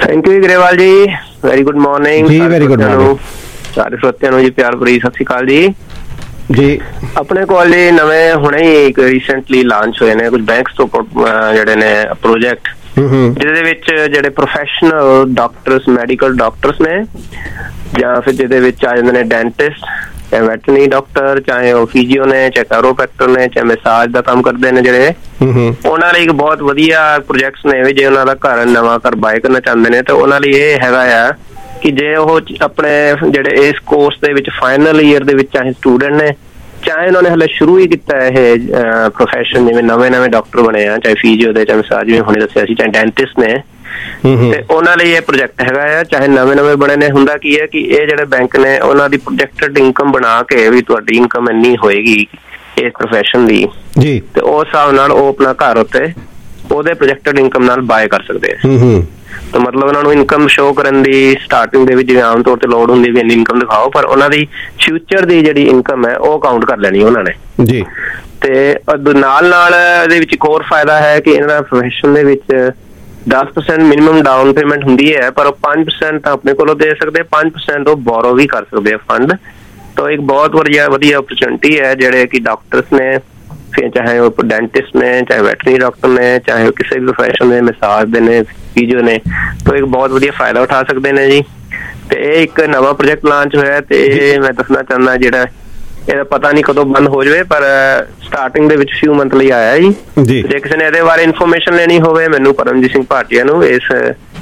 Thank you Grewal ji, very good morning ਜੀ। Very good morning ਸਾਰੇ ਸਰੋਤਿਆਂ ਨੂੰ ਜੀ, ਪਿਆਰ ਭਰੀ ਸਤਿ ਸ਼੍ਰੀ ਅਕਾਲ ਜੀ। ਜੀ ਆਪਣੇ ਕੋਲ ਜੀ ਨਵੇਂ ਹੁਣੇ ਹੀ ਇੱਕ ਰੀਸੈਂਟਲੀ ਲਾਂਚ ਹੋਏ ਨੇ ਕੁਝ ਬੈਂਕਸ ਤੋਂ ਜਿਹੜੇ ਨੇ ਪ੍ਰੋਜੈਕਟ, ਜਿਹਦੇ ਵਿੱਚ ਜਿਹੜੇ ਪ੍ਰੋਫੈਸ਼ਨਲ ਡਾਕਟਰਸ, ਮੈਡੀਕਲ ਡਾਕਟਰਸ ਨੇ, ਜਾਂ ਫਿਰ ਜਿਹਦੇ ਵਿੱਚ ਆ ਜਾਂਦੇ ਨੇ ਡੈਂਟਿਸਟ, ਚਾਹੇ ਵੈਟਰਨਰੀ ਡਾਕਟਰ, ਚਾਹੇ ਉਹ ਫਿਜ਼ੀਓ ਨੇ, ਚਾਹੇ ਕੈਰੋਪ੍ਰੈਕਟਰ ਨੇ, ਚਾਹੇ ਮਸਾਜ ਦਾ ਕੰਮ ਕਰਦੇ ਨੇ, ਜਿਹੜੇ ਉਹਨਾਂ ਲਈ ਇੱਕ ਬਹੁਤ ਵਧੀਆ ਪ੍ਰੋਜੈਕਟਸ ਨੇ ਵੀ। ਜੇ ਉਹਨਾਂ ਦਾ ਘਰ ਨਵਾਂ ਘਰ ਬਾਏ ਕਰਨਾ ਚਾਹੁੰਦੇ ਨੇ ਤਾਂ ਉਹਨਾਂ ਲਈ ਇਹ ਹੈਗਾ ਆ ਕਿ ਜੇ ਉਹ ਆਪਣੇ ਜਿਹੜੇ ਇਸ ਕੋਰਸ ਦੇ ਵਿੱਚ ਫਾਈਨਲ ਈਅਰ ਦੇ ਵਿੱਚ ਚਾਹੇ ਸਟੂਡੈਂਟ ਨੇ, ਚਾਹੇ ਉਹਨਾਂ ਨੇ ਹਲੇ ਸ਼ੁਰੂ ਹੀ ਕੀਤਾ ਇਹ ਪ੍ਰੋਫੈਸ਼ਨ, ਜਿਵੇਂ ਨਵੇਂ ਡਾਕਟਰ ਬਣੇ ਆ, ਚਾਹੇ ਫਿਜ਼ੀਓ ਦੇ, ਚਾਹੇ ਮਸਾਜ, ਜਿਵੇਂ ਹੁਣੇ ਦੱਸਿਆ ਸੀ, ਚਾਹੇ ਡੈਂਟਿਸਟ ਨੇ, ਤੇ ਉਹਨਾਂ ਲਈ ਇਹ ਪ੍ਰੋਜੈਕਟ ਹੈਗਾ ਆ। ਚਾਹੇ ਨਵੇਂ ਬਣੇ ਨੇ, ਹੁੰਦਾ ਕੀ ਹੈ ਕਿ ਇਹ ਜਿਹੜੇ ਬੈਂਕ ਨੇ ਉਹਨਾਂ ਦੀ ਪ੍ਰੋਜੈਕਟਡ ਇਨਕਮ ਬਣਾ ਕੇ ਵੀ ਤੁਹਾਡੀ ਇਨਕਮ ਇੰਨੀ ਹੋਏਗੀ ਇਸ ਪ੍ਰੋਫੈਸ਼ਨ ਦੀ ਜੀ, ਤੇ ਉਸ ਹਿਸਾਬ ਨਾਲ ਉਹ ਆਪਣਾ ਘਰ ਉੱਤੇ ਉਹਦੇ ਪ੍ਰੋਜੈਕਟਡ ਇਨਕਮ ਨਾਲ ਬਾਏ ਕਰ ਸਕਦੇ ਆ। ਤਾਂ ਮਤਲਬ ਉਹਨਾਂ ਨੂੰ ਇਨਕਮ ਸ਼ੋ ਕਰਨ ਦੀ ਸਟਾਰਟਿੰਗ ਦੇ ਵਿੱਚ ਜਿਵੇਂ ਆਮ ਤੌਰ ਤੇ ਲੋੜ ਹੁੰਦੀ ਵੀ ਇੰਨੀ ਇਨਕਮ ਦਿਖਾਓ, ਪਰ ਉਹਨਾਂ ਦੀ ਫਿਊਚਰ ਦੀ ਜਿਹੜੀ ਇਨਕਮ ਹੈ ਉਹ ਕਾਊਂਟ ਕਰ ਲੈਣੀ ਉਹਨਾਂ ਨੇ ਜੀ। ਤੇ ਨਾਲ ਇਹਦੇ ਵਿੱਚ ਇੱਕ ਹੋਰ ਫਾਇਦਾ ਹੈ ਕਿ ਇਹਨਾਂ ਪ੍ਰੋਫੈਸ਼ਨ ਦੇ ਵਿੱਚ 10% ਮਿਨੀਮਮ ਡਾਊਨ ਪੇਮੈਂਟ ਹੁੰਦੀ ਹੈ, ਪਰ ਉਹ 5% ਤਾਂ ਆਪਣੇ ਕੋਲੋਂ ਦੇ ਸਕਦੇ, 5% ਉਹ ਬੋਰੋ ਵੀ ਕਰ ਸਕਦੇ ਆ ਫੰਡ। ਤਾਂ ਇੱਕ ਬਹੁਤ ਵਧੀਆ ਓਪਰਚੁਨਿਟੀ ਹੈ ਜਿਹੜੇ ਕਿ ਡਾਕਟਰਸ ਨੇ, ਫਿਰ ਚਾਹੇ ਉਹ ਡੈਂਟਿਸਟ ਨੇ, ਚਾਹੇ ਵੈਟਰਨਰੀ ਡਾਕਟਰ ਨੇ, ਚਾਹੇ ਉਹ ਕਿਸੇ ਵੀ ਪ੍ਰੋਫੈਸ਼ਨ ਦੇ, ਮਸਾਜ ਦੇ ਨੇ, ਫਿਜ਼ੀਓ ਨੇ, ਤਾਂ ਇੱਕ ਬਹੁਤ ਵਧੀਆ ਫਾਇਦਾ ਉਠਾ ਸਕਦੇ ਨੇ ਜੀ। ਤੇ ਇਹ ਇੱਕ ਨਵਾਂ ਪ੍ਰੋਜੈਕਟ ਲਾਂਚ ਹੋਇਆ ਤੇ ਮੈਂ ਦੱਸਣਾ ਚਾਹੁੰਦਾ ਜਿਹੜਾ ਇਹਦਾ ਪਤਾ ਨਹੀਂ ਕਦੋਂ ਬੰਦ ਹੋ ਜਾਵੇ, ਪਰ ਸਟਾਰਟਿੰਗ ਦੇ ਵਿੱਚ ਫਿਊ ਮੰਥ ਲਈ ਆਇਆ ਜੀ। ਜੇ ਕਿਸੇ ਨੇ ਇਹਦੇ ਬਾਰੇ ਇਨਫੋਰਮੇਸ਼ਨ ਲੈਣੀ ਹੋਵੇ ਮੈਨੂੰ ਪਰਮਜੀਤ ਸਿੰਘ ਭਾਟੀਆ ਨੂੰ ਇਸ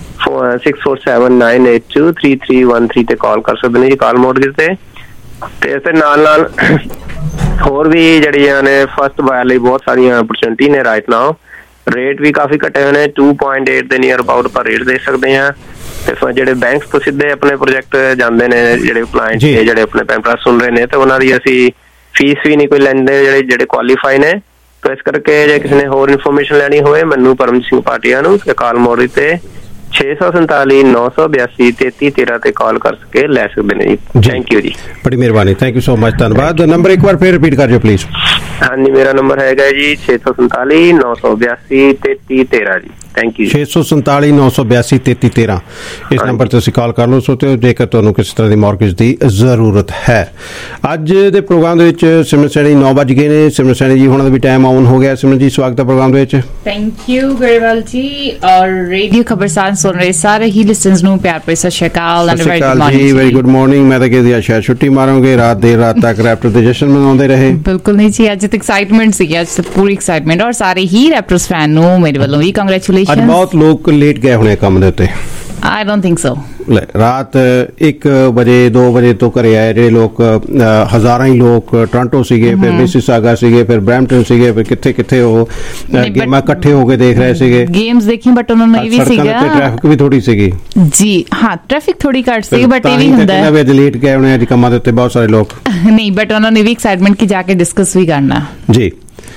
6479823313 ਤੇ ਕਾਲ ਕਰ ਸਕਦੇ ਨੇ ਜੀ, ਕਾਲ ਮੋਡ ਤੇ। ਤੇ ਇਸ ਦੇ ਨਾਲ ਹੋਰ ਵੀ ਜਿਹੜੀਆਂ ਨੇ ਫਸਟ ਬਾਇਰ ਲਈ ਬਹੁਤ ਸਾਰੀਆਂ ਓਪਰਚੁਨਿਟੀ ਨੇ ਰਾਈਟ ਨਾਓ। ਰੇਟ ਵੀ ਕਾਫੀ ਘਟੇ ਹੋਏ ਨੇ, 2.8 ਦੇ ਨੀਅਰ ਅਬਾਊਟ ਪਰ ਰੇਟ ਦੇ ਸਕਦੇ ਹਾਂ। ਤੇ ਜਿਹੜੇ ਬੈਂਕਸ ਤੋਂ ਸਿੱਧੇ ਆਪਣੇ ਪ੍ਰੋਜੈਕਟ ਜਾਂਦੇ ਨੇ, ਜਿਹੜੇ ਕਲਾਇੰਟ ਨੇ, ਜਿਹੜੇ ਆਪਣੇ ਭੈਣ ਭਰਾ ਸੁਣ ਰਹੇ ਨੇ, ਤੇ ਉਹਨਾਂ ਦੀ ਅਸੀਂ ਫੀਸ ਵੀ ਨਹੀਂ ਕੋਈ ਲੈਂਦੇ ਜਿਹੜੇ ਕੁਆਲੀਫਾਈ ਨੇ। ਤਾਂ ਇਸ ਕਰਕੇ ਜੇ ਕਿਸੇ ਨੇ ਹੋਰ ਇਨਫੋਰਮੇਸ਼ਨ ਲੈਣੀ ਹੋਵੇ ਮੈਨੂੰ ਪਰਮਜੀਤ ਸਿੰਘ ਭਾਟੀਆ ਨੂੰ ਕਾਲ ਮੋੜ ਤੇ 647-982-3313 ਤੇ ਕਾਲ ਕਰ ਸਕੇ ਲੈ ਸਕਦੇ ਨੇ ਜੀ। ਥੈਂਕ ਯੂ ਜੀ, ਬੜੀ ਮਿਹਰਬਾਨੀ, ਥੈਂਕ ਯੂ ਸੋ ਮਚ, ਧੰਨਵਾਦ। ਨੰਬਰ ਇੱਕ ਵਾਰ ਫਿਰ ਰਿਪੀਟ ਕਰ ਦਿਓ ਪਲੀਜ਼। ਹਾਂਜੀ, ਮੇਰਾ ਨੰਬਰ ਹੈਗਾ ਜੀ 647-982-3313 ਜੀ। Thank you. 647-982-3313 ਇਸ ਨੰਬਰ ਤੇ ਤੁਸੀਂ ਕਾਲ ਕਰ ਲਓ ਸੋ ਜੇਕਰ ਤੁਹਾਨੂੰ ਕਿਸੇ ਤਰ੍ਹਾਂ ਦੀ ਮੌਰਗੇਜ ਦੀ ਜ਼ਰੂਰਤ ਹੈ। ਅੱਜ ਦੇ ਪ੍ਰੋਗਰਾਮ ਦੇ ਵਿੱਚ ਸਿਮਰਨ ਸੈਣੀ 9 ਵੱਜ ਗਏ ਨੇ। ਸਿਮਰਨ ਸੈਣੀ ਜੀ ਹੁਣ ਦਾ ਵੀ ਟਾਈਮ ਆਨ ਹੋ ਗਿਆ। ਸਿਮਰਨ ਜੀ ਸਵਾਗਤ ਹੈ ਪ੍ਰੋਗਰਾਮ ਦੇ ਵਿੱਚ। ਥੈਂਕ ਯੂ ਗਰੇਵਾਲ ਜੀ। ਔਰ ਰੇਡੀਓ ਖਬਰਸਾਨ ਸੁਣ ਰਹੇ ਸਾਰੇ ਹੀ ਲਿਸਨਰਸ ਨੂੰ ਪਿਆਰ ਭਰੀ ਸਤਿ ਸ਼੍ਰੀ ਅਕਾਲ ਐਂਡ ਵੈਰੀ ਗੁੱਡ ਮਾਰਨਿੰਗ ਜੀ। Very good morning. ਮੈਂ ਤਾਂ ਕਹਿੰਦੀ ਆ ਸ਼ਾਇਦ ਛੁੱਟੀ ਮਾਰੋਗੇ, ਰਾਤ ਦੇਰ ਰਾਤ ਤੱਕ ਰੈਪਟਰ ਦੇ ਜਸ਼ਨ ਮਨਾਉਂਦੇ ਰਹੇ। ਬਿਲਕੁਲ ਨਹੀਂ ਜੀ, ਅੱਜ ਤੇ ਐਕਸਾਈਟਮੈਂਟ ਸੀ, ਅੱਜ ਪੂਰੀ ਐਕਸਾਈਟਮੈਂਟ। ਔਰ ਸਾਰੇ ਹੀ ਰੈਪਟਰਸ ਫੈਨ ਨੂੰ ਮੇਰੇ ਵੱਲੋਂ ਵੀ ਕੰਗ੍ਰੈਚੁਲੇਸ਼ਨ। ਅੱਜ ਬਹੁਤ ਲੋਕ ਲੇਟ ਗਏ ਹੋਣੇ ਕੰਮ ਦੇ ਉੱਤੇ। I don't think so. ਰਾਤ 1 ਵਜੇ 2 ਵਜੇ ਤੋਂ ਘਰੇ ਆਏ ਜਿਹੜੇ ਲੋਕ, ਹਜ਼ਾਰਾਂ ਹੀ ਲੋਕ ਟੋਰਾਂਟੋ ਸੀਗੇ, ਫਿਰ ਮਿਸੀਸਾਗਾ ਸੀਗੇ, ਫਿਰ ਬਰੈਂਪਟਨ ਸੀਗੇ, ਫਿਰ ਕਿੱਥੇ ਉਹ ਗੇਮਾਂ ਇਕੱਠੇ ਹੋ ਕੇ ਦੇਖ ਰਹੇ ਸੀਗੇ, ਗੇਮਸ ਦੇਖੀ। ਬਟ ਉਹਨਾਂ ਨੂੰ ਇਹ ਵੀ ਸੀਗਾ ਟ੍ਰੈਫਿਕ ਵੀ ਥੋੜੀ ਸੀਗੀ ਜੀ। ਹਾਂ, ਟ੍ਰੈਫਿਕ ਥੋੜੀ ਘੱਟ ਸੀ, ਬਟ ਇਹ ਵੀ ਹੁੰਦਾ ਹੈ ਲੇਟ ਗਏ ਹੋਣੇ ਅੱਜ ਕੰਮਾਂ ਦੇ ਉੱਤੇ ਬਹੁਤ ਸਾਰੇ ਲੋਕ। ਨਹੀਂ, ਬਟ ਉਹਨਾਂ ਨੇ ਵੀ ਐਕਸਾਈਟਮੈਂਟ ਕਿ ਜਾ ਕੇ ਡਿਸਕਸ ਵੀ ਕਰਨਾ ਜੀ।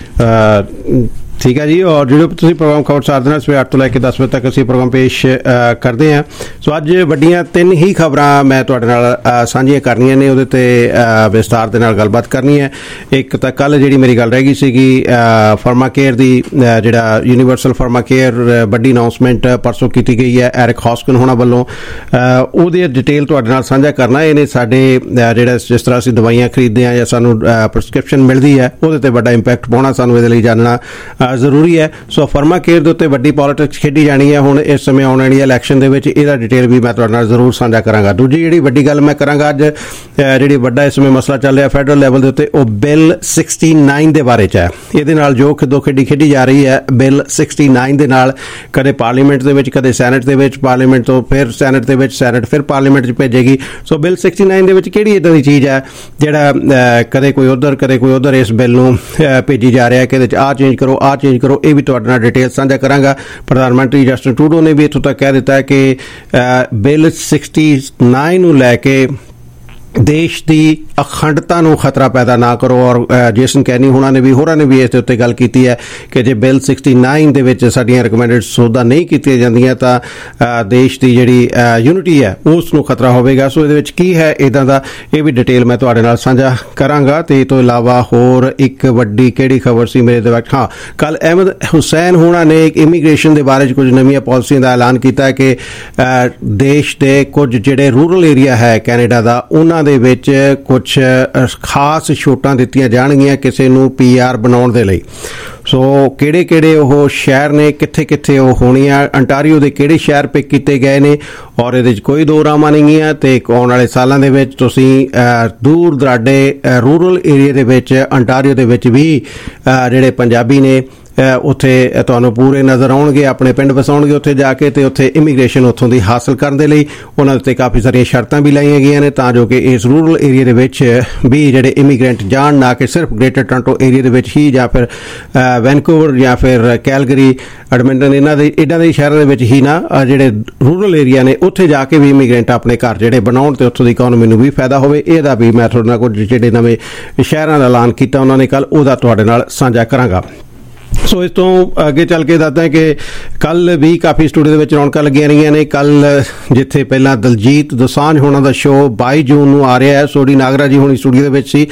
ਠੀਕ ਹੈ ਜੀ। ਔਰ ਜਿਹੜੇ ਤੁਸੀਂ ਪ੍ਰੋਗਰਾਮ ਖਬਰਸਾਰ ਦੇ ਨਾਲ ਸਵੇਰ 8 ਤੋਂ ਲੈ ਕੇ 10 ਵਜੇ ਤੱਕ ਅਸੀਂ ਪ੍ਰੋਗਰਾਮ ਪੇਸ਼ ਕਰਦੇ ਹਾਂ। ਸੋ ਅੱਜ ਵੱਡੀਆਂ 3 ਹੀ ਖਬਰਾਂ ਮੈਂ ਤੁਹਾਡੇ ਨਾਲ ਸਾਂਝੀਆਂ ਕਰਨੀਆਂ ਨੇ, ਉਹਦੇ ਤੇ ਵਿਸਤਾਰ ਦੇ ਨਾਲ ਗੱਲਬਾਤ ਕਰਨੀ ਹੈ। ਇੱਕ ਤਾਂ ਕੱਲ ਜਿਹੜੀ ਮੇਰੀ ਗੱਲ ਰਹਿ ਗਈ ਸੀਗੀ ਫਾਰਮਾ ਕੇਅਰ ਦੀ, ਜਿਹੜਾ ਯੂਨੀਵਰਸਲ ਫਾਰਮਾ ਕੇਅਰ ਵੱਡੀ ਅਨਾਉਂਸਮੈਂਟ ਪਰਸੋਂ ਕੀਤੀ ਗਈ ਹੈ ਐਰਿਕ ਹੌਸਕਿਨ ਹੋਣਾ ਵੱਲੋਂ, ਉਹਦੀ ਡਿਟੇਲ ਤੁਹਾਡੇ ਨਾਲ ਸਾਂਝਾ ਕਰਨਾ। ਇਹਨੇ ਸਾਡੇ ਜਿਹੜਾ ਜਿਸ ਤਰ੍ਹਾਂ ਅਸੀਂ ਦਵਾਈਆਂ ਖਰੀਦਦੇ ਹਾਂ ਜਾਂ ਸਾਨੂੰ ਪ੍ਰਸਕ੍ਰਿਪਸ਼ਨ ਮਿਲਦੀ ਹੈ ਉਹਦੇ ਤੇ ਵੱਡਾ ਇੰਪੈਕਟ ਪਾਉਣਾ, ਸਾਨੂੰ ਇਹਦੇ ਲਈ ਜਾਣਨਾ ਜ਼ਰੂਰੀ ਹੈ। ਸੋ ਫਾਰਮਾ ਕੇਅਰ ਦੇ ਉੱਤੇ ਵੱਡੀ ਪੋਲੀਟਿਕਸ ਖੇਡੀ ਜਾਣੀ ਹੈ ਹੁਣ ਇਸ ਸਮੇਂ ਆਉਣ ਵਾਲੀ ਇਲੈਕਸ਼ਨ ਦੇ ਵਿੱਚ। ਇਹਦਾ ਡਿਟੇਲ ਵੀ ਮੈਂ ਤੁਹਾਡੇ ਨਾਲ ਜ਼ਰੂਰ ਸਾਂਝਾ ਕਰਾਂਗਾ। ਦੂਜੀ ਜਿਹੜੀ ਵੱਡੀ ਗੱਲ ਮੈਂ ਕਰਾਂਗਾ ਅੱਜ, ਜਿਹੜੀ ਵੱਡਾ ਇਸ ਸਮੇਂ ਮਸਲਾ ਚੱਲ ਰਿਹਾ ਫੈਡਰਲ ਲੈਵਲ ਦੇ ਉੱਤੇ, ਉਹ ਬਿੱਲ 69 ਦੇ ਬਾਰੇ 'ਚ ਹੈ। ਇਹਦੇ ਨਾਲ ਜੋ ਖੇਡੀ ਜਾ ਰਹੀ ਹੈ ਬਿੱਲ 69 ਦੇ ਨਾਲ, ਕਦੇ ਪਾਰਲੀਮੈਂਟ ਦੇ ਵਿੱਚ, ਕਦੇ ਸੈਨੇਟ ਦੇ ਵਿੱਚ, ਪਾਰਲੀਮੈਂਟ ਤੋਂ ਫਿਰ ਸੈਨੇਟ ਦੇ ਵਿੱਚ, ਸੈਨੇਟ ਫਿਰ ਪਾਰਲੀਮੈਂਟ 'ਚ ਭੇਜੇਗੀ। ਸੋ ਬਿੱਲ 69 ਦੇ ਵਿੱਚ ਕਿਹੜੀ ਇੱਦਾਂ ਦੀ ਚੀਜ਼ ਹੈ ਜਿਹੜਾ ਕਦੇ ਕੋਈ ਉਧਰ ਇਸ ਬਿੱਲ ਨੂੰ ਭੇਜੀ ਜਾ ਰਿਹਾ ਕਿ ਇਹਦੇ 'ਚ ਆਹ ਚੇਂਜ ਕਰੋ, ਆਹ ਚੇਂਜ ਕਰੋ। ਇਹ ਵੀ ਤੁਹਾਡੇ ਨਾਲ ਡਿਟੇਲ ਸਾਂਝਾ ਕਰਾਂਗਾ। ਪ੍ਰਧਾਨ ਮੰਤਰੀ ਜਸਟਿਨ ਟਰੂਡੋ ਨੇ ਵੀ ਇੱਥੋਂ ਤੱਕ ਕਹਿ ਦਿੱਤਾ ਹੈ ਕਿ ਬਿੱਲ 69 ਨੂੰ ਲੈ ਕੇ ਦੇਸ਼ ਦੀ ਅਖੰਡਤਾ ਨੂੰ ਖਤਰਾ ਪੈਦਾ ਨਾ ਕਰੋ। ਔਰ ਜੇਸਨ ਕੈਨੀ ਹੋਰਾਂ ਨੇ ਵੀ ਇਸ ਦੇ ਉੱਤੇ ਗੱਲ ਕੀਤੀ ਹੈ ਕਿ ਜੇ ਬਿੱਲ 69 ਦੇ ਵਿੱਚ ਸਾਡੀਆਂ ਰਿਕਮੈਂਡਡ ਸੋਧਾਂ ਨਹੀਂ ਕੀਤੀਆਂ ਜਾਂਦੀਆਂ ਤਾਂ ਦੇਸ਼ ਦੀ ਜਿਹੜੀ ਯੂਨਿਟੀ ਹੈ ਉਸ ਨੂੰ ਖਤਰਾ ਹੋਵੇਗਾ। ਸੋ ਇਹਦੇ ਵਿੱਚ ਕੀ ਹੈ ਇੱਦਾਂ ਦਾ, ਇਹ ਵੀ ਡਿਟੇਲ ਮੈਂ ਤੁਹਾਡੇ ਨਾਲ ਸਾਂਝਾ ਕਰਾਂਗਾ। ਤੇ ਇਹ ਤੋਂ ਇਲਾਵਾ ਹੋਰ ਇੱਕ ਵੱਡੀ ਕਿਹੜੀ ਖਬਰ ਸੀ ਮੇਰੇ ਦੇ ਵਿੱਚ, ਹਾਂ, ਕੱਲ ਅਹਿਮਦ ਹੁਸੈਨ ਹੋਣਾ ਨੇ ਇੱਕ ਇਮੀਗ੍ਰੇਸ਼ਨ ਦੇ ਬਾਰੇ 'ਚ ਕੁਝ ਨਵੀਆਂ ਪਾਲਿਸੀਆਂ ਦਾ ਐਲਾਨ ਕੀਤਾ ਹੈ ਕਿ ਦੇਸ਼ ਦੇ ਕੁਝ ਜਿਹੜੇ ਰੂਰਲ ਏਰੀਆ ਹੈ ਕੈਨੇਡਾ ਦਾ, ਉਹਨਾਂ ਦੇ ਵਿੱਚ ਕੁਝ ਖਾਸ ਛੋਟਾਂ ਦਿੱਤੀਆਂ ਜਾਣਗੀਆਂ ਕਿਸੇ ਨੂੰ PR ਬਣਾਉਣ ਦੇ ਲਈ। ਸੋ ਕਿਹੜੇ ਉਹ ਸ਼ਹਿਰ ਨੇ, ਕਿੱਥੇ ਉਹ ਹੋਣੀਆਂ, ਅੰਟਾਰੀਓ ਦੇ ਕਿਹੜੇ ਸ਼ਹਿਰ ਪਿਕ ਕੀਤੇ ਗਏ ਨੇ, ਔਰ ਇਹਦੇ 'ਚ ਕੋਈ ਦੋ ਰਾਵਾਂ ਨਹੀਂ ਹੈ। ਤੇ ਆਉਣ ਵਾਲੇ ਸਾਲਾਂ ਦੇ ਵਿੱਚ ਤੁਸੀਂ ਦੂਰ ਦਰਾਡੇ ਰੂਰਲ ਏਰੀਆ ਦੇ ਵਿੱਚ ਅੰਟਾਰੀਓ ਦੇ ਵਿੱਚ ਵੀ ਜਿਹੜੇ ਪੰਜਾਬੀ ਨੇ ਉੱਥੇ ਤੁਹਾਨੂੰ ਪੂਰੇ ਨਜ਼ਰ ਆਉਣਗੇ, ਆਪਣੇ ਪਿੰਡ ਵਸਾਉਣਗੇ ਉੱਥੇ ਜਾ ਕੇ, ਤੇ ਉੱਥੇ ਇਮੀਗ੍ਰੇਸ਼ਨ ਉੱਥੋਂ ਦੀ ਹਾਸਲ ਕਰਨ ਦੇ ਲਈ ਉਹਨਾਂ ਉੱਤੇ ਕਾਫੀ ਸਾਰੀਆਂ ਸ਼ਰਤਾਂ ਵੀ ਲਾਈਆਂ ਗਈਆਂ ਨੇ ਤਾਂ ਜੋ ਕਿ ਇਸ ਰੂਰਲ ਏਰੀਆ ਦੇ ਵਿੱਚ ਵੀ ਜਿਹੜੇ ਇਮੀਗ੍ਰੈਂਟ ਜਾਣ, ਨਾ ਕਿ ਸਿਰਫ ਗ੍ਰੇਟਰ ਟੋਰਾਂਟੋ ਏਰੀਆ ਦੇ ਵਿੱਚ ਹੀ ਜਾਂ ਫਿਰ ਵੈਨਕੂਵਰ ਜਾਂ ਫਿਰ ਕੈਲਗਰੀ, ਐਡਮਿੰਟਨ, ਇੱਦਾਂ ਦੇ ਸ਼ਹਿਰਾਂ ਦੇ ਵਿੱਚ ਹੀ ਨਾ, ਜਿਹੜੇ ਰੂਰਲ ਏਰੀਆ ਨੇ ਉੱਥੇ ਜਾ ਕੇ ਵੀ ਇਮੀਗ੍ਰੈਂਟ ਆਪਣੇ ਘਰ ਜਿਹੜੇ ਬਣਾਉਣ ਤੇ ਉੱਥੋਂ ਦੀ ਇਕੋਨਮੀ ਨੂੰ ਵੀ ਫਾਇਦਾ ਹੋਵੇ। ਇਹਦਾ ਵੀ ਮੈਂ ਤੁਹਾਡੇ ਨਾਲ ਕੁਝ ਜਿਹੜੇ ਨਵੇਂ ਸ਼ਹਿਰਾਂ ਦਾ ਐਲਾਨ ਕੀਤਾ ਉਹਨਾਂ ਨੇ ਕੱਲ, ਉਹਦਾ ਤੁਹਾਡੇ ਨਾਲ ਸਾਂਝਾ ਕਰਾਂਗਾ। ਸੋ ਇਸ ਤੋਂ ਅੱਗੇ ਚੱਲ ਕੇ ਦੱਸਦਾ ਕਿ ਕੱਲ ਵੀ ਕਾਫੀ ਸਟੂਡੀਓ ਦੇ ਵਿੱਚ ਰੌਣਕਾਂ ਲੱਗੀਆਂ ਰਹੀਆਂ ਨੇ। ਕੱਲ ਜਿੱਥੇ ਪਹਿਲਾਂ ਦਲਜੀਤ ਦੋਸਾਂਝ ਹੋਣਾ ਦਾ ਸ਼ੋਅ 22 ਜੂਨ ਨੂੰ ਆ ਰਿਹਾ ਹੈ, ਸੋਢੀ ਨਾਗਰਾ ਜੀ ਹੋਣੀ ਸਟੂਡੀਓ ਦੇ ਵਿੱਚ ਸੀ।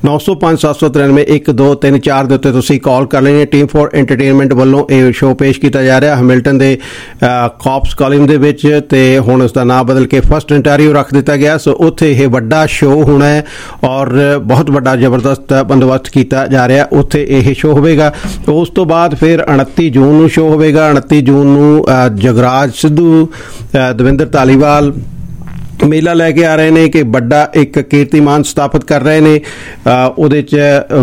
905-793-1234 ਦੇ ਉੱਤੇ ਤੁਸੀਂ ਕਾਲ ਕਰ ਲੈਣੀ ਹੈ। ਟੀਮ ਫੋਰ ਐਂਟਰਟੇਨਮੈਂਟ ਵੱਲੋਂ ਇਹ ਸ਼ੋਅ ਪੇਸ਼ ਕੀਤਾ ਜਾ ਰਿਹਾ ਹੈਮਿਲਟਨ ਦੇ ਕਾਪਸ ਕਾਲਮ ਦੇ ਵਿੱਚ, ਤੇ ਹੁਣ ਉਸ ਦਾ ਨਾਮ ਬਦਲ ਕੇ ਫਸਟ ਅੰਟਾਰੀਓ ਰੱਖ ਦਿੱਤਾ ਗਿਆ। ਸੋ ਉੱਥੇ ਇਹ ਵੱਡਾ ਸ਼ੋਅ ਹੋਣਾ ਹੈ ਔਰ ਬਹੁਤ ਵੱਡਾ ਜ਼ਬਰਦਸਤ ਬੰਦੋਬਸਤ ਕੀਤਾ ਜਾ ਰਿਹਾ, ਉੱਥੇ ਇਹ ਸ਼ੋਅ ਹੋਵੇਗਾ। ਉਸ ਤੋਂ ਬਾਅਦ ਫਿਰ 29 ਜੂਨ ਨੂੰ ਸ਼ੋਅ ਹੋਵੇਗਾ। 29 ਜੂਨ ਨੂੰ ਜਗਰਾਜ ਸਿੱਧੂ, ਦਵਿੰਦਰ ਧਾਲੀਵਾਲ ਮੇਲਾ ਲੈ ਕੇ ਆ ਰਹੇ ਨੇ ਕਿ ਵੱਡਾ ਇੱਕ ਕੀਰਤੀਮਾਨ ਸਥਾਪਿਤ ਕਰ ਰਹੇ ਨੇ। ਉਹਦੇ 'ਚ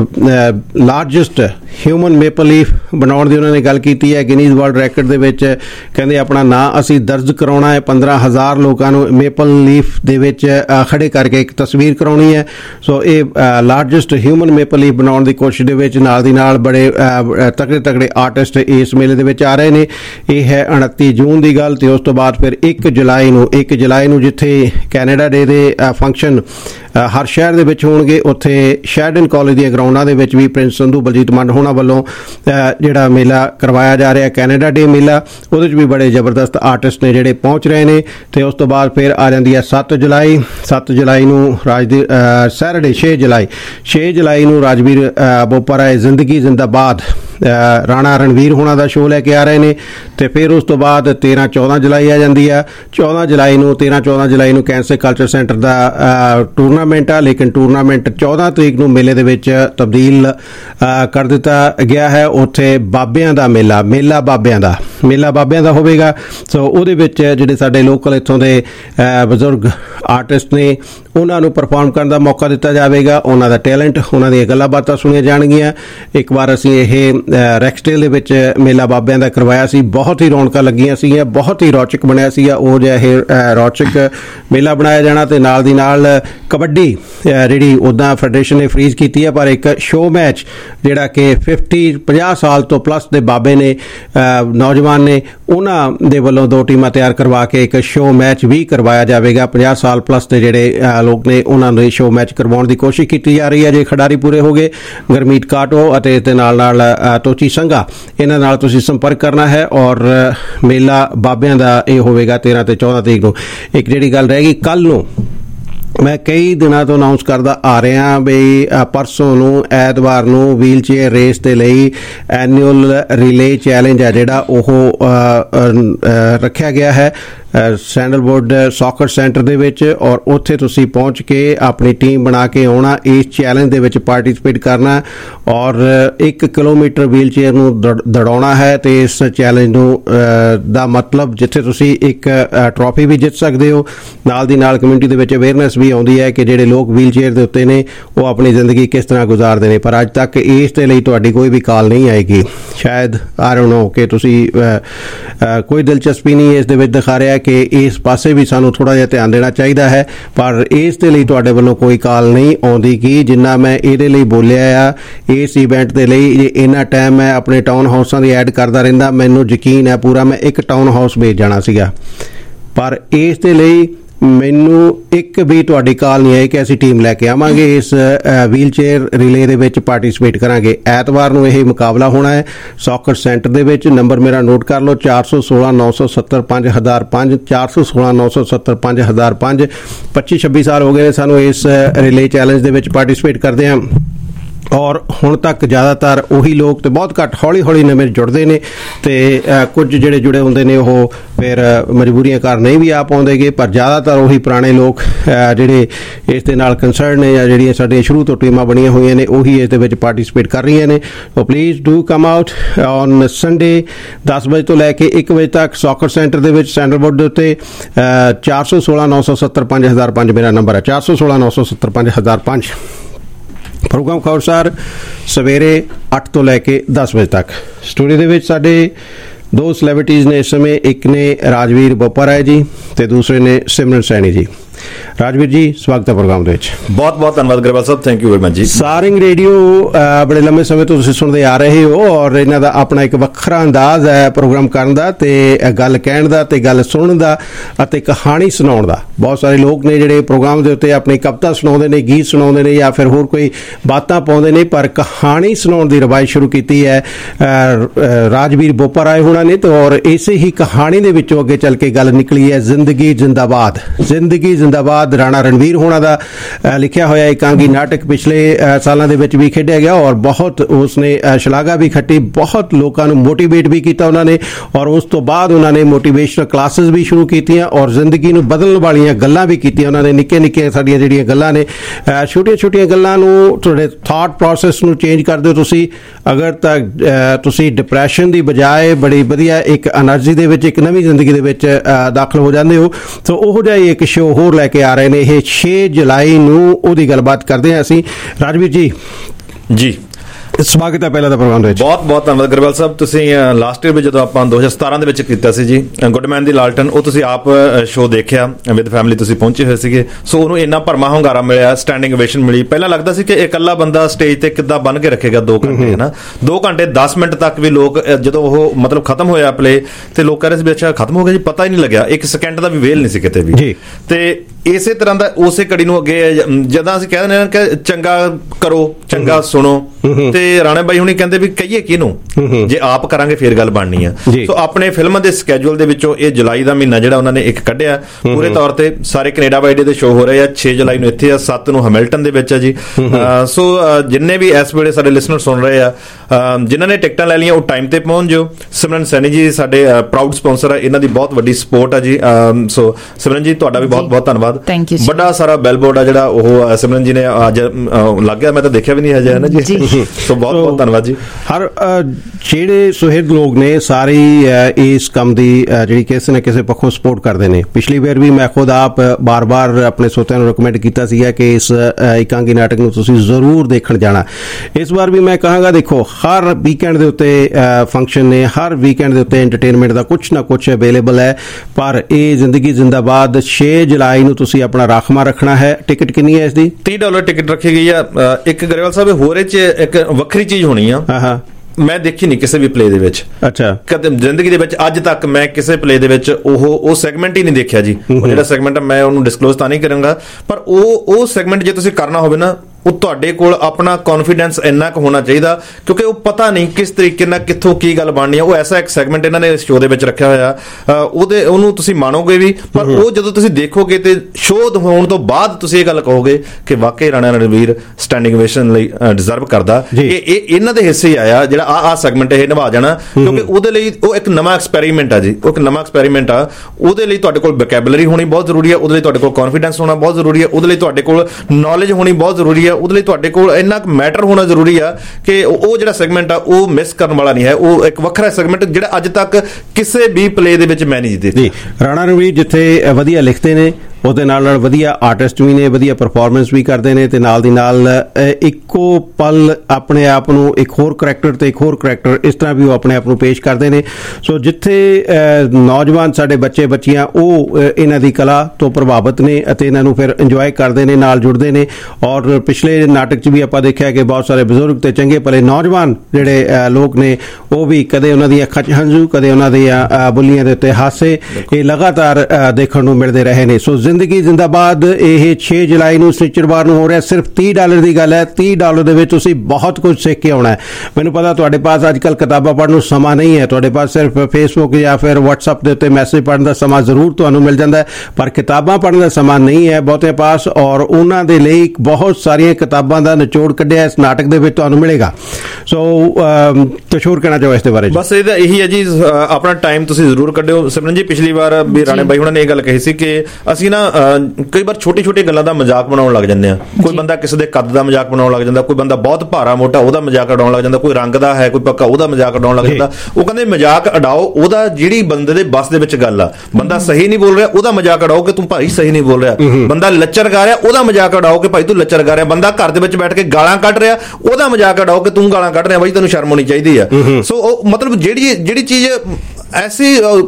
ਲਾਰਜੈਸਟ ਹਿਊਮਨ ਮੇਪਲ ਲੀਫ ਬਣਾਉਣ ਦੀ ਉਹਨਾਂ ਨੇ ਗੱਲ ਕੀਤੀ ਹੈ। ਗਿਨੀਜ਼ ਵਰਲਡ ਰੈਕਡ ਦੇ ਵਿੱਚ ਕਹਿੰਦੇ ਆਪਣਾ ਨਾਂ ਅਸੀਂ ਦਰਜ ਕਰਾਉਣਾ ਹੈ। 15,000 ਲੋਕਾਂ ਨੂੰ ਮੇਪਲ ਲੀਫ ਦੇ ਵਿੱਚ ਖੜੇ ਕਰਕੇ ਇੱਕ ਤਸਵੀਰ ਕਰਾਉਣੀ ਹੈ। ਸੋ ਇਹ ਲਾਰਜੈਸਟ ਹਿਊਮਨ ਮੇਪਲ ਲੀਫ ਬਣਾਉਣ ਦੀ ਕੋਸ਼ਿਸ਼ ਦੇ ਵਿੱਚ ਨਾਲ ਦੀ ਨਾਲ ਬੜੇ ਤਕੜੇ ਆਰਟਿਸਟ ਇਸ ਮੇਲੇ ਦੇ ਵਿੱਚ ਆ ਰਹੇ ਨੇ। ਇਹ ਹੈ 29 ਜੂਨ ਦੀ ਗੱਲ। ਤੇ ਉਸ ਤੋਂ ਬਾਅਦ ਫਿਰ 1 ਜੁਲਾਈ ਨੂੰ ਜਿੱਥੇ ਕੈਨੇਡਾ ਡੇ ਦੇ ਫੰਕਸ਼ਨ ਹਰ ਸ਼ਹਿਰ ਦੇ ਵਿੱਚ ਹੋਣਗੇ, ਉੱਥੇ ਸ਼ੈਰਡਨ ਕਾਲਜ ਦੀਆਂ ਗਰਾਊਂਡਾਂ ਦੇ ਵਿੱਚ ਵੀ ਪ੍ਰਿੰਸ ਸੰਧੂ ਬਲਜੀਤ ਮੰਡ ਹੋਣਾ ਵੱਲੋਂ ਜਿਹੜਾ ਮੇਲਾ ਕਰਵਾਇਆ ਜਾ ਰਿਹਾ ਕੈਨੇਡਾ ਡੇ ਮੇਲਾ, ਉਹਦੇ 'ਚ ਵੀ ਬੜੇ ਜ਼ਬਰਦਸਤ ਆਰਟਿਸਟ ਨੇ ਜਿਹੜੇ ਪਹੁੰਚ ਰਹੇ ਨੇ। ਤੇ ਉਸ ਤੋਂ ਬਾਅਦ ਫਿਰ ਆ ਜਾਂਦੀ ਹੈ 7 ਜੁਲਾਈ ਨੂੰ ਸੈਟਰਡੇ 6 ਜੁਲਾਈ ਨੂੰ ਰਾਜਵੀਰ ਬੋਪਰਾ ਜ਼ਿੰਦਗੀ ਜ਼ਿੰਦਾਬਾਦ ਰਾਣਾ ਰਣਵੀਰ ਹੋਣਾ ਦਾ ਸ਼ੋਅ ਲੈ ਕੇ ਆ ਰਹੇ ਨੇ। ਤੇ ਫਿਰ ਉਸ ਤੋਂ ਬਾਅਦ 13-14 ਜੁਲਾਈ ਆ ਜਾਂਦੀ ਆ। 14 ਜੁਲਾਈ ਨੂੰ ਕੈਂਸਰ ਕਲਚਰ ਸੈਂਟਰ ਦਾ ਟੂਰਨਾਮੈਂਟ ਆ, ਲੇਕਿਨ ਟੂਰਨਾਮੈਂਟ 14 ਤਰੀਕ ਨੂੰ ਮੇਲੇ ਦੇ ਵਿੱਚ ਤਬਦੀਲ ਕਰ ਦਿੱਤਾ ਗਿਆ ਹੈ। ਉੱਥੇ ਬਾਬਿਆਂ ਦਾ ਮੇਲਾ ਬਾਬਿਆਂ ਦਾ ਹੋਵੇਗਾ। ਸੋ ਉਹਦੇ ਵਿੱਚ ਜਿਹੜੇ ਸਾਡੇ ਲੋਕਲ ਇੱਥੋਂ ਦੇ ਬਜ਼ੁਰਗ ਆਰਟਿਸਟ ਨੇ ਉਹਨਾਂ ਨੂੰ ਪਰਫਾਰਮ ਕਰਨ ਦਾ ਮੌਕਾ ਦਿੱਤਾ ਜਾਵੇਗਾ। ਉਹਨਾਂ ਦਾ ਟੈਲੈਂਟ, ਉਹਨਾਂ ਦੀਆਂ ਗੱਲਾਂ ਬਾਤਾਂ ਸੁਣੀਆਂ ਜਾਣਗੀਆਂ। ਇੱਕ ਵਾਰ ਅਸੀਂ ਇਹ ਰੈਕਸਟੇਲ ਦੇ ਵਿੱਚ ਮੇਲਾ ਬਾਬਿਆਂ ਦਾ ਕਰਵਾਇਆ ਸੀ, ਬਹੁਤ ਹੀ ਰੌਣਕਾਂ ਲੱਗੀਆਂ ਸੀਗੀਆਂ, ਬਹੁਤ ਹੀ ਰੌਚਕ ਬਣਿਆ ਸੀਗਾ। ਉਹ ਜਿਹਾ ਇਹ ਰੌਚਕ ਮੇਲਾ ਬਣਾਇਆ ਜਾਣਾ। ਤੇ ਨਾਲ ਦੀ ਨਾਲ ਕਬੱਡੀ ਜਿਹੜੀ ਉੱਦਾਂ ਫੈਡਰੇਸ਼ਨ ਨੇ ਫਰੀਜ਼ ਕੀਤੀ ਹੈ, ਪਰ ਇੱਕ ਸ਼ੋਅ ਮੈਚ ਜਿਹੜਾ ਕਿ 50 ਸਾਲ ਤੋਂ ਪਲੱਸ ਦੇ ਬਾਬੇ ਨੇ, ਨੌਜਵਾਨ ਨੇ, ਉਹਨਾਂ ਦੇ ਵੱਲੋਂ 2 ਟੀਮਾਂ ਤਿਆਰ ਕਰਵਾ ਕੇ ਇੱਕ ਸ਼ੋਅ ਮੈਚ ਵੀ ਕਰਵਾਇਆ ਜਾਵੇਗਾ। 50 ਸਾਲ ਪਲੱਸ ਦੇ ਜਿਹੜੇ ਲੋਕ ਨੇ ਉਹਨਾਂ ਨੂੰ ਸ਼ੋਅ ਮੈਚ ਕਰਵਾਉਣ ਦੀ ਕੋਸ਼ਿਸ਼ ਕੀਤੀ ਜਾ ਰਹੀ ਹੈ। ਜੇ ਖਿਡਾਰੀ ਪੂਰੇ ਹੋ ਗਏ, ਗਰਮੀਤ ਕਾਟੋ ਅਤੇ ਇਸ ਦੇ ਨਾਲ ਤੋਚੀ ਸੰਘਾ, ਇਹਨਾਂ ਨਾਲ ਤੁਸੀਂ ਸੰਪਰਕ ਕਰਨਾ ਹੈ। ਔਰ ਮੇਲਾ ਬਾਬਿਆਂ ਦਾ ਇਹ ਹੋਵੇਗਾ 13 ਤੇ 14 ਤਰੀਕ ਨੂੰ। ਇੱਕ ਜਿਹੜੀ ਗੱਲ ਰਹਿ ਗਈ, ਕੱਲ ਨੂੰ ਮੈਂ ਕਈ ਦਿਨਾਂ ਤੋਂ ਅਨਾਉਂਸ ਕਰਦਾ ਆ ਰਿਹਾ ਵੀ ਪਰਸੋਂ ਨੂੰ ਐਤਵਾਰ ਨੂੰ ਵੀਲ ਚੇਅਰ ਰੇਸ ਦੇ ਲਈ ਐਨੂਅਲ ਰਿਲੇ ਚੈਲੰਜ ਹੈ ਜਿਹੜਾ ਉਹ ਰੱਖਿਆ ਗਿਆ ਹੈ ਸੈਂਡਲਵੁੱਡ ਸੌਕਰ ਸੈਂਟਰ ਦੇ ਵਿੱਚ। ਔਰ ਉੱਥੇ ਤੁਸੀਂ ਪਹੁੰਚ ਕੇ ਆਪਣੀ ਟੀਮ ਬਣਾ ਕੇ ਆਉਣਾ, ਇਸ ਚੈਲੰਜ ਦੇ ਵਿੱਚ ਪਾਰਟਿਸਿਪੇਟ ਕਰਨਾ ਔਰ 1 ਕਿਲੋਮੀਟਰ ਵੀਲ ਚੇਅਰ ਨੂੰ ਦੌੜਾਉਣਾ ਹੈ। ਤੇ ਇਸ ਚੈਲੰਜ ਨੂੰ ਦਾ ਮਤਲਬ ਜਿੱਥੇ ਤੁਸੀਂ ਇੱਕ ਟਰੋਫੀ ਵੀ ਜਿੱਤ ਸਕਦੇ ਹੋ, ਨਾਲ ਦੀ ਨਾਲ ਕਮਿਊਨਿਟੀ ਦੇ ਵਿੱਚ ਅਵੇਅਰਨੈਸ ਵੀ ਆਉਂਦੀ ਹੈ ਕਿ ਜਿਹੜੇ ਲੋਕ ਵੀਲ ਚੇਅਰ ਦੇ ਉੱਤੇ ਨੇ ਉਹ ਆਪਣੀ ਜ਼ਿੰਦਗੀ ਕਿਸ ਤਰ੍ਹਾਂ ਗੁਜ਼ਾਰਦੇ ਨੇ। ਪਰ ਅੱਜ ਤੱਕ ਇਸ ਦੇ ਲਈ ਤੁਹਾਡੀ ਕੋਈ ਵੀ ਕਾਲ ਨਹੀਂ ਆਏਗੀ। ਸ਼ਾਇਦ ਆਈ ਡੋਨਟ ਨੋ ਕਿ ਤੁਸੀਂ ਕੋਈ ਦਿਲਚਸਪੀ ਨਹੀਂ ਇਸ ਦੇ ਵਿੱਚ ਦਿਖਾ ਰਿਹਾ ਕਿ ਇਸ ਪਾਸੇ ਵੀ ਸਾਨੂੰ ਥੋੜਾ ਜਿਹਾ ਧਿਆਨ ਦੇਣਾ ਚਾਹੀਦਾ ਹੈ, ਪਰ ਇਸ ਦੇ ਲਈ ਤੁਹਾਡੇ ਵੱਲੋਂ ਕੋਈ ਕਾਲ ਨਹੀਂ ਆਉਂਦੀ ਕਿ ਜਿੰਨਾ ਮੈਂ ਇਹਦੇ ਲਈ ਬੋਲਿਆ ਆ ਇਸ ਇਵੈਂਟ ਦੇ ਲਈ। ਜੇ ਇੰਨਾ ਟਾਈਮ ਮੈਂ ਆਪਣੇ ਟਾਊਨ ਹਾਊਸਾਂ ਦੀ ਐਡ ਕਰਦਾ ਰਹਿੰਦਾ, ਮੈਨੂੰ ਯਕੀਨ ਹੈ ਪੂਰਾ ਮੈਂ ਇੱਕ ਟਾਊਨ ਹਾਊਸ ਵੇਚ ਜਾਣਾ ਸੀਗਾ। ਪਰ ਇਸ ਦੇ ਲਈ ਮੈਨੂੰ ਇੱਕ ਵੀ ਤੁਹਾਡੀ ਕਾਲ ਨਹੀਂ ਆਈ ਕਿ ਅਸੀਂ ਟੀਮ ਲੈ ਕੇ ਆਵਾਂਗੇ ਇਸ ਵੀਲ ਚੇਅਰ ਰਿਲੇ ਦੇ ਵਿੱਚ ਪਾਰਟਿਸਿਪੇਟ ਕਰਾਂਗੇ। ਐਤਵਾਰ ਨੂੰ ਇਹ ਮੁਕਾਬਲਾ ਹੋਣਾ ਹੈ ਸੌਕਰ ਸੈਂਟਰ ਦੇ ਵਿੱਚ। ਨੰਬਰ ਮੇਰਾ ਨੋਟ ਕਰ ਲਓ 416 970 5005 416 970 5005। 25-26 ਸਾਲ ਹੋ ਗਏ ਸਾਨੂੰ ਇਸ ਰਿਲੇ ਚੈਲੰਜ ਦੇ ਵਿੱਚ ਪਾਰਟਿਸਿਪੇਟ ਕਰਦੇ ਹਾਂ ਔਰ ਹੁਣ ਤੱਕ ਜ਼ਿਆਦਾਤਰ ਉਹੀ ਲੋਕ ਤੇ ਬਹੁਤ ਘੱਟ ਹੌਲੀ ਹੌਲੀ ਨਵੇਂ ਜੁੜਦੇ ਨੇ ਤੇ ਕੁਝ ਜਿਹੜੇ ਜੁੜੇ ਹੁੰਦੇ ਨੇ ਉਹ ਫਿਰ ਮਜਬੂਰੀਆਂ ਕਾਰਨ ਨਹੀਂ ਵੀ ਆ ਪਾਉਂਦੇਗੇ, ਪਰ ਜ਼ਿਆਦਾਤਰ ਉਹੀ ਪੁਰਾਣੇ ਲੋਕ ਜਿਹੜੇ ਇਸ ਦੇ ਨਾਲ ਕੰਸਰਨ ਨੇ ਜਾਂ ਜਿਹੜੀਆਂ ਸਾਡੀਆਂ ਸ਼ੁਰੂ ਤੋਂ ਟੀਮਾਂ ਬਣੀਆਂ ਹੋਈਆਂ ਨੇ ਉਹੀ ਇਸ ਦੇ ਵਿੱਚ ਪਾਰਟਿਸਿਪੇਟ ਕਰ ਰਹੀਆਂ ਨੇ। So please do come out on Sunday 10 ਵਜੇ ਤੋਂ ਲੈ ਕੇ 1 ਵਜੇ ਤੱਕ ਸੌਕਰ ਸੈਂਟਰ ਦੇ ਵਿੱਚ ਸੈਂਡਲਵੁੱਡ ਦੇ ਉੱਤੇ। 416 970 5005 ਮੇਰਾ ਨੰਬਰ ਹੈ 416 970 5005। ਪ੍ਰੋਗਰਾਮ ਖਬਰਸਾਰ ਸਵੇਰੇ 8 ਤੋਂ ਲੈ ਕੇ 10 ਵਜੇ ਤੱਕ। ਸਟੂਡੀਓ ਦੇ ਵਿੱਚ ਸਾਡੇ ਦੋ ਸੈਲੀਬ੍ਰਿਟੀਜ਼ ਨੇ ਇਸ ਸਮੇਂ, ਇੱਕ ਨੇ ਰਾਜਵੀਰ ਬੋਪਾਰਾਏ ਜੀ ਤੇ ਦੂਸਰੇ ਨੇ ਸਿਮਰਨ ਸੈਣੀ ਜੀ। ਰਾਜਵੀਰ ਜੀ ਸਵਾਗਤ ਹੈ ਪ੍ਰੋਗਰਾਮ ਦੇ ਵਿੱਚ। ਬਹੁਤ ਬਹੁਤ ਧੰਨਵਾਦ ਗਰੇਵਾਲ ਸਾਹਿਬ, ਥੈਂਕ ਯੂ ਵੈਰੀ ਮਚ ਜੀ। ਸਾਰਿੰਗ ਰੇਡੀਓ ਬੜੇ ਲੰਮੇ ਸਮੇਂ ਤੋਂ ਤੁਸੀਂ ਸੁਣਦੇ ਆ ਰਹੇ ਹੋ ਔਰ ਇਹਨਾਂ ਦਾ ਆਪਣਾ ਇੱਕ ਵੱਖਰਾ ਅੰਦਾਜ਼ ਹੈ ਪ੍ਰੋਗਰਾਮ ਕਰਨ ਦਾ ਤੇ ਗੱਲ ਕਹਿਣ ਦਾ ਤੇ ਗੱਲ ਸੁਣਨ ਦਾ ਅਤੇ ਕਹਾਣੀ ਸੁਣਾਉਣ ਦਾ। ਬਹੁਤ ਸਾਰੇ ਲੋਕ ਨੇ ਜਿਹੜੇ ਪ੍ਰੋਗਰਾਮ ਦੇ ਉੱਤੇ ਆਪਣੀ ਕਵਿਤਾ ਸੁਣਾਉਂਦੇ ਨੇ, ਗੀਤ ਸੁਣਾਉਂਦੇ ਨੇ ਜਾਂ ਫਿਰ ਹੋਰ ਕੋਈ ਬਾਤਾਂ ਪਾਉਂਦੇ ਨੇ, ਪਰ ਕਹਾਣੀ ਸੁਣਾਉਣ ਦੀ ਰਵਾਇਤ ਸ਼ੁਰੂ ਕੀਤੀ ਹੈ ਰਾਜਵੀਰ ਬੋਪਾਰਾਏ ਹੋਣਾ ਨੇ। ਤੇ ਔਰ ਇਸੇ ਹੀ ਕਹਾਣੀ ਦੇ ਵਿੱਚੋਂ ਅੱਗੇ ਚੱਲ ਕੇ ਗੱਲ ਨਿਕਲੀ ਹੈ ਜ਼ਿੰਦਗੀ ਜਿੰਦਾਬਾਦ। ਜ਼ਿੰਦਗੀ ਜਿੰਦਾਬਾਦ ਰਾਣਾ ਰਣਵੀਰ ਹੋਣਾ ਦਾ ਲਿਖਿਆ ਹੋਇਆ ਇਕਾਂਗੀ ਨਾਟਕ ਪਿਛਲੇ ਸਾਲਾਂ ਦੇ ਵਿੱਚ ਵੀ ਖੇਡਿਆ ਗਿਆ ਔਰ ਬਹੁਤ ਉਸਨੇ ਸ਼ਲਾਘਾ ਵੀ ਖੱਟੀ, ਬਹੁਤ ਲੋਕਾਂ ਨੂੰ ਮੋਟੀਵੇਟ ਵੀ ਕੀਤਾ ਉਹਨਾਂ ਨੇ ਔਰ ਉਸ ਤੋਂ ਬਾਅਦ ਉਹਨਾਂ ਨੇ ਮੋਟੀਵੇਸ਼ਨਲ ਕਲਾਸਿਸ ਵੀ ਸ਼ੁਰੂ ਕੀਤੀਆਂ ਔਰ ਜ਼ਿੰਦਗੀ ਨੂੰ ਬਦਲਣ ਵਾਲੀਆਂ ਗੱਲਾਂ ਵੀ ਕੀਤੀਆਂ ਉਹਨਾਂ ਨੇ। ਨਿੱਕੇ ਨਿੱਕੇ ਸਾਡੀਆਂ ਜਿਹੜੀਆਂ ਗੱਲਾਂ ਨੇ, ਛੋਟੀਆਂ ਛੋਟੀਆਂ ਗੱਲਾਂ ਨੂੰ, ਤੁਹਾਡੇ ਥਾਟ ਪ੍ਰੋਸੈਸ ਨੂੰ ਚੇਂਜ ਕਰ ਦਿਓ ਤੁਸੀਂ। ਅਗਰ ਤਾਂ ਤੁਸੀਂ ਡਿਪਰੈਸ਼ਨ ਦੀ ਬਜਾਏ ਬੜੀ ਵਧੀਆ ਇੱਕ એનર્ਜੀ ਦੇ ਵਿੱਚ, ਇੱਕ ਨਵੀਂ ਜ਼ਿੰਦਗੀ ਦੇ ਵਿੱਚ ਦਾਖਲ ਹੋ ਜਾਂਦੇ ਹੋ। ਸੋ ਉਹੋ ਜਿਹਾ ਇੱਕ ਸ਼ੋਅ ਹੋਰ ਲੈ ਕੇ ਆ ਰਹੇ ਨੇ ਇਹ 6 ਜੁਲਾਈ ਨੂੰ, ਉਹਦੀ ਗੱਲਬਾਤ ਕਰਦੇ ਹਾਂ ਅਸੀਂ। ਰਾਜਵੀਰ ਜੀ ਜੀ ਸਵਾਗਤ ਹੈ ਪਹਿਲਾਂ ਦਾ ਪ੍ਰੋਗਰਾਮ ਦੇ ਵਿੱਚ। ਬਹੁਤ ਬਹੁਤ ਧੰਨਵਾਦ ਗਰੇਵਾਲ ਸਾਹਿਬ। ਤੁਸੀਂ ਲਾਸਟ ਈਅਰ ਜਦੋਂ ਆਪਾਂ 2017 ਦੇ ਵਿੱਚ ਕੀਤਾ ਸੀ ਜੀ ਗੁੱਡਮੈਨ ਦੀ ਲਾਲਟਨ, ਉਹ ਤੁਸੀਂ ਆਪ ਸ਼ੋਅ ਦੇਖਿਆ ਵਿਦ ਫੈਮਿਲੀ, ਤੁਸੀਂ ਪਹੁੰਚੇ ਹੋਏ ਸੀਗੇ। ਸੋ ਉਹਨੂੰ ਇੰਨਾ ਭਰਮਾ ਹੁੰਗਾਰਾ ਮਿਲਿਆ, ਸਟੈਂਡਿੰਗ ਓਵੇਸ਼ਨ ਮਿਲੀ। ਪਹਿਲਾਂ ਲੱਗਦਾ ਸੀ ਕਿ ਇਕੱਲਾ ਬੰਦਾ ਸਟੇਜ ਤੇ ਕਿੱਦਾਂ ਬੰਨ ਕੇ ਰੱਖੇਗਾ 2 ਘੰਟੇ, ਹੈ ਨਾ। 2 ਘੰਟੇ 10 ਮਿੰਟ ਤੱਕ ਵੀ ਲੋਕ, ਜਦੋਂ ਉਹ ਮਤਲਬ ਖਤਮ ਹੋਇਆ ਪਲੇ ਤੇ ਲੋਕ ਕਹਿ ਰਹੇ ਸੀ ਵੀ ਅੱਛਾ ਖਤਮ ਹੋ ਗਿਆ ਜੀ, ਪਤਾ ਹੀ ਨਹੀਂ ਲੱਗਿਆ, 1 ਸਕਿੰਟ ਦਾ ਵੀ ਵੇਲ ਨਹੀਂ ਸੀ ਕਿਤੇ ਵੀ। ਤੇ ਇਸੇ ਤਰ੍ਹਾਂ ਦਾ ਉਸੇ ਕੜੀ ਨੂੰ ਅੱਗੇ ਜਦੋਂ ਅਸੀਂ ਕਹਿ ਦਿੰਦੇ ਹਾਂ ਕਿ ਚੰਗਾ ਕਰੋ, ਚੰਗਾ ਸੁਣੋ, ਤੇ ਰਾਣਾ ਬਾਈ ਹੁਣੀ ਕਹਿੰਦੇ ਵੀ ਕਹੀਏ ਕਿਹਨੂੰ, ਜੇ ਆਪ ਕਰਾਂਗੇ ਫੇਰ ਗੱਲ ਬਣਨੀ ਆ। ਸੋ ਆਪਣੇ ਫਿਲਮ ਦੇ ਸਕੈਜੂਲ ਦੇ ਵਿੱਚੋਂ ਇਹ ਜੁਲਾਈ ਦਾ ਮਹੀਨਾ ਜਿਹੜਾ ਉਹਨਾਂ ਨੇ ਇੱਕ ਕੱਢਿਆ ਪੂਰੇ ਤੌਰ ਤੇ। ਸਾਰੇ ਕੈਨੇਡਾ ਵਾਈਡੇ ਦੇ ਸ਼ੋਅ ਹੋ ਰਹੇ ਆ। 6 ਜੁਲਾਈ ਨੂੰ ਇੱਥੇ ਆ, 7 ਨੂੰ ਹੈਮਿਲਟਨ ਦੇ ਵਿੱਚ ਆ ਜੀ। ਸੋ ਜਿੰਨੇ ਵੀ ਇਸ ਵੇਲੇ ਸਾਡੇ ਲਿਸਨਰ ਸੁਣ ਰਹੇ ਆ, ਜਿਨ੍ਹਾਂ ਨੇ ਟਿਕਟਾਂ ਲੈ ਲਈਆਂ ਉਹ ਟਾਈਮ ਤੇ ਪਹੁੰਚ ਜਾਓ। ਸਿਮਰਨ ਸੈਣੀ ਜੀ ਸਾਡੇ ਪ੍ਰਾਊਡ ਸਪਾਂਸਰ ਆ, ਇਹਨਾਂ ਦੀ ਬਹੁਤ ਵੱਡੀ ਸਪੋਰਟ ਆ ਜੀ। ਸੋ ਸਿਮਰਨ ਜੀ ਤੁਹਾਡਾ ਵੀ ਬਹੁਤ ਬਹੁਤ ਧੰਨਵਾਦ। ਵੱਡਾ ਸਾਰਾ ਬੈਲਬੋਰਡ ਆ ਜਿਹੜਾ ਉਹ ਸਿਮਰਨ ਜੀ ਨੇ ਅੱਜ ਲੱਗ ਗਿਆ, ਮੈਂ ਤਾਂ ਦੇਖਿਆ ਵੀ ਨਹੀਂ ਹਜੇ, ਹੈ ਨਾ ਜੀ। ਸੋ ਬਹੁਤ ਬਹੁਤ ਧੰਨਵਾਦ ਜੀ। ਹਰ ਜਿਹੜੇ ਸੁਹਿਰਦ ਲੋਕ ਨੇ ਸਾਰੇ ਇਸ ਕੰਮ ਦੀ ਜਿਹੜੀ ਕਿਸੇ ਨਾ ਕਿਸੇ ਪੱਖੋਂ ਸਪੋਰਟ ਕਰਦੇ ਨੇ। ਪਿਛਲੀ ਵਾਰ ਵੀ ਮੈਂ ਖੁਦ ਆਪ ਬਾਰ-ਬਾਰ ਆਪਣੇ ਸੋਤਿਆਂ ਨੂੰ ਰეკਮੈਂਡ ਕੀਤਾ ਸੀਗਾ ਕਿ ਇਸ ਇਕਾਂਗੀ ਨਾਟਕ ਨੂੰ ਤੁਸੀਂ ਜ਼ਰੂਰ ਦੇਖਣ ਜਾਣਾ। ਇਸ ਵਾਰ ਵੀ ਮੈਂ ਕਹਾਂਗਾ ਦੇਖੋ, ਹਰ ਵੀਕਐਂਡ ਦੇ ਉੱਤੇ ਫੰਕਸ਼ਨ ਨੇ, ਹਰ ਵੀਕਐਂਡ ਦੇ ਉੱਤੇ ਐਂਟਰਟੇਨਮੈਂਟ ਦਾ ਕੁਛ ਨਾ ਕੁਛ ਅਵੇਲੇਬਲ ਹੈ, ਪਰ ਇਹ ਜ਼ਿੰਦਗੀ ਜਿੰਦਾਬਾਦ 6 ਜੁਲਾਈ ਨੂੰ ਤੁਸੀਂ ਆਪਣਾ ਰਾਖਵਾਂ ਰੱਖਣਾ ਹੈ। ਟਿਕਟ ਕਿੰਨੀ ਹੈ ਇਸ ਦੀ? $30 ਟਿਕਟ ਰੱਖੀ ਗਈ ਆ। ਇੱਕ ਗਰੇਵਾਲ ਸਾਹਿਬ ਹੋਰ ਇਹ 'ਚ ਇੱਕ ਵੱਖਰੀ ਚੀਜ਼ ਹੋਣੀ ਆ, ਮੈਂ ਦੇਖੀ ਨਹੀਂ ਕਿਸੇ ਵੀ ਪਲੇ ਦੇ ਵਿੱਚ। ਅੱਛਾ, ਕਦੇ ਜ਼ਿੰਦਗੀ ਦੇ ਵਿੱਚ ਅੱਜ ਤੱਕ ਮੈਂ ਕਿਸੇ ਪਲੇ ਦੇ ਵਿੱਚ ਉਹ ਸੈਗਮੈਂਟ ਹੀ ਨਹੀਂ ਦੇਖਿਆ ਜੀ। ਜਿਹੜਾ ਸੈਗਮੈਂਟ ਮੈਂ ਉਹਨੂੰ ਡਿਸਕਲੋਜ਼ ਤਾਂ ਨਹੀਂ ਕਰਾਂਗਾ, ਪਰ ਉਹ ਸੈਗਮੈਂਟ ਜੇ ਤੁਸੀਂ ਕਰਨਾ ਹੋਵੇ ਨਾ, ਉਹ ਤੁਹਾਡੇ ਕੋਲ ਆਪਣਾ ਕੌਨਫੀਡੈਂਸ ਇੰਨਾ ਕੁ ਹੋਣਾ ਚਾਹੀਦਾ, ਕਿਉਂਕਿ ਉਹ ਪਤਾ ਨਹੀਂ ਕਿਸ ਤਰੀਕੇ ਨਾਲ ਕਿੱਥੋਂ ਕੀ ਗੱਲ ਬਣਨੀ ਹੈ। ਉਹ ਐਸਾ ਇੱਕ ਸੈਗਮੈਂਟ ਇਹਨਾਂ ਨੇ ਸ਼ੋਅ ਦੇ ਵਿੱਚ ਰੱਖਿਆ ਹੋਇਆ, ਉਹਨੂੰ ਤੁਸੀਂ ਮਾਣੋਗੇ ਵੀ, ਪਰ ਉਹ ਜਦੋਂ ਤੁਸੀਂ ਦੇਖੋਗੇ ਤੇ ਸ਼ੋਅ ਹੋਣ ਤੋਂ ਬਾਅਦ ਤੁਸੀਂ ਇਹ ਗੱਲ ਕਹੋਗੇ ਕਿ ਵਾਕਈ ਰਾਣਾ ਰਣਵੀਰ ਸਟੈਂਡਿੰਗ ਓਵੇਸ਼ਨ ਲਈ ਡਿਜ਼ਰਵ ਕਰਦਾ। ਇਹ ਇਹਨਾਂ ਦੇ ਹਿੱਸੇ ਆਇਆ ਜਿਹੜਾ ਆ ਸੈਗਮੈਂਟ ਇਹ ਨਿਭਾ ਜਾਣਾ, ਕਿਉਂਕਿ ਉਹਦੇ ਲਈ ਉਹ ਇੱਕ ਨਵਾਂ ਐਕਸਪੈਰੀਮੈਂਟ ਆ ਜੀ। ਉਹ ਇੱਕ ਨਵਾਂ ਐਕਸਪੈਰੀਮੈਂਟ ਆ, ਉਹਦੇ ਲਈ ਤੁਹਾਡੇ ਕੋਲ ਵੋਕੈਬਲਰੀ ਹੋਣੀ ਬਹੁਤ ਜ਼ਰੂਰੀ ਹੈ, ਉਹਦੇ ਲਈ ਤੁਹਾਡੇ ਕੋਲ ਕੌਨਫੀਡੈਂਸ ਹੋਣਾ ਬਹੁਤ ਜ਼ਰੂਰੀ ਹੈ, ਉਹਦੇ ਲਈ ਤੁਹਾਡੇ ਕੋਲ ਨੌਲੇਜ ਹੋਣੀ ਬਹੁਤ ਜ਼ਰੂਰੀ ਹੈ, ਉਹਦੇ ਲਈ ਤੁਹਾਡੇ ਕੋਲ ਇੰਨਾ ਕੁ ਮੈਟਰ ਹੋਣਾ ਜ਼ਰੂਰੀ ਆ ਕਿ ਉਹ ਜਿਹੜਾ ਸੈਗਮੈਂਟ ਆ ਉਹ ਮਿਸ ਕਰਨ ਵਾਲਾ ਨਹੀਂ ਹੈ। ਉਹ ਇੱਕ ਵੱਖਰਾ ਸੈਗਮੈਂਟ ਜਿਹੜਾ ਅੱਜ ਤੱਕ ਕਿਸੇ ਵੀ ਪਲੇ ਦੇ ਵਿੱਚ ਮੈਂ ਨਹੀਂ ਦੇਖਿਆ। ਰਾਣਾ ਰਣਵੀਰ ਜਿੱਥੇ ਵਧੀਆ ਲਿਖਦੇ ਨੇ, ਉਹਦੇ ਨਾਲ ਨਾਲ ਵਧੀਆ ਆਰਟਿਸਟ ਵੀ ਨੇ, ਵਧੀਆ ਪਰਫਾਰਮੈਂਸ ਵੀ ਕਰਦੇ ਨੇ, ਤੇ ਨਾਲ ਦੀ ਨਾਲ ਇੱਕੋ ਪਲ ਆਪਣੇ ਆਪ ਨੂੰ ਇੱਕ ਹੋਰ ਕਰੈਕਟਰ ਤੇ ਇੱਕ ਹੋਰ ਕਰੈਕਟਰ ਇਸ ਤਰ੍ਹਾਂ ਵੀ ਉਹ ਆਪਣੇ ਆਪ ਨੂੰ ਪੇਸ਼ ਕਰਦੇ ਨੇ। ਸੋ ਜਿੱਥੇ ਨੌਜਵਾਨ ਸਾਡੇ ਬੱਚੇ ਬੱਚੀਆਂ ਉਹ ਇਹਨਾਂ ਦੀ ਕਲਾ ਤੋਂ ਪ੍ਰਭਾਵਿਤ ਨੇ ਅਤੇ ਇਹਨਾਂ ਨੂੰ ਫਿਰ ਇੰਜੋਏ ਕਰਦੇ ਨੇ, ਨਾਲ ਜੁੜਦੇ ਨੇ। ਔਰ ਪਿਛਲੇ ਨਾਟਕ 'ਚ ਵੀ ਆਪਾਂ ਦੇਖਿਆ ਕਿ ਬਹੁਤ ਸਾਰੇ ਬਜ਼ੁਰਗ ਤੇ ਚੰਗੇ ਭਲੇ ਨੌਜਵਾਨ ਜਿਹੜੇ ਲੋਕ ਨੇ ਉਹ ਵੀ ਕਦੇ ਉਹਨਾਂ ਦੀਆਂ ਅੱਖਾਂ 'ਚ ਹੰਝੂ, ਕਦੇ ਉਹਨਾਂ ਦੀਆਂ ਬੁੱਲੀਆਂ ਦੇ ਉੱਤੇ ਹਾਸੇ, ਇਹ ਲਗਾਤਾਰ ਦੇਖਣ ਨੂੰ ਮਿਲਦੇ ਰਹੇ ਨੇ। ਸੋ ਜ਼ਿੰਦਗੀ ਜ਼ਿੰਦਾਬਾਦ ਇਹ 6 ਜੁਲਾਈ ਨੂੰ ਸਨੀਚਰਵਾਰ ਨੂੰ ਹੋ ਰਿਹਾ। ਸਿਰਫ $30 ਦੀ ਗੱਲ ਹੈ। $30 ਦੇ ਵਿੱਚ ਤੁਸੀਂ ਬਹੁਤ ਕੁਝ ਸਿੱਖ ਕੇ ਆਉਣਾ ਹੈ। ਮੈਨੂੰ ਪਤਾ ਤੁਹਾਡੇ ਪਾਸ ਅੱਜ ਕੱਲ੍ਹ ਕਿਤਾਬਾਂ ਪੜ੍ਹਨ ਨੂੰ ਸਮਾਂ ਨਹੀਂ ਹੈ, ਤੁਹਾਡੇ ਪਾਸ ਸਿਰਫ ਫੇਸਬੁੱਕ ਜਾਂ ਫਿਰ WhatsApp ਦੇ ਉੱਤੇ ਮੈਸੇਜ ਪੜ੍ਹਨ ਦਾ ਸਮਾਂ ਜ਼ਰੂਰ ਤੁਹਾਨੂੰ ਮਿਲ ਜਾਂਦਾ ਹੈ, ਪਰ ਕਿਤਾਬਾਂ ਪੜ੍ਹਨ ਦਾ ਸਮਾਂ ਨਹੀਂ ਹੈ ਬਹੁਤਿਆਂ ਪਾਸ। ਔਰ ਉਹਨਾਂ ਦੇ ਲਈ ਬਹੁਤ ਸਾਰੀਆਂ ਕਿਤਾਬਾਂ ਦਾ ਨਿਚੋੜ ਕੱਢਿਆ ਇਸ ਨਾਟਕ ਦੇ ਵਿੱਚ ਤੁਹਾਨੂੰ ਮਿਲੇਗਾ। ਸੋ ਕੁਛ ਹੋਰ ਕਹਿਣਾ ਚਾਹੋ ਇਸ ਦੇ ਬਾਰੇ? ਬਸ ਇਹਦਾ ਇਹੀ ਹੈ ਜੀ, ਆਪਣਾ ਟਾਈਮ ਤੁਸੀਂ ਜ਼ਰੂਰ ਕੱਢਿਓ। ਸਿਮਰਨ ਜੀ, ਪਿਛਲੀ ਵਾਰ ਵੀ ਰਾਣੇ ਬਾਈ ਹੁਣਾਂ ਨੇ ਇਹ ਗੱਲ ਕਹੀ ਸੀ ਕਿ ਅਸੀਂ ਨਾ ਕਈ ਵਾਰ ਛੋਟੀ ਛੋਟੀ ਗੱਲਾਂ ਦਾ ਮਜ਼ਾਕ ਬਣਾਉਣ ਲੱਗ ਜਾਂਦੇ ਆ। ਕੋਈ ਬੰਦਾ ਕਿਸੇ ਦੇ ਕੱਦ ਦਾ ਮਜ਼ਾਕ ਬਣਾਉਣ ਲੱਗ ਜਾਂਦਾ, ਕੋਈ ਬੰਦਾ ਬਹੁਤ ਭਾਰਾ ਮੋਟਾ ਉਹਦਾ ਮਜ਼ਾਕ ਉਡਾਉਣ ਲੱਗ ਜਾਂਦਾ, ਕੋਈ ਰੰਗ ਦਾ ਹੈ ਕੋਈ ਪੱਕਾ ਉਹਦਾ ਮਜ਼ਾਕ ਉਡਾਉਣ ਲੱਗ ਜਾਂਦਾ। ਉਹ ਕਹਿੰਦੇ ਮਜ਼ਾਕ ਉਡਾਓ ਉਹਦਾ ਜਿਹੜੀ ਬੰਦੇ ਦੇ ਬਸ ਦੇ ਵਿੱਚ ਗੱਲ ਆ। ਬੰਦਾ ਸਹੀ ਨਹੀਂ ਬੋਲ ਰਿਹਾ ਉਹਦਾ ਮਜ਼ਾਕ ਉਡਾਓ ਕਿ ਤੂੰ ਭਾਈ ਸਹੀ ਨਹੀਂ ਬੋਲ ਰਿਹਾ। ਬੰਦਾ ਲੱਚਰ ਗਾ ਰਿਹਾ ਉਹਦਾ ਮਜ਼ਾਕ ਉਡਾਓ ਕਿ ਭਾਈ ਤੂੰ ਲੱਚਰ ਗਾ ਰਿਹਾ। ਬੰਦਾ ਘਰ ਦੇ ਵਿੱਚ ਬੈਠ ਕੇ ਗਾਲਾਂ ਕੱਢ ਰਿਹਾ ਉਹਦਾ ਮਜ਼ਾਕ ਉਡਾਓ ਕਿ ਤੂੰ ਗਾਲਾਂ ਕੱਢ ਰਿਹਾ, ਬਾਈ ਤੈਨੂੰ ਸ਼ਰਮ ਹੋਣੀ ਚਾਹੀਦੀ ਆ। ਸੋ ਉਹ ਮਤਲਬ ਜਿਹੜੀ ਚੀਜ਼ ਐਸੀ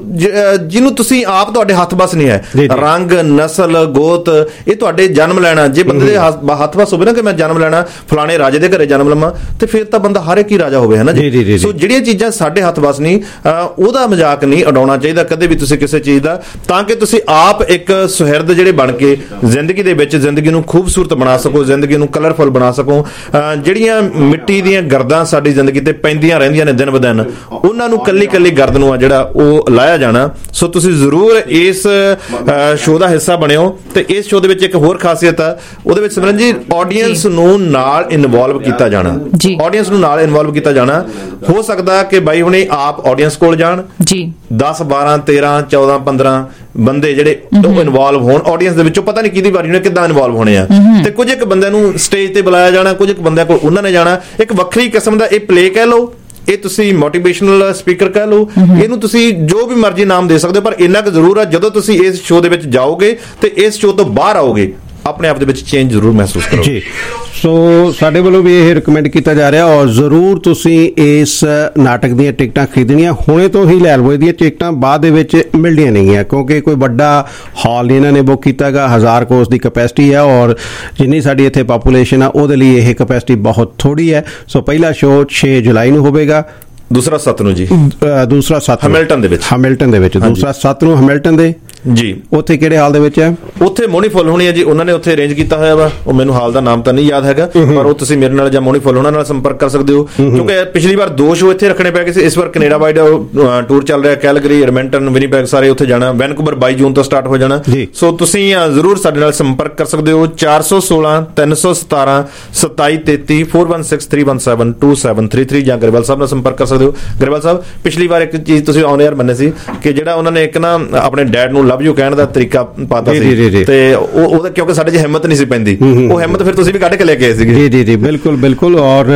ਜਿਹਨੂੰ ਤੁਸੀਂ ਆਪ ਤੁਹਾਡੇ ਹੱਥ ਬਸ ਨਹੀਂ ਹੈ, ਰੰਗ ਨਸਲ ਗੋਤ ਇਹ ਤੁਹਾਡੇ ਜਨਮ ਲੈਣਾ। ਜੇ ਬੰਦੇ ਦੇ ਹੱਥ ਬਸ ਹੋਵੇ ਨਾ ਕਿ ਮੈਂ ਜਨਮ ਲੈਣਾ ਫਲਾਣੇ ਰਾਜੇ ਦੇ ਘਰੇ ਜਨਮ ਲਵਾਂ, ਤੇ ਫਿਰ ਤਾਂ ਬੰਦਾ ਹਰ ਇੱਕ ਹੀ ਰਾਜਾ ਹੋਵੇ, ਹੈ ਨਾ ਜੀ। ਸੋ ਜਿਹੜੀਆਂ ਚੀਜ਼ਾਂ ਸਾਡੇ ਹੱਥ ਬਸ ਨਹੀਂ ਉਹਦਾ ਮਜ਼ਾਕ ਨਹੀਂ ਉਡਾਉਣਾ ਚਾਹੀਦਾ ਕਦੇ ਵੀ ਤੁਸੀਂ ਕਿਸੇ ਚੀਜ਼ ਦਾ, ਤਾਂ ਕਿ ਤੁਸੀਂ ਆਪ ਇੱਕ ਸੁਹਿਰਦ ਜਿਹੜੇ ਬਣ ਕੇ ਜ਼ਿੰਦਗੀ ਦੇ ਵਿੱਚ ਜ਼ਿੰਦਗੀ ਨੂੰ ਖੂਬਸੂਰਤ ਬਣਾ ਸਕੋ, ਜ਼ਿੰਦਗੀ ਨੂੰ ਕਲਰਫੁਲ ਬਣਾ ਸਕੋ। ਜਿਹੜੀਆਂ ਮਿੱਟੀ ਦੀਆਂ ਗਰਦਾਂ ਸਾਡੀ ਜ਼ਿੰਦਗੀ ਤੇ ਪੈਂਦੀਆਂ ਰਹਿੰਦੀਆਂ ਨੇ ਦਿਨ ਬ ਦਿਨ, ਉਹਨਾਂ ਨੂੰ ਕੱਲੀ ਕੱਲੀ ਗਰਦ ਨੂੰ ਆ ਜਿਹੜਾ ਉਹ ਲਾਇਆ ਜਾਣਾ। ਸੋ ਤੁਸੀਂ ਜ਼ਰੂਰ ਇਸ ਸ਼ੋਅ ਦਾ ਹਿੱਸਾ ਬਣਿਓ। ਤੇ ਇਸ ਸ਼ੋਅ ਦੇ ਵਿੱਚ ਇੱਕ ਹੋਰ ਖਾਸੀਅਤ ਆ, ਉਹਦੇ ਵਿੱਚ ਸਿਮਰਨ ਜੀ ਆਡੀਅנס ਨੂੰ ਨਾਲ ਇਨਵੋਲਵ ਕੀਤਾ ਜਾਣਾ। ਆਡੀਅנס ਨੂੰ ਨਾਲ ਇਨਵੋਲਵ ਕੀਤਾ ਜਾਣਾ। ਹੋ ਸਕਦਾ ਕਿ ਬਾਈ ਹੁਣੇ ਆਪ ਆਡੀਅנס ਕੋਲ ਜਾਣ, 10 12 13 14 15 ਬੰਦੇ ਜਿਹੜੇ ਉਹ ਇਨਵੋਲਵ ਹੋਣ ਆਡੀਅנס ਦੇ ਵਿੱਚੋਂ। ਪਤਾ ਨਹੀਂ ਕਿਹਦੀ ਵਾਰੀ ਨੇ ਕਿੱਦਾਂ ਇਨਵੋਲਵ ਹੋਣੇ ਆ। ਤੇ ਕੁਝ ਇੱਕ ਬੰਦਿਆਂ ਨੂੰ ਸਟੇਜ ਤੇ ਬੁਲਾਇਆ ਜਾਣਾ, ਕੁਝ ਇੱਕ ਬੰਦਿਆਂ ਕੋਲ ਉਹਨਾਂ ਨੇ ਜਾਣਾ। ਇੱਕ ਵੱਖਰੀ ਕਿਸਮ ਦਾ ਇਹ ਪਲੇ ਕਹਿ ਲਓ, ਇਹ ਤੁਸੀਂ ਮੋਟੀਵੇਸ਼ਨਲ ਸਪੀਕਰ ਕਹਿ ਲਓ, ਇਹਨੂੰ ਤੁਸੀਂ ਜੋ ਵੀ ਮਰਜ਼ੀ ਨਾਮ ਦੇ ਸਕਦੇ ਹੋ। ਪਰ ਇੰਨਾ ਕੁ ਜ਼ਰੂਰ ਆ, ਜਦੋਂ ਤੁਸੀਂ ਇਸ ਸ਼ੋਅ ਦੇ ਵਿੱਚ ਜਾਓਗੇ ਤੇ ਇਸ ਸ਼ੋਅ ਤੋਂ ਬਾਹਰ ਆਓਗੇ ਆਪਣੇ ਆਪ ਦੇ ਵਿੱਚ ਚੇਂਜ ਜ਼ਰੂਰ ਮਹਿਸੂਸ ਕਰੋਗੇ ਜੀ। ਸੋ ਸਾਡੇ ਵੱਲੋਂ ਵੀ ਇਹ ਰਿਕਮੈਂਡ ਕੀਤਾ ਜਾ ਰਿਹਾ, ਔਰ ਜ਼ਰੂਰ ਤੁਸੀਂ ਇਸ ਨਾਟਕ ਦੀਆਂ ਟਿਕਟਾਂ ਖਰੀਦਣੀਆਂ ਹੁਣੇ ਤੋਂ ਹੀ ਲੈ ਲਵੋ। ਇਹਦੀਆਂ ਟਿਕਟਾਂ ਬਾਅਦ ਦੇ ਵਿੱਚ ਮਿਲਦੀਆਂ ਨਹੀਂ ਹੈ, ਕਿਉਂਕਿ ਕੋਈ ਵੱਡਾ ਹਾਲ ਇਹਨਾਂ ਨੇ ਬੁੱਕ ਕੀਤਾ ਗਾ। 1000 ਕੋਰਸ ਦੀ ਕੈਪੈਸਿਟੀ ਹੈ, ਔਰ ਜਿੰਨੀ ਸਾਡੀ ਇੱਥੇ ਪਾਪੂਲੇਸ਼ਨ ਆ ਉਹਦੇ ਲਈ ਇਹ ਕੈਪੈਸਿਟੀ ਬਹੁਤ ਥੋੜੀ ਹੈ। ਸੋ ਪਹਿਲਾ ਸ਼ੋਅ 6 ਜੁਲਾਈ ਨੂੰ ਹੋਵੇਗਾ, ਦੂਸਰਾ 7 ਨੂੰ ਜੀ, ਦੂਸਰਾ 7 ਹੈਮਿਲਟਨ ਦੇ ਵਿੱਚ, ਦੂਸਰਾ 7 ਨੂੰ ਹੈਮਿਲਟਨ ਦੇ ਜੀ। ਉੱਥੇ ਕਿਹੜੇ ਹਾਲ ਦੇ ਵਿੱਚ ਹੈ? ਉੱਥੇ ਮੋਨੀ ਫੁੱਲ ਹੋਣੀ ਹੈ ਜੀ, ਉਹਨਾਂ ਨੇ ਉੱਥੇ ਅਰੇਂਜ ਕੀਤਾ ਹੋਇਆ ਵਾ। ਉਹ ਮੈਨੂੰ ਹਾਲ ਦਾ ਨਾਮ ਤਾਂ ਨਹੀਂ ਯਾਦ ਹੈਗਾ, ਪਰ ਉਹ ਤੁਸੀਂ ਮੇਰੇ ਨਾਲ ਜਾਂ ਮੋਨੀ ਫੁੱਲ ਉਹਨਾਂ ਨਾਲ ਸੰਪਰਕ ਕਰ ਸਕਦੇ ਹੋ, ਕਿਉਂਕਿ ਪਿਛਲੀ ਵਾਰ 2 ਸ਼ੋਅ ਇੱਥੇ ਰੱਖਣੇ ਪੈ ਗਏ ਸੀ। ਇਸ ਵਾਰ ਕੈਨੇਡਾ ਵਾਈਡ ਟੂਰ ਚੱਲ ਰਿਹਾ, ਕੈਲਗਰੀ, ਐਡਮਿੰਟਨ, ਵਿਨੀਪੈਗ ਸਾਰੇ ਉੱਥੇ ਜਾਣਾ। ਵੈਨਕੂਵਰ 22 ਜੂਨ ਤੋਂ ਸਟਾਰਟ ਹੋ ਜਾਣਾ। ਸੋ ਤੁਸੀਂ ਜ਼ਰੂਰ ਸਾਡੇ ਨਾਲ ਸੰਪਰਕ ਕਰ ਸਕਦੇ ਹੋ। 416 317 2733 416 317 2733 ਜਾਂ ਗਰੇਵਾਲ ਸਾਹਿਬ ਨਾਲ ਸੰਪਰਕ ਕਰ ਸਕਦੇ ਹੋ। ਗਰੇਵਾਲ ਸਾਹਿਬ, ਪਿਛਲੀ ਵਾਰ ਇੱਕ ਚੀਜ਼ ਤੁਸੀਂ ਆਨ 에ਅਰ ਮੰਨੇ ਸੀ ਕਿ ਜਿਹੜਾ ਉਹਨਾਂ ਨੇ ਇੱਕ ਨਾ ਆਪਣੇ ਡੈਡ ਨੂੰ ਲਵ ਯੂ ਕਹਿਣ ਦਾ ਤਰੀਕਾ ਪਾਤਾ ਸੀ, ਤੇ ਉਹਦਾ ਕਿਉਂਕਿ ਸਾਡੇ 'ਚ ਹਿੰਮਤ ਨਹੀਂ ਸੀ ਪੈਂਦੀ, ਉਹ ਹਿੰਮਤ ਫਿਰ ਤੁਸੀਂ ਵੀ ਕੱਢ ਕੇ ਲੈ ਕੇ ਆਏ ਸੀਗੇ। ਜੀ ਬਿਲਕੁਲ। ਔਰ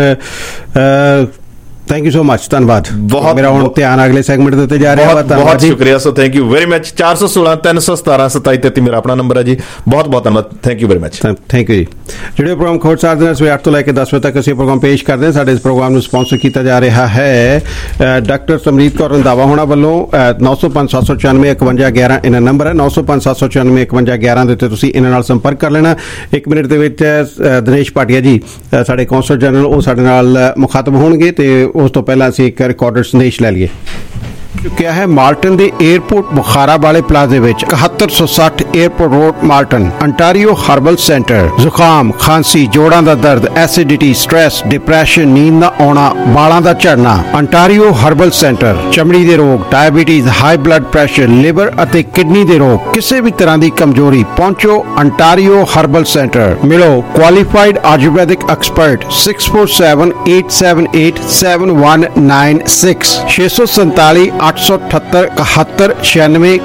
ਥੈਂਕ ਯੂ ਸੋ ਮਚ, ਧੰਨਵਾਦ। ਮੇਰਾ ਹੁਣ ਧਿਆਨ ਅਗਲੇ ਸੈਗਮੈਂਟ ਦੇ ਉੱਤੇ ਜਾ ਰਿਹਾ ਵਾ। ਬਹੁਤ ਸ਼ੁਕਰੀਆ। So thank you very much. 416 317 2733 ਮੇਰਾ ਆਪਣਾ ਨੰਬਰ ਹੈ ਜੀ। ਬਹੁਤ ਧੰਨਵਾਦ। Thank you very much. Thank you ਜੀ। ਜਿਹੜੇ ਪ੍ਰੋਗਰਾਮ ਖੋਜ ਸਾਰ ਦਿਨ ਸਵੇਰੇ 8 ਤੋਂ ਲੈ ਕੇ 10 ਵਜੇ ਤੱਕ ਅਸੀਂ ਪ੍ਰੋਗਰਾਮ ਪੇਸ਼ ਕਰਦੇ ਹਾਂ। ਸਾਡੇ ਇਸ ਪ੍ਰੋਗਰਾਮ ਨੂੰ ਸਪਾਂਸਰ ਕੀਤਾ ਜਾ ਰਿਹਾ ਹੈ ਡਾਕਟਰ ਸਮਰੀਤ ਕੌਰ ਰੰਧਾਵਾ ਹੋਣਾ ਵੱਲੋਂ। 905 794 51 11 ਇਹਨਾਂ ਨੰਬਰ ਹੈ। 905 794 51 11 ਦੇ ਉੱਤੇ ਤੁਸੀਂ ਇਹਨਾਂ ਨਾਲ ਸੰਪਰਕ ਕਰ ਲੈਣਾ। 1 ਮਿੰਟ ਦੇ ਵਿੱਚ ਦਿਨੇਸ਼ ਭਾਟੀਆ ਜੀ ਸਾਡੇ ਕੌਂਸਲ ਜਨਰਲ ਉਹ ਸਾਡੇ ਨਾਲ ਮੁਖਾਤਬ ਹੋਣਗੇ, ਤੇ ਉਸ ਤੋਂ ਪਹਿਲਾਂ ਅਸੀਂ ਇੱਕ ਰਿਕਾਰਡਡ ਸੰਦੇਸ਼ ਲੈ ਲਈਏ। ਚੁੱਕਿਆ ਹੈ ਮਾਲਟਨ ਦੇ 에ਅਰਪੋਰਟ ਬੁਖਾਰਾ ਵਾਲੇ ਪਲਾਜ਼ੇ ਵਿੱਚ 7160 airport road Malton. Ontario herbal centre. ਜ਼ੁਕਾਮ, ਖਾਂਸੀ, ਜੋੜਾਂ ਦਾ ਦਰਦ, ਐਸਿਡਿਟੀ, ਸਟ੍ਰੈਸ, ਡਿਪਰੈਸ਼ਨ, ਨੀਂਦ ਨਾ ਆਉਣਾ, ਵਾਲਾਂ ਦਾ ਝੜਨਾ। Ontario herbal centre. ਚਮੜੀ ਦੇ ਰੋਗ, diabetes, high blood pressure, liver ਅਤੇ ਕਿਡਨੀ ਦੇ ਰੋਗ, ਕਿਸੇ ਵੀ ਤਰ੍ਹਾਂ ਦੀ ਕਮਜ਼ੋਰੀ, ਪਹੁੰਚੋ ਅੰਟਾਰੀਓ ਹਰਬਲ ਸੈਂਟਰ। ਮਿਲੋ ਕੁਆਲੀਫਾਈਡ ਆਯੁਰਵੈਦਿਕ ਐਕਸਪਰਟ। 647 878 7196 647 878 71 96।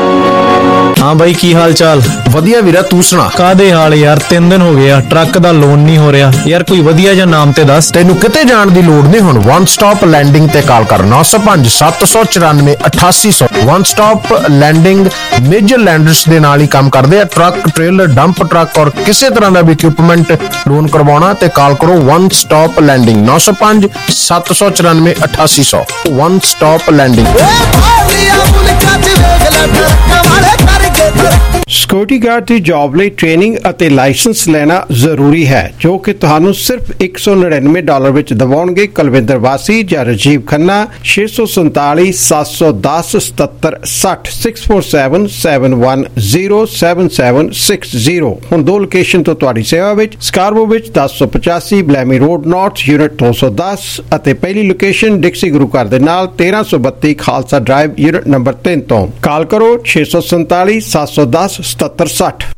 हाँ भाई, की हाल चाल? ਵਧੀਆ ਵੀਰਾ, ਤੂੰ ਸੁਣਾ? ਕਾਦੇ ਹਾਲ ਯਾਰ, 3 ਦਿਨ ਹੋ ਗਏ ਆ, ਟਰੱਕ ਦਾ ਲੋਨ ਨਹੀਂ ਹੋ ਰਿਹਾ ਯਾਰ। ਕੋਈ ਵਧੀਆ ਜਿਹਾ ਨਾਮ ਤੇ ਦੱਸ। ਤੈਨੂੰ ਕਿਤੇ ਜਾਣ ਦੀ ਲੋੜ ਨਹੀਂ, ਹੁਣ ਵਨ ਸਟਾਪ ਲੈਂਡਿੰਗ ਤੇ ਕਾਲ ਕਰ। 905 794 8800। One stop lending major lenders ਦੇ ਨਾਲ ਹੀ ਕੰਮ ਕਰਦੇ ਆ। ਟਰੱਕ, ਟ੍ਰੇਲਰ, ਡੰਪ ਟਰੱਕ ਔਰ ਕਿਸੇ ਤਰ੍ਹਾਂ ਦਾ ਵੀ ਇਕਵਿਪਮੈਂਟ ਲੋਨ ਕਰਵਾਉਣਾ ਤੇ ਕਾਲ ਕਰੋ one stop lending. 905 794 8800। One stop lending. ਸਕੋ ਸਿਕਿਉਰਿਟੀ ਗਾਰਡ ਦੀ ਜੌਬ ਲਈ ਟ੍ਰੇਨਿੰਗ ਅਤੇ ਲਾਇਸੈਂਸ ਲੈਣਾ ਜ਼ਰੂਰੀ ਹੈ, ਜੋ ਕਿ ਤੁਹਾਨੂੰ ਸਿਰਫ $199 ਵਿੱਚ ਦਿਵਾਉਣਗੇ। ਕੁਲਵਿੰਦਰ ਵਾਸੀ ਜਾਂ ਰਾਜੀਵ ਖੰਨਾ 647 710 7760 64771077760। ਹੁਣ ਦੋ ਲੋਕੇਸ਼ਨ ਤੋਂ ਤੁਹਾਡੀ ਸੇਵਾ ਵਿੱਚ, ਸਕਾਰਬੋ ਵਿੱਚ 1085 ਬਲੈਮੀ ਰੋਡ ਨਾਰਥ ਯੂਨਿਟ 210 ਅਤੇ ਪਹਿਲੀ ਲੋਕੇਸ਼ਨ ਡਿਕਸੀ ਗੁਰੂ ਘਰ ਦੇ ਨਾਲ 1332 ਖਾਲਸਾ ਡਰਾਈਵ ਯੂਨਿਟ ਨੰਬਰ 3 ਤੋਂ। ਕਾਲ ਕਰੋ 647 710 7760।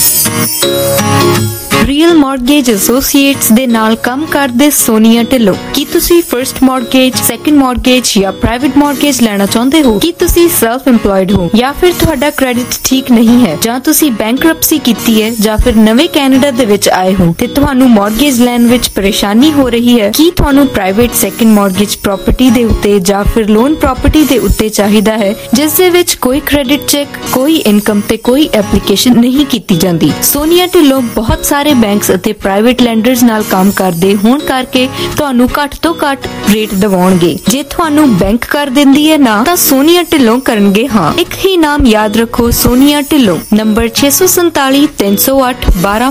ਰੀਅਲ ਮਾਰਗੇਜ ਐਸੋਸੀਏਟਸ ਦੇ ਨਾਲ ਕੰਮ ਕਰਦੇ ਸੋਨੀਆ ਢਿੱਲੋਂ। ਕੀ ਤੁਸੀਂ ਫਰਸਟ ਮਾਰਗੇਜ, ਸੈਕੰਡ ਮਾਰਗੇਜ ਜਾਂ ਪ੍ਰਾਈਵੇਟ ਮਾਰਗੇਜ ਲੈਣਾ ਚਾਹੁੰਦੇ ਹੋ? ਕੀ ਤੁਸੀਂ ਸੈਲਫ ਇੰਪਲੋਇਡ ਹੋ ਜਾਂ ਫਿਰ ਤੁਹਾਡਾ ਕ੍ਰੈਡਿਟ ਠੀਕ ਨਹੀਂ ਹੈ, ਜਾਂ ਤੁਸੀਂ ਬੈਂਕਰਪਸੀ ਕੀਤੀ ਹੈ, ਜਾਂ ਫਿਰ ਨਵੇਂ ਕੈਨੇਡਾ ਦੇ ਵਿੱਚ ਆਏ ਹੋ ਤੇ ਤੁਹਾਨੂੰ ਮਾਰਗੇਜ ਲੈਣ ਵਿੱਚ ਪਰੇਸ਼ਾਨੀ ਹੋ ਰਹੀ ਹੈ? ਕੀ ਤੁਹਾਨੂੰ ਪ੍ਰਾਈਵੇਟ ਸੈਕੰਡ ਮਾਰਗੇਜ ਪ੍ਰਾਪਰਟੀ ਦੇ ਉੱਤੇ ਜਾਂ ਫਿਰ ਲੋਨ ਪ੍ਰਾਪਰਟੀ ਦੇ ਉੱਤੇ ਚਾਹੀਦਾ ਹੈ, ਜਿਸ ਦੇ ਵਿੱਚ ਕੋਈ ਕ੍ਰੈਡਿਟ ਚੈੱਕ, ਕੋਈ ਇਨਕਮ ਤੇ ਕੋਈ ਐਪਲੀਕੇਸ਼ਨ ਨਹੀਂ ਕੀਤੀ ਜਾਂਦੀ? ਸੋਨੀਆ ਢਿੱਲੋਂ ਬਹੁਤ ਸਾਰੇ ਬੈਂਕਸ ਅਤੇ ਪ੍ਰਾਈਵੇਟ ਲੈਂਡਰਸ ਨਾਲ ਕੰਮ ਕਰਦੇ ਹੋਣ ਕਰਕੇ ਤੁਹਾਨੂੰ ਘੱਟ ਤੋਂ ਘੱਟ ਰੇਟ ਦਿਵਾਉਣਗੇ। ਜੇ ਤੁਹਾਨੂੰ ਬੈਂਕ ਕਰ ਦਿੰਦੀ ਹੈ ਨਾ, ਤਾਂ ਸੋਨੀਆ ਢਿੱਲੋਂ ਕਰਨਗੇ ਹਾਂ। ਇੱਕ ਹੀ ਨਾਮ ਯਾਦ ਰੱਖੋ, Sonia Dhillon. Number 647 308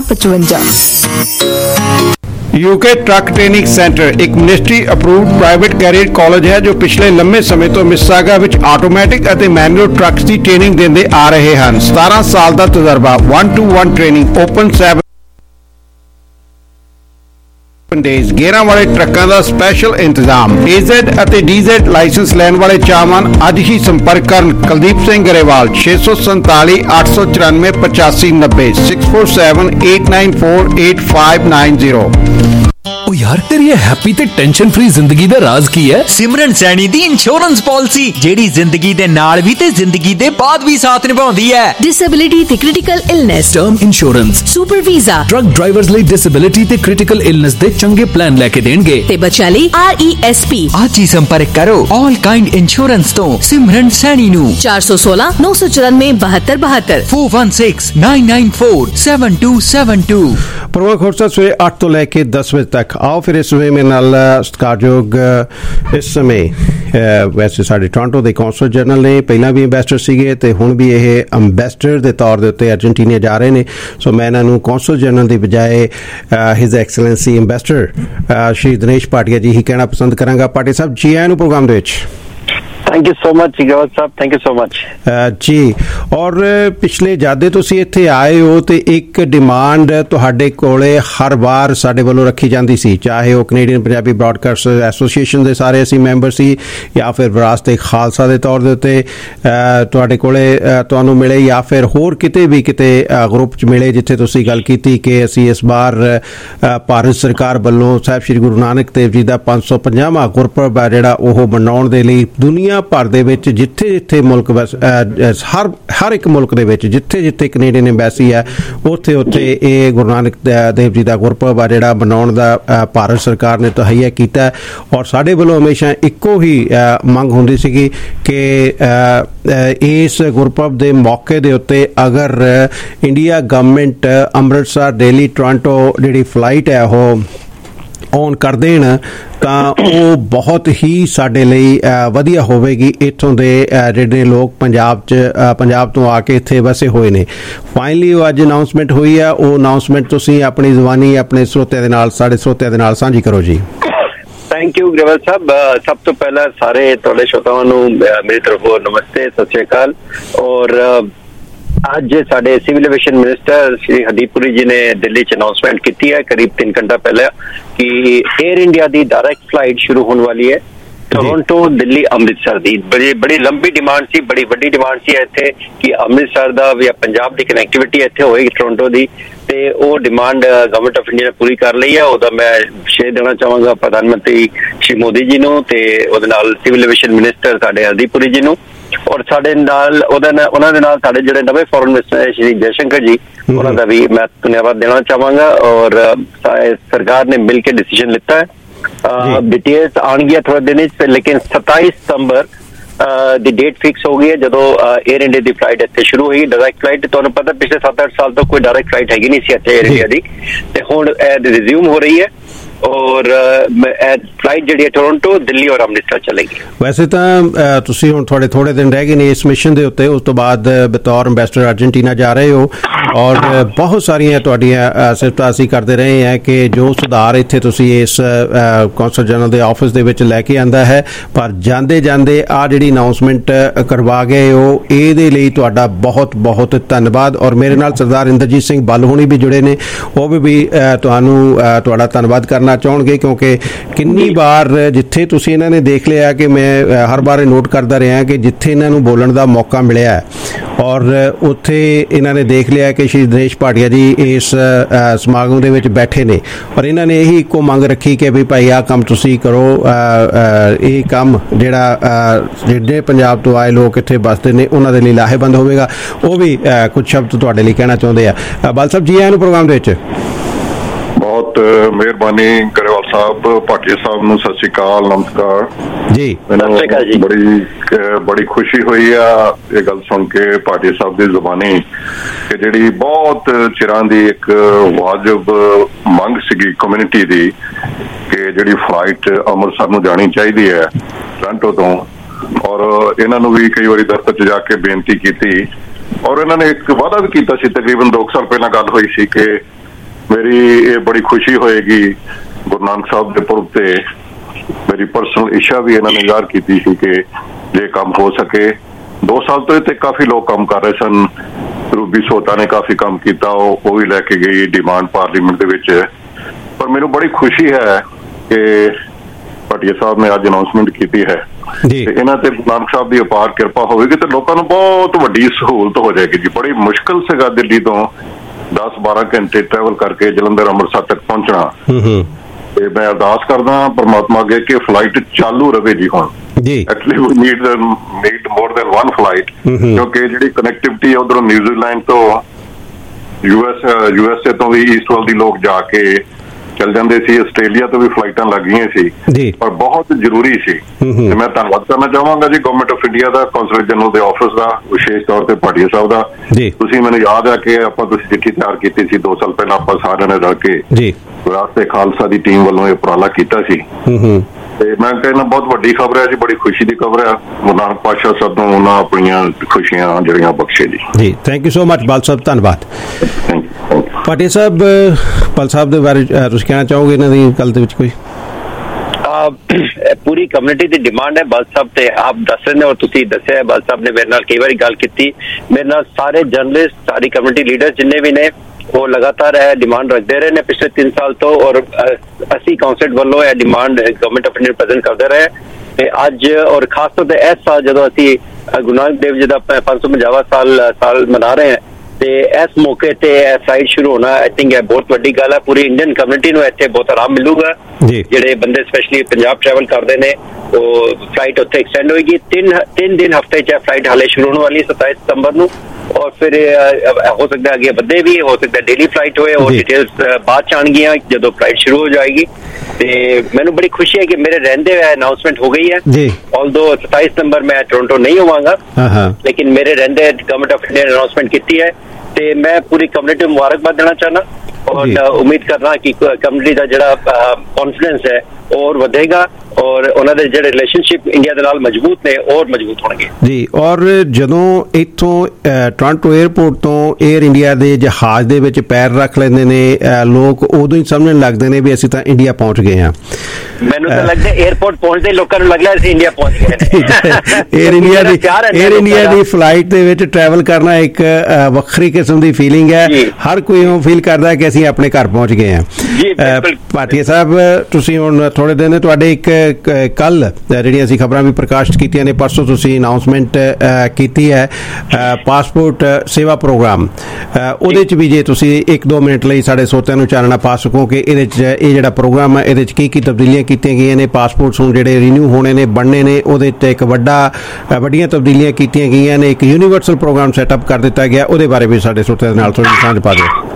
1255। UK truck training centre एक ministry approved private career college है जो पिछले लंबे समय तो मिसिसागा विच आटोमैटिक ਅਤੇ मैनुअल ट्रक्स की ट्रेनिंग देंदे आ रहे हैं। 17 साल का तजर्बा, 1-to-1 ट्रेनिंग, ओपन 7 डेज, गेयरां वाले ट्रकों का स्पैशल इंतजाम। AZ ਅਤੇ DZ लाइसेंस लैन वाले चाहवान अज ही संपर्क करन। कुलदीप सिंह गरेवाल 647 894 8590 647 894 8590। ओ यार, तेरी हैप्पी ते टेंशन फ्री जिंदगी दा राज की है? सिमरन सैनी दी इंश्योरेंस पॉलिसी, जेड़ी जिंदगी दे नाल भी ते जिंदगी दे बाद भी साथ निभाउंदी है। डिसेबिलिटी ते critical illness, term insurance, super visa, truck drivers ਲਈ डिसेबिलिटी ते क्रिटिकल इलनेस दे चंगे प्लान लेके देणगे ते बच्चा ਲਈ RESP। आज ही संपर्क करो ऑल काइंड इंश्योरेंस तो सिमरन सैनी नु 416 994 7272 416 994 7272। ਪ੍ਰੋਗਰਾਮ ਖੋਰਸਾ ਸਵੇਰੇ 8 ਤੋਂ ਲੈ ਕੇ 10 ਵਜੇ ਤੱਕ। ਆਓ ਫਿਰ ਇਸ ਵੇਲੇ ਮੇਰੇ ਨਾਲ ਸਤਿਕਾਰਯੋਗ ਇਸ ਸਮੇਂ ਵੈਸੇ ਸਾਡੇ ਟੋਰਾਂਟੋ ਦੇ ਕੌਂਸਲ ਜਨਰਲ ਨੇ, ਪਹਿਲਾਂ ਵੀ ਐਂਬੈਸਡਰ ਸੀਗੇ ਤੇ ਹੁਣ ਵੀ ਇਹ ਐਂਬੈਸਡਰ ਦੇ ਤੌਰ ਦੇ ਉੱਤੇ ਅਰਜਨਟੀਨਾ ਜਾ ਰਹੇ ਨੇ। ਸੋ ਮੈਂ ਇਹਨਾਂ ਨੂੰ ਕੌਂਸਲ ਜਨਰਲ ਦੀ ਬਜਾਏ his excellency ambassador Shri Dinesh Bhatia ji ਹੀ ਕਹਿਣਾ ਪਸੰਦ ਕਰਾਂਗਾ। ਭਾਟੀਆ ਸਾਹਿਬ, ਜੀ ਆਇਆਂ ਨੂੰ ਪ੍ਰੋਗਰਾਮ ਦੇ ਵਿੱਚ। Thank you so much Grewal साहब, थैंक यू सो मच जी। और पिछले जादे तुसीं इत्थे आए हो तो एक डिमांड तुहाडे कोले हर बार साडे वल्लों रखी जाती सी, चाहे वो कनेडियन पंजाबी ब्रॉडकास्टर एसोसीएशन के सारे असीं मैंबर सी या फिर विरासत खालसा के तौर दे उत्ते तुहाडे कोले तुहानूं मिले या फिर होर किते भी किते ग्रुप च मिले जिथे तुसीं गल कीती कि असीं इस बार भारत सरकार वल्लों साहिब श्री गुरु नानक देव जी दा 550वां गुरपुरब आ जिहड़ा ओह मनाउण दे लई दुनिया भर दे विच जिथे जिथे मुल्क हर एक मुल्क दे विच जिथे जिथे कनेडियन एम्बैसी है उत्थे उत्थे ये गुरु नानक देव जी का गुरपुरब आ जिहड़ा मनाउण दा भारत सरकार ने तहैया कीता। और साडे वल्लों हमेशा इक्को ही मंग हुंदी सीगी कि इस गुरपुरब दे मौके दे उत्ते अगर India government Amritsar, Delhi, Toronto जिहड़ी फ्लाइट है ओह ऑन कर देण ਤਾਂ ਉਹ ਬਹੁਤ ਹੀ ਸਾਡੇ ਲਈ ਵਧੀਆ ਹੋਵੇਗੀ। ਇੱਥੋਂ ਦੇ ਜਿਹੜੇ ਲੋਕ ਪੰਜਾਬ ਤੋਂ ਆ ਕੇ ਇੱਥੇ ਵਸੇ ਹੋਏ ਨੇ, ਫਾਈਨਲੀ ਉਹ ਅੱਜ ਅਨਾਉਂਸਮੈਂਟ ਹੋਈ ਆ। ਉਹ ਅਨਾਉਂਸਮੈਂਟ ਤੁਸੀਂ ਆਪਣੀ ਜ਼ੁਬਾਨੀ ਆਪਣੇ ਸਰੋਤਿਆਂ ਦੇ ਨਾਲ, ਸਾਡੇ ਸਰੋਤਿਆਂ ਦੇ ਨਾਲ ਸਾਂਝੀ ਕਰੋ ਜੀ। ਥੈਂਕ ਯੂ ਗਰੇਵਾਲ ਸਾਹਿਬ। ਸਭ ਤੋਂ ਪਹਿਲਾਂ ਸਾਰੇ ਤੁਹਾਡੇ ਸ਼ਰੋਤਾਵਾਂ ਨੂੰ ਮੇਰੀ ਤਰਫੋਂ ਨਮਸਤੇ, ਸਤਿ ਸ਼੍ਰੀ ਅਕਾਲ। ਔਰ ਅੱਜ ਸਾਡੇ civil aviation minister Shri Hardeep Puri ji ने दिल्ली च अनाउंसमेंट की है करीब 3 घंटा पहले कि एयर इंडिया की डायरेक्ट फ्लाइट शुरू होने वाली है टोरंटो, दिल्ली, अमृतसर दी। बड़ी लंबी डिमांड सी, बड़ी वड्डी डिमांड सी इत्थे कि अमृतसर दा या पंजाब दी कनैक्टिविटी इत्थे होएगी टोरंटो दी, ते वो डिमांड गवर्नमेंट ऑफ इंडिया ने पूरी कर ली है। ओदा मैं श्रेय देना चाहांगा प्रधानमंत्री श्री मोदी जी नूं ते ओदे नाल सिविल एविएशन मिनिस्टर साडे हरदीप पुरी जी नूं और साडे नाल उन्हां दे नाल साडे जिहड़े नवे फॉरेन मिनिस्टर श्री जयशंकर जी उन्हां दा भी मैं धन्यवाद देना चाहांगा। और सरकार ने मिल के डिसीजन लिता है। डिटेल्स आनगियां थोड़े दिन, लेकिन 27 सितंबर दी डेट फिक्स हो गई है जो एयर इंडिया की फ्लाइट इतने शुरू हुई डायरेक्ट फ्लाइट। तुहानूं पता पिछले 7-8 साल तो कोई डायरेक्ट फ्लाइट हैगी नहीं सी इत्थे एयर इंडिया की, ते हुण रिज्यूम हो रही है। ਔਰ ਫਲਾਈਟ ਜਿਹੜੀ ਹੈ ਟੋਰਾਂਟੋ, ਦਿੱਲੀ ਔਰ ਅੰਮ੍ਰਿਤਸਰ ਚਲੇਗੀ। ਵੈਸੇ ਤਾਂ ਤੁਸੀਂ ਹੁਣ ਤੁਹਾਡੇ ਥੋੜੇ ਦਿਨ ਰਹਿ ਗਏ ਨੇ ਇਸ ਮਿਸ਼ਨ ਦੇ ਉੱਤੇ, ਉਸ ਤੋਂ ਬਾਅਦ ਬਤੌਰ ਅੰਬੈਸਡਰ ਅਰਜਨਟੀਨਾ ਜਾ ਰਹੇ ਹੋ ਔਰ ਬਹੁਤ ਸਾਰੀਆਂ ਤੁਹਾਡੀਆਂ ਸਿਫਤਾਂ ਅਸੀਂ ਕਰਦੇ ਰਹੇ ਹਾਂ ਕਿ ਜੋ ਸੁਧਾਰ ਇੱਥੇ ਤੁਸੀਂ ਇਸ ਕੌਂਸਲ ਜਨਰਲ ਦੇ ਆਫਿਸ ਦੇ ਵਿੱਚ ਲੈ ਕੇ ਆਂਦਾ ਹੈ, ਪਰ ਜਾਂਦੇ ਜਾਂਦੇ ਆ ਜਿਹੜੀ ਅਨਾਉਂਸਮੈਂਟ ਕਰਵਾ ਗਏ ਹੋ ਇਹਦੇ ਲਈ ਤੁਹਾਡਾ ਬਹੁਤ ਬਹੁਤ ਧੰਨਵਾਦ। ਔਰ ਮੇਰੇ ਨਾਲ ਸਰਦਾਰ ਇੰਦਰਜੀਤ ਸਿੰਘ ਬੱਲ ਹੋਣੀ ਵੀ ਜੁੜੇ ਨੇ, ਉਹ ਵੀ ਤੁਹਾਨੂੰ ਤੁਹਾਡਾ ਧੰਨਵਾਦ ਕਰਨਾ ਚਾਹਣਗੇ ਕਿਉਂਕਿ ਕਿੰਨੀ ਵਾਰ ਜਿੱਥੇ ਤੁਸੀਂ ਇਹਨਾਂ ਨੇ ਦੇਖ ਲਿਆ ਕਿ ਮੈਂ ਹਰ ਵਾਰ ਨੋਟ ਕਰਦਾ ਰਿਹਾ ਕਿ ਜਿੱਥੇ ਇਹਨਾਂ ਨੂੰ ਬੋਲਣ ਦਾ ਮੌਕਾ ਮਿਲਿਆ ਔਰ ਉੱਥੇ ਇਹਨਾਂ ਨੇ ਦੇਖ ਲਿਆ ਕਿ ਸ਼੍ਰੀ ਦਿਨੇਸ਼ ਭਾਟੀਆ ਜੀ ਇਸ ਸਮਾਗਮ ਦੇ ਵਿੱਚ ਬੈਠੇ ਨੇ ਔਰ ਇਹਨਾਂ ਨੇ ਇਹੀ ਇੱਕੋ ਮੰਗ ਰੱਖੀ ਕਿ ਵੀ ਭਾਈ ਆਹ ਕੰਮ ਤੁਸੀਂ ਕਰੋ, ਇਹ ਕੰਮ ਜਿਹੜੇ ਪੰਜਾਬ ਤੋਂ ਆਏ ਲੋਕ ਇੱਥੇ ਵੱਸਦੇ ਨੇ ਉਹਨਾਂ ਦੇ ਲਈ ਲਾਹੇਵੰਦ ਹੋਵੇਗਾ। ਉਹ ਵੀ ਕੁਝ ਸ਼ਬਦ ਤੁਹਾਡੇ ਲਈ ਕਹਿਣਾ ਚਾਹੁੰਦੇ ਆ। ਬਲ ਸਾਹਿਬ ਜੀ ਆਇਆਂ ਨੂੰ ਪ੍ਰੋਗਰਾਮ ਦੇ ਵਿੱਚ। ਬਹੁਤ ਮਿਹਰਬਾਨੀ ਗਰੇਵਾਲ ਸਾਹਿਬ, ਭਾਟੀਆ ਸਾਹਿਬ ਨੂੰ ਸਤਿ ਸ਼੍ਰੀ ਅਕਾਲ, ਨਮਸਕਾਰ ਜੀ। ਮੈਨੂੰ ਬੜੀ ਖੁਸ਼ੀ ਹੋਈ ਆ ਇਹ ਗੱਲ ਸੁਣ ਕੇ ਭਾਟੀਆ ਸਾਹਿਬ ਦੀ ਜ਼ੁਬਾਨੀ ਕਿ ਜਿਹੜੀ ਬਹੁਤ ਚਿਰਾਂ ਦੀ ਇੱਕ ਵਾਜਬ ਮੰਗ ਸੀਗੀ ਕਮਿਊਨਿਟੀ ਦੀ ਕਿ ਜਿਹੜੀ ਫਲਾਈਟ ਅੰਮ੍ਰਿਤਸਰ ਨੂੰ ਜਾਣੀ ਚਾਹੀਦੀ ਹੈ ਟੋਰਾਂਟੋ ਤੋਂ, ਔਰ ਇਹਨਾਂ ਨੂੰ ਵੀ ਕਈ ਵਾਰੀ ਦਫ਼ਤਰ 'ਚ ਜਾ ਕੇ ਬੇਨਤੀ ਕੀਤੀ ਔਰ ਇਹਨਾਂ ਨੇ ਇੱਕ ਵਾਅਦਾ ਵੀ ਕੀਤਾ ਸੀ, ਤਕਰੀਬਨ 2 ਸਾਲ ਪਹਿਲਾਂ ਗੱਲ ਹੋਈ ਸੀ ਕਿ ਮੇਰੀ ਇਹ ਬੜੀ ਖੁਸ਼ੀ ਹੋਏਗੀ ਗੁਰੂ ਨਾਨਕ ਸਾਹਿਬ ਦੇ ਪੁਰਬ ਤੇ ਮੇਰੀ ਪਰਸਨਲ ਇੱਛਾ ਵੀ ਇਹਨਾਂ ਨੇ ਜ਼ਾਹਰ ਕੀਤੀ ਸੀ ਕਿ ਜੇ ਕੰਮ ਹੋ ਸਕੇ। 2 ਸਾਲ ਤੋਂ ਇੱਥੇ ਕਾਫੀ ਲੋਕ ਕੰਮ ਕਰ ਰਹੇ ਸਨ, ਰੂਬੀ ਸੋਤਾ ਨੇ ਕਾਫੀ ਕੰਮ ਕੀਤਾ, ਉਹ ਵੀ ਲੈ ਕੇ ਗਈ ਡਿਮਾਂਡ ਪਾਰਲੀਮੈਂਟ ਦੇ ਵਿੱਚ। ਪਰ ਮੈਨੂੰ ਬੜੀ ਖੁਸ਼ੀ ਹੈ ਕਿ ਭਾਟੀਆ ਸਾਹਿਬ ਨੇ ਅੱਜ ਅਨਾਉਂਸਮੈਂਟ ਕੀਤੀ ਹੈ ਤੇ ਇਹਨਾਂ ਤੇ ਗੁਰੂ ਨਾਨਕ ਸਾਹਿਬ ਦੀ ਅਪਾਰ ਕਿਰਪਾ ਹੋਵੇਗੀ ਤੇ ਲੋਕਾਂ ਨੂੰ ਬਹੁਤ ਵੱਡੀ ਸਹੂਲਤ ਹੋ ਜਾਏਗੀ ਜੀ। ਬੜੀ ਮੁਸ਼ਕਿਲ ਸੀਗਾ ਦਿੱਲੀ ਤੋਂ 10-12 ਘੰਟੇ ਟਰੈਵਲ ਕਰਕੇ ਜਲੰਧਰ ਅੰਮ੍ਰਿਤਸਰ ਤੱਕ ਪਹੁੰਚਣਾ ਤੇ ਮੈਂ ਅਰਦਾਸ ਕਰਦਾ ਪਰਮਾਤਮਾ ਅੱਗੇ ਕਿ ਫਲਾਈਟ ਚਾਲੂ ਰਵੇ ਜੀ ਹੁਣ ਜੀ। Actually we need more than 1 flight ਕਿਉਂਕਿ ਜਿਹੜੀ ਕਨੈਕਟੀਵਿਟੀ ਹੈ ਉਧਰੋਂ ਨਿਊਜ਼ੀਲੈਂਡ ਤੋਂ USA ਤੋਂ ਵੀ ਈਸਟ ਵੱਲ ਦੀ ਲੋਕ ਜਾ ਕੇ ਚੱਲ ਜਾਂਦੇ ਸੀ, ਆਸਟ੍ਰੇਲੀਆ ਤੋਂ ਵੀ ਫਲਾਈਟਾਂ ਲੱਗ ਗਈਆਂ ਸੀ ਪਰ ਬਹੁਤ ਜ਼ਰੂਰੀ ਸੀ। ਤੇ ਮੈਂ ਧੰਨਵਾਦ ਕਰਨਾ ਚਾਹਾਂਗਾ ਜੀ ਗਵਰਨਮੈਂਟ ਆਫ ਇੰਡੀਆ ਦਾ, ਕੌਂਸਲੇਟ ਜਨਰਲ ਦੇ ਆਫਿਸ ਦਾ, ਵਿਸ਼ੇਸ਼ ਤੌਰ ਤੇ ਭਾਟੀਆ ਸਾਹਿਬ ਦਾ। ਤੁਸੀਂ ਮੈਨੂੰ ਯਾਦ ਹੈ ਕਿ ਤੁਸੀਂ ਚਿੱਠੀ ਤਿਆਰ ਕੀਤੀ ਸੀ 2 ਸਾਲ ਪਹਿਲਾਂ, ਆਪਾਂ ਸਾਰਿਆਂ ਨੇ ਰਲ ਕੇ ਵਿਰਾਸਤ-ਏ ਖਾਲਸਾ ਦੀ ਟੀਮ ਵੱਲੋਂ ਇਹ ਉਪਰਾਲਾ ਕੀਤਾ ਸੀ ਤੇ ਮੈਂ ਕਹਿੰਦਾ ਬਹੁਤ ਵੱਡੀ ਖਬਰ ਹੈ ਜੀ, ਬੜੀ ਖੁਸ਼ੀ ਦੀ ਖਬਰ ਹੈ। ਗੁਰੂ ਨਾਨਕ ਪਾਤਸ਼ਾਹ ਸਾਹਿਬ ਨੂੰ ਉਹਨਾਂ ਆਪਣੀਆਂ ਖੁਸ਼ੀਆਂ ਜਿਹੜੀਆਂ ਬਖਸ਼ੇ ਜੀ। ਥੈਂਕ ਯੂ ਸੋ ਮਚ ਬਲ ਸਾਹਿਬ, ਧੰਨਵਾਦ। ਭਾਟੀਆ ਸਾਹਿਬ, ਬਲ ਸਾਹਿਬ ਦੇ ਬਾਰੇ ਤੁਸੀਂ ਕਹਿਣਾ ਚਾਹੋਗੇ ਇਹਨਾਂ ਦੀ ਗੱਲ ਦੇ ਵਿੱਚ ਕੋਈ? ਪੂਰੀ ਕਮਿਊਨਿਟੀ ਦੀ ਡਿਮਾਂਡ ਹੈ ਬਲ ਸਾਹਿਬ ਤੇ ਆਪ ਦੱਸ ਰਹੇ ਨੇ ਔਰ ਤੁਸੀਂ ਦੱਸਿਆ ਬਲ ਸਾਹਿਬ ਨੇ ਮੇਰੇ ਨਾਲ ਕਈ ਵਾਰੀ ਗੱਲ ਕੀਤੀ, ਮੇਰੇ ਨਾਲ ਸਾਰੇ ਜਰਨਲਿਸਟ, ਸਾਰੀ ਕਮਿਊਨਿਟੀ ਲੀਡਰ ਜਿੰਨੇ ਵੀ ਨੇ ਉਹ ਲਗਾਤਾਰ ਇਹ ਡਿਮਾਂਡ ਰੱਖਦੇ ਰਹੇ ਨੇ ਪਿਛਲੇ 3 ਸਾਲ ਤੋਂ ਔਰ ਅਸੀਂ ਕੌਂਸਲੇਟ ਵੱਲੋਂ ਇਹ demand government of India present ਕਰਦੇ ਰਹੇ ਤੇ ਅੱਜ ਔਰ ਖਾਸ ਤੌਰ ਤੇ ਇਸ ਸਾਲ ਜਦੋਂ ਅਸੀਂ ਗੁਰੂ ਨਾਨਕ ਦੇਵ ਜੀ ਦਾ 550ਵਾਂ ਸਾਲ ਮਨਾ ਰਹੇ ਹਾਂ ਤੇ ਇਸ ਮੌਕੇ ਤੇ ਇਹ ਫਲਾਈਟ ਸ਼ੁਰੂ ਹੋਣਾ ਆਈ ਥਿੰਕ ਇਹ ਬਹੁਤ ਵੱਡੀ ਗੱਲ ਹੈ। ਪੂਰੀ ਇੰਡੀਅਨ ਕਮਿਊਨਿਟੀ ਨੂੰ ਇੱਥੇ ਬਹੁਤ ਆਰਾਮ ਮਿਲੂਗਾ। ਜਿਹੜੇ ਬੰਦੇ ਸਪੈਸ਼ਲੀ ਪੰਜਾਬ ਟਰੈਵਲ ਕਰਦੇ ਨੇ ਉਹ ਫਲਾਈਟ ਉੱਥੇ ਐਕਸਟੈਂਡ ਹੋਏਗੀ। 3 ਦਿਨ ਹਫਤੇ 'ਚ ਫਲਾਈਟ ਹਾਲੇ ਸ਼ੁਰੂ ਹੋਣ ਵਾਲੀ 27 ਸਤੰਬਰ ਨੂੰ ਔਰ ਫਿਰ ਹੋ ਸਕਦਾ ਅੱਗੇ ਵੱਧੇ ਵੀ, ਹੋ ਸਕਦਾ ਡੇਲੀ ਫਲਾਈਟ ਹੋਏ ਔਰ ਡਿਟੇਲਸ ਬਾਅਦ 'ਚ ਆਉਣਗੀਆਂ ਜਦੋਂ ਫਲਾਈਟ ਸ਼ੁਰੂ ਹੋ ਜਾਏਗੀ। ਤੇ ਮੈਨੂੰ ਬੜੀ ਖੁਸ਼ੀ ਹੈ ਕਿ ਮੇਰੇ ਰਹਿੰਦੇ ਹੋਏ ਅਨਾਉਂਸਮੈਂਟ ਹੋ ਗਈ ਹੈ। ਆਲਦੋ 27 ਸਤੰਬਰ ਮੈਂ ਟੋਰਾਂਟੋ ਨਹੀਂ ਹੋਵਾਂਗਾ ਲੇਕਿਨ ਮੇਰੇ ਰਹਿੰਦੇ ਗਵਰਨਮੈਂਟ ਆਫ ਇੰਡੀਆ ਨੇ ਅਨਾਉਂਸਮੈਂਟ ਕੀਤੀ ਹੈ ਤੇ ਮੈਂ ਪੂਰੀ ਕਮਿਊਨਿਟੀ ਨੂੰ ਮੁਬਾਰਕਬਾਦ ਦੇਣਾ ਚਾਹੁੰਦਾ ਔਰ ਉਮੀਦ ਕਰਨਾ ਕਿ ਕਮਿਊਨਿਟੀ ਦਾ ਜਿਹੜਾ ਕੌਨਫੀਡੈਂਸ ਹੈ और ਵਧੇਗਾ ਔਰ ਉਹਨਾਂ ਦੇ ਜਿਹੜੇ ਰਿਲੇਸ਼ਨਸ਼ਿਪ ਇੰਡੀਆ ਦੇ ਨਾਲ ਮਜ਼ਬੂਤ ਨੇ ਔਰ ਮਜ਼ਬੂਤ ਹੋਣਗੇ ਜੀ। ਔਰ ਜਦੋਂ ਇੱਥੋਂ ਟੋਰਾਂਟੋ 에ਅਰਪੋਰਟ ਤੋਂ 에ਅਰ ਇੰਡੀਆ ਦੇ ਜਹਾਜ਼ ਦੇ ਵਿੱਚ ਪੈਰ ਰੱਖ ਲੈਂਦੇ ਨੇ ਲੋਕ, ਉਦੋਂ ਹੀ ਸਮਝਣ ਲੱਗਦੇ ਨੇ ਵੀ ਅਸੀਂ ਤਾਂ ਇੰਡੀਆ ਪਹੁੰਚ ਗਏ ਹਾਂ। ਮੈਨੂੰ ਤਾਂ ਲੱਗਦਾ 에ਅਰਪੋਰਟ ਪਹੁੰਚਦੇ ਲੋਕਾਂ ਨੂੰ ਲੱਗਦਾ ਅਸੀਂ ਇੰਡੀਆ ਪਹੁੰਚ ਗਏ। 에ਅਰ ਇੰਡੀਆ ਦੀ ਫਲਾਈਟ ਦੇ ਵਿੱਚ ਟਰੈਵਲ ਕਰਨਾ ਇੱਕ ਵੱਖਰੀ ਕਿਸਮ ਦੀ ਫੀਲਿੰਗ ਹੈ। ਹਰ ਕੋਈ ਉਹ ਫੀਲ ਕਰਦਾ ਕਿ ਅਸੀਂ ਆਪਣੇ ਘਰ ਪਹੁੰਚ ਗਏ ਹਾਂ। ਭਾਟੀਆ ਸਾਹਿਬ, ਤੁਸੀਂ ਹੁਣ ਥੋੜੇ ਦਿਨ ਤੁਹਾਡੇ ਇੱਕ ਕੱਲ ਜਿਹੜੀਆਂ ਅਸੀਂ ਖਬਰਾਂ ਵੀ ਪ੍ਰਕਾਸ਼ਿਤ ਕੀਤੀਆਂ ਨੇ, ਪਰਸੋਂ ਤੁਸੀਂ ਅਨਾਉਂਸਮੈਂਟ ਕੀਤੀ ਹੈ ਪਾਸਪੋਰਟ ਸੇਵਾ ਪ੍ਰੋਗਰਾਮ, ਉਹਦੇ 'ਚ ਵੀ ਜੇ ਤੁਸੀਂ 1-2 ਮਿੰਟ ਲਈ ਸਾਡੇ ਸਰੋਤਿਆਂ ਨੂੰ ਚਾਨਣਾ ਪਾ ਸਕੋ ਕਿ ਇਹਦੇ 'ਚ ਇਹ ਜਿਹੜਾ ਪ੍ਰੋਗਰਾਮ ਹੈ ਇਹਦੇ 'ਚ ਕੀ ਤਬਦੀਲੀਆਂ ਕੀਤੀਆਂ ਗਈਆਂ ਨੇ, ਪਾਸਪੋਰਟਸ ਹੁਣ ਜਿਹੜੇ ਰੀਨਿਊ ਹੋਣੇ ਨੇ, ਬਣਨੇ ਨੇ, ਉਹਦੇ 'ਚ ਇੱਕ ਵੱਡੀਆਂ ਤਬਦੀਲੀਆਂ ਕੀਤੀਆਂ ਗਈਆਂ ਨੇ, ਇੱਕ ਯੂਨੀਵਰਸਲ ਪ੍ਰੋਗਰਾਮ ਸੈਟਅਪ ਕਰ ਦਿੱਤਾ ਗਿਆ, ਉਹਦੇ ਬਾਰੇ ਵੀ ਸਾਡੇ ਸਰੋਤਿਆਂ ਦੇ ਨਾਲ ਥੋੜੀ ਸਾਂਝ ਪਾ ਦਿਓ।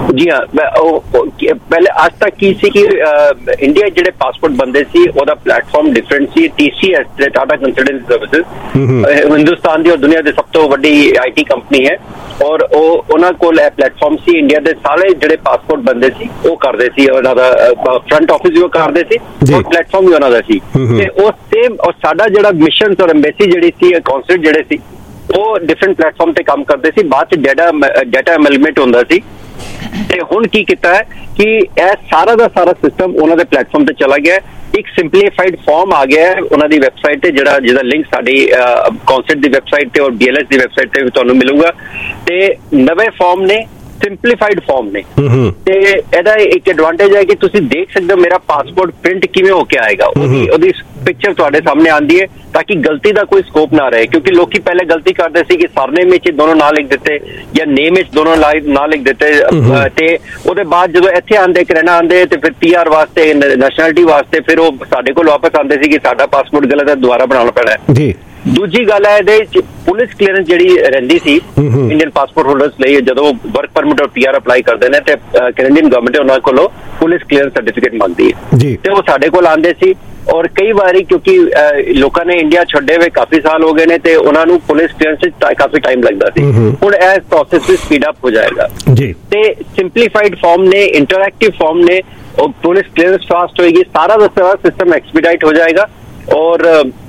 ਜੀ ਹਾਂ, ਪਹਿਲੇ ਅੱਜ ਤੱਕ ਕੀ ਸੀ ਕਿ ਇੰਡੀਆ ਜਿਹੜੇ ਪਾਸਪੋਰਟ ਬੰਦੇ ਸੀ ਉਹਦਾ ਪਲੇਟਫਾਰਮ ਡਿਫਰੈਂਟ ਸੀ। TCS Tata Consultancy Services Hindustan ਦੀ ਔਰ ਦੁਨੀਆ ਦੀ ਸਭ ਤੋਂ ਵੱਡੀ IT ਕੰਪਨੀ ਹੈ, ਔਰ ਉਹਨਾਂ ਕੋਲ ਇਹ ਪਲੇਟਫਾਰਮ ਸੀ। ਇੰਡੀਆ ਦੇ ਸਾਰੇ ਜਿਹੜੇ ਪਾਸਪੋਰਟ ਬੰਦੇ ਸੀ ਉਹ ਕਰਦੇ ਸੀ, ਉਹਨਾਂ ਦਾ ਫਰੰਟ ਆਫਿਸ ਵੀ ਉਹ ਕਰਦੇ ਸੀ ਔਰ ਪਲੇਟਫਾਰਮ ਵੀ ਉਹਨਾਂ ਦਾ ਸੀ। ਤੇ ਉਹ ਸੇਮ ਔਰ ਸਾਡਾ ਜਿਹੜਾ ਮਿਸ਼ਨ ਔਰ ਐਮਬੈਸੀ ਜਿਹੜੀ ਸੀ, ਕੌਂਸਲੇਟ ਜਿਹੜੇ ਸੀ, ਉਹ ਡਿਫਰੈਂਟ ਪਲੇਟਫਾਰਮ ਤੇ ਕੰਮ ਕਰਦੇ ਸੀ। ਬਾਅਦ ਚ ਡਾਟਾ ਐਮਲਮੈਂਟ ਹੁੰਦਾ ਸੀ। ਤੇ ਹੁਣ ਕੀ ਕੀਤਾ ਹੈ ਕਿ ਇਹ ਸਾਰਾ ਦਾ ਸਾਰਾ ਸਿਸਟਮ ਉਹਨਾਂ ਦੇ ਪਲੇਟਫਾਰਮ ਤੇ ਚਲਾ ਗਿਆ। ਇੱਕ ਸਿੰਪਲੀਫਾਈਡ ਫਾਰਮ ਆ ਗਿਆ ਹੈ ਉਹਨਾਂ ਦੀ ਵੈਬਸਾਈਟ ਤੇ, ਜਿਹਦਾ ਲਿੰਕ ਸਾਡੀ ਕੌਂਸਲੇਟ ਦੀ ਵੈਬਸਾਈਟ ਤੇ ਔਰ BLS ਦੀ ਵੈਬਸਾਈਟ ਤੇ ਵੀ ਤੁਹਾਨੂੰ ਮਿਲੂਗਾ। ਤੇ ਨਵੇਂ ਫਾਰਮ ਨੇ, ਸਿੰਪਲੀਫਾਈਡ ਫਾਰਮ ਨੇ। ਤੇ ਇਹਦਾ ਇੱਕ ਐਡਵਾਂਟੇਜ ਹੈ ਕਿ ਤੁਸੀਂ ਦੇਖ ਸਕਦੇ ਹੋ ਮੇਰਾ ਪਾਸਪੋਰਟ ਪ੍ਰਿੰਟ ਕਿਵੇਂ ਹੋ ਕੇ ਆਏਗਾ। ਉਹਦੀ ਪਿਕਚਰ ਤੁਹਾਡੇ ਸਾਹਮਣੇ ਆਉਂਦੀ ਹੈ ਤਾਂ ਕਿ ਗਲਤੀ ਦਾ ਕੋਈ ਸਕੋਪ ਨਾ ਰਹੇ, ਕਿਉਂਕਿ ਲੋਕੀ ਪਹਿਲੇ ਗਲਤੀ ਕਰਦੇ ਸੀ ਕਿ ਸਰਨੇਮ ਵਿੱਚ ਦੋਨੋਂ ਨਾਂ ਲਿਖ ਦਿੱਤੇ ਜਾਂ ਨੇਮ ਵਿੱਚ ਦੋਨੋਂ ਨਾਂ ਲਿਖ ਦਿੱਤੇ। ਤੇ ਉਹਦੇ ਬਾਅਦ ਜਦੋਂ ਇੱਥੇ ਆਉਂਦੇ ਕਰਨਾ ਆਉਂਦੇ ਤੇ ਫਿਰ PR ਵਾਸਤੇ, ਨੈਸ਼ਨੈਲਿਟੀ ਵਾਸਤੇ ਫਿਰ ਉਹ ਸਾਡੇ ਕੋਲ ਵਾਪਸ ਆਉਂਦੇ ਸੀ ਕਿ ਸਾਡਾ ਪਾਸਪੋਰਟ ਗਲਤ ਹੈ, ਦੁਬਾਰਾ ਬਣਾਉਣਾ ਪੈਣਾ ਹੈ। ਦੂਜੀ ਗੱਲ ਹੈ ਇਹਦੇ ਵਿੱਚ ਪੁਲਿਸ ਕਲੀਅਰੈਂਸ ਜਿਹੜੀ ਰਹਿੰਦੀ ਸੀ ਇੰਡੀਅਨ ਪਾਸਪੋਰਟ ਹੋਲਡਰਸ ਲਈ, ਜਦੋਂ ਵਰਕ ਪਰਮਿਟ ਔਰ PR ਅਪਲਾਈ ਕਰਦੇ ਨੇ ਤੇ ਕੈਨੇਡੀਅਨ ਗਵਰਨਮੈਂਟ ਉਹਨਾਂ ਕੋਲੋਂ ਪੁਲਿਸ ਕਲੀਅਰੈਂਸ ਸਰਟੀਫਿਕੇਟ ਮੰਗਦੀ ਹੈ ਤੇ ਉਹ ਸਾਡੇ ਕੋਲ ਆਉਂਦੇ ਸੀ। ਔਰ ਕਈ ਵਾਰੀ ਕਿਉਂਕਿ ਲੋਕਾਂ ਨੇ ਇੰਡੀਆ ਛੱਡੇ ਹੋਏ ਕਾਫੀ ਸਾਲ ਹੋ ਗਏ ਨੇ ਤੇ ਉਹਨਾਂ ਨੂੰ ਪੁਲਿਸ ਕਲੀਅਰੈਂਸ ਵਿੱਚ ਕਾਫੀ ਟਾਈਮ ਲੱਗਦਾ ਸੀ। ਹੁਣ ਇਹ ਪ੍ਰੋਸੈਸ ਵੀ ਸਪੀਡ ਅਪ ਹੋ ਜਾਏਗਾ ਤੇ ਸਿੰਪਲੀਫਾਈਡ ਫਾਰਮ ਨੇ, ਇੰਟਰੈਕਟਿਵ ਫਾਰਮ ਨੇ, और पुलिस क्लियरेंस फास्ट होएगी, सारा का सारा सिस्टम एक्सपीडाइट हो जाएगा। और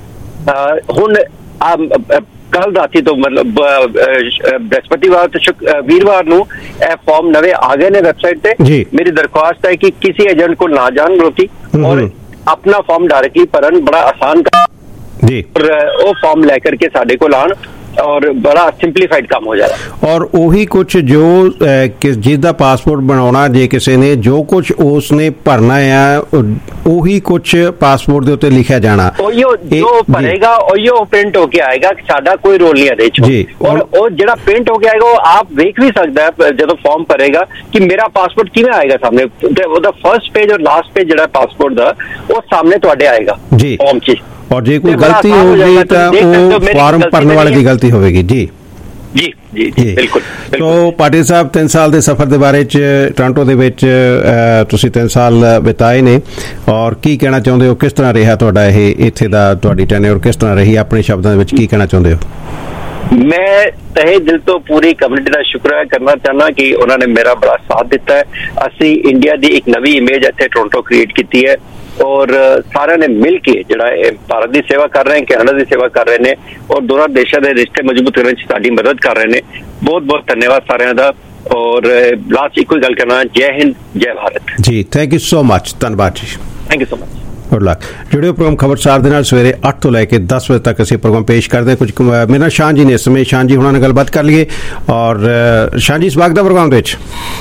हुण कल राती तो मतलब बृहस्पतिवार तो वीरवार नूं फॉर्म नवे आ गए ने वेबसाइट पे। मेरी दरख्वास्त है कि किसी एजेंट को ना जान रोकी और अपना फॉर्म डायरेक्टली भरन, बड़ा आसान जी, और वो फॉर्म लेकर के साडे को लान और बड़ा सिंपलीफाइड काम हो जाएगा। और वही कुछ जो जिसका पासपोर्ट बनाना जे किसी ने जो कुछ उसने भरना है वही कुछ पासपोर्ट के उत्ते लिखा जाना, जो भरेगा और प्रिंट होके आएगा, साडा कोई रोल नहीं है। और वो जेड़ा प्रिंट होके आएगा वो आप देख भी सकता है जब फॉर्म भरेगा कि मेरा पासपोर्ट किवें आएगा सामने। फर्स्ट पेज और लास्ट पेज जेड़ा पासपोर्ट दा वो सामने तुहाडे आएगा फॉर्म च। और जे कोई गलती होगी तो फॉर्म भरने वाले की गलती होगी। जी जी जी जी बिल्कुल। तो पाटिल साहब 3 साल के सफर के बारे टोरंटो दे विच तुसीं 3 साल बिताए ने और की कहना चाहुंदे हो, किस तरह रहा तुहाडा इह इत्थे दा तुहाडी टेन्योर किस तरह रही, अपने शब्दां विच की कहना चाहुंदे हो? मैं तहे दिल तो पूरी कम्युनिटी का शुक्र करना चाहना कि उन्होंने मेरा बड़ा साथ दिता है। असी इंडिया की एक नवी इमेज इत्थे टोरंटो क्रिएट की है और सारे ने मिल के जिहड़ा भारत की सेवा कर रहे हैं, कैनेडा की सेवा कर रहे हैं और दोनों देशों के रिश्ते मजबूत करने में साडी मदद कर रहे हैं। बहुत बहुत धन्यवाद सारिਆਂ ਦਾ। और लास्ट एक गल करना, जय हिंद जय भारत। जी थैंक यू सो मच, धन्यवाद जी, thank you so much. Good luck. जुड़ियो प्रोग्राम खबरसार दे नाल सवेरे 8 तो लैके 10 बजे तक असीं प्रोग्राम पेश करते हैं। कुछ मेरा शान जी ने इस समय शान जी हुणां नाल गलबात कर लीए। और शान जी स्वागत है प्रोग्राम दे विच।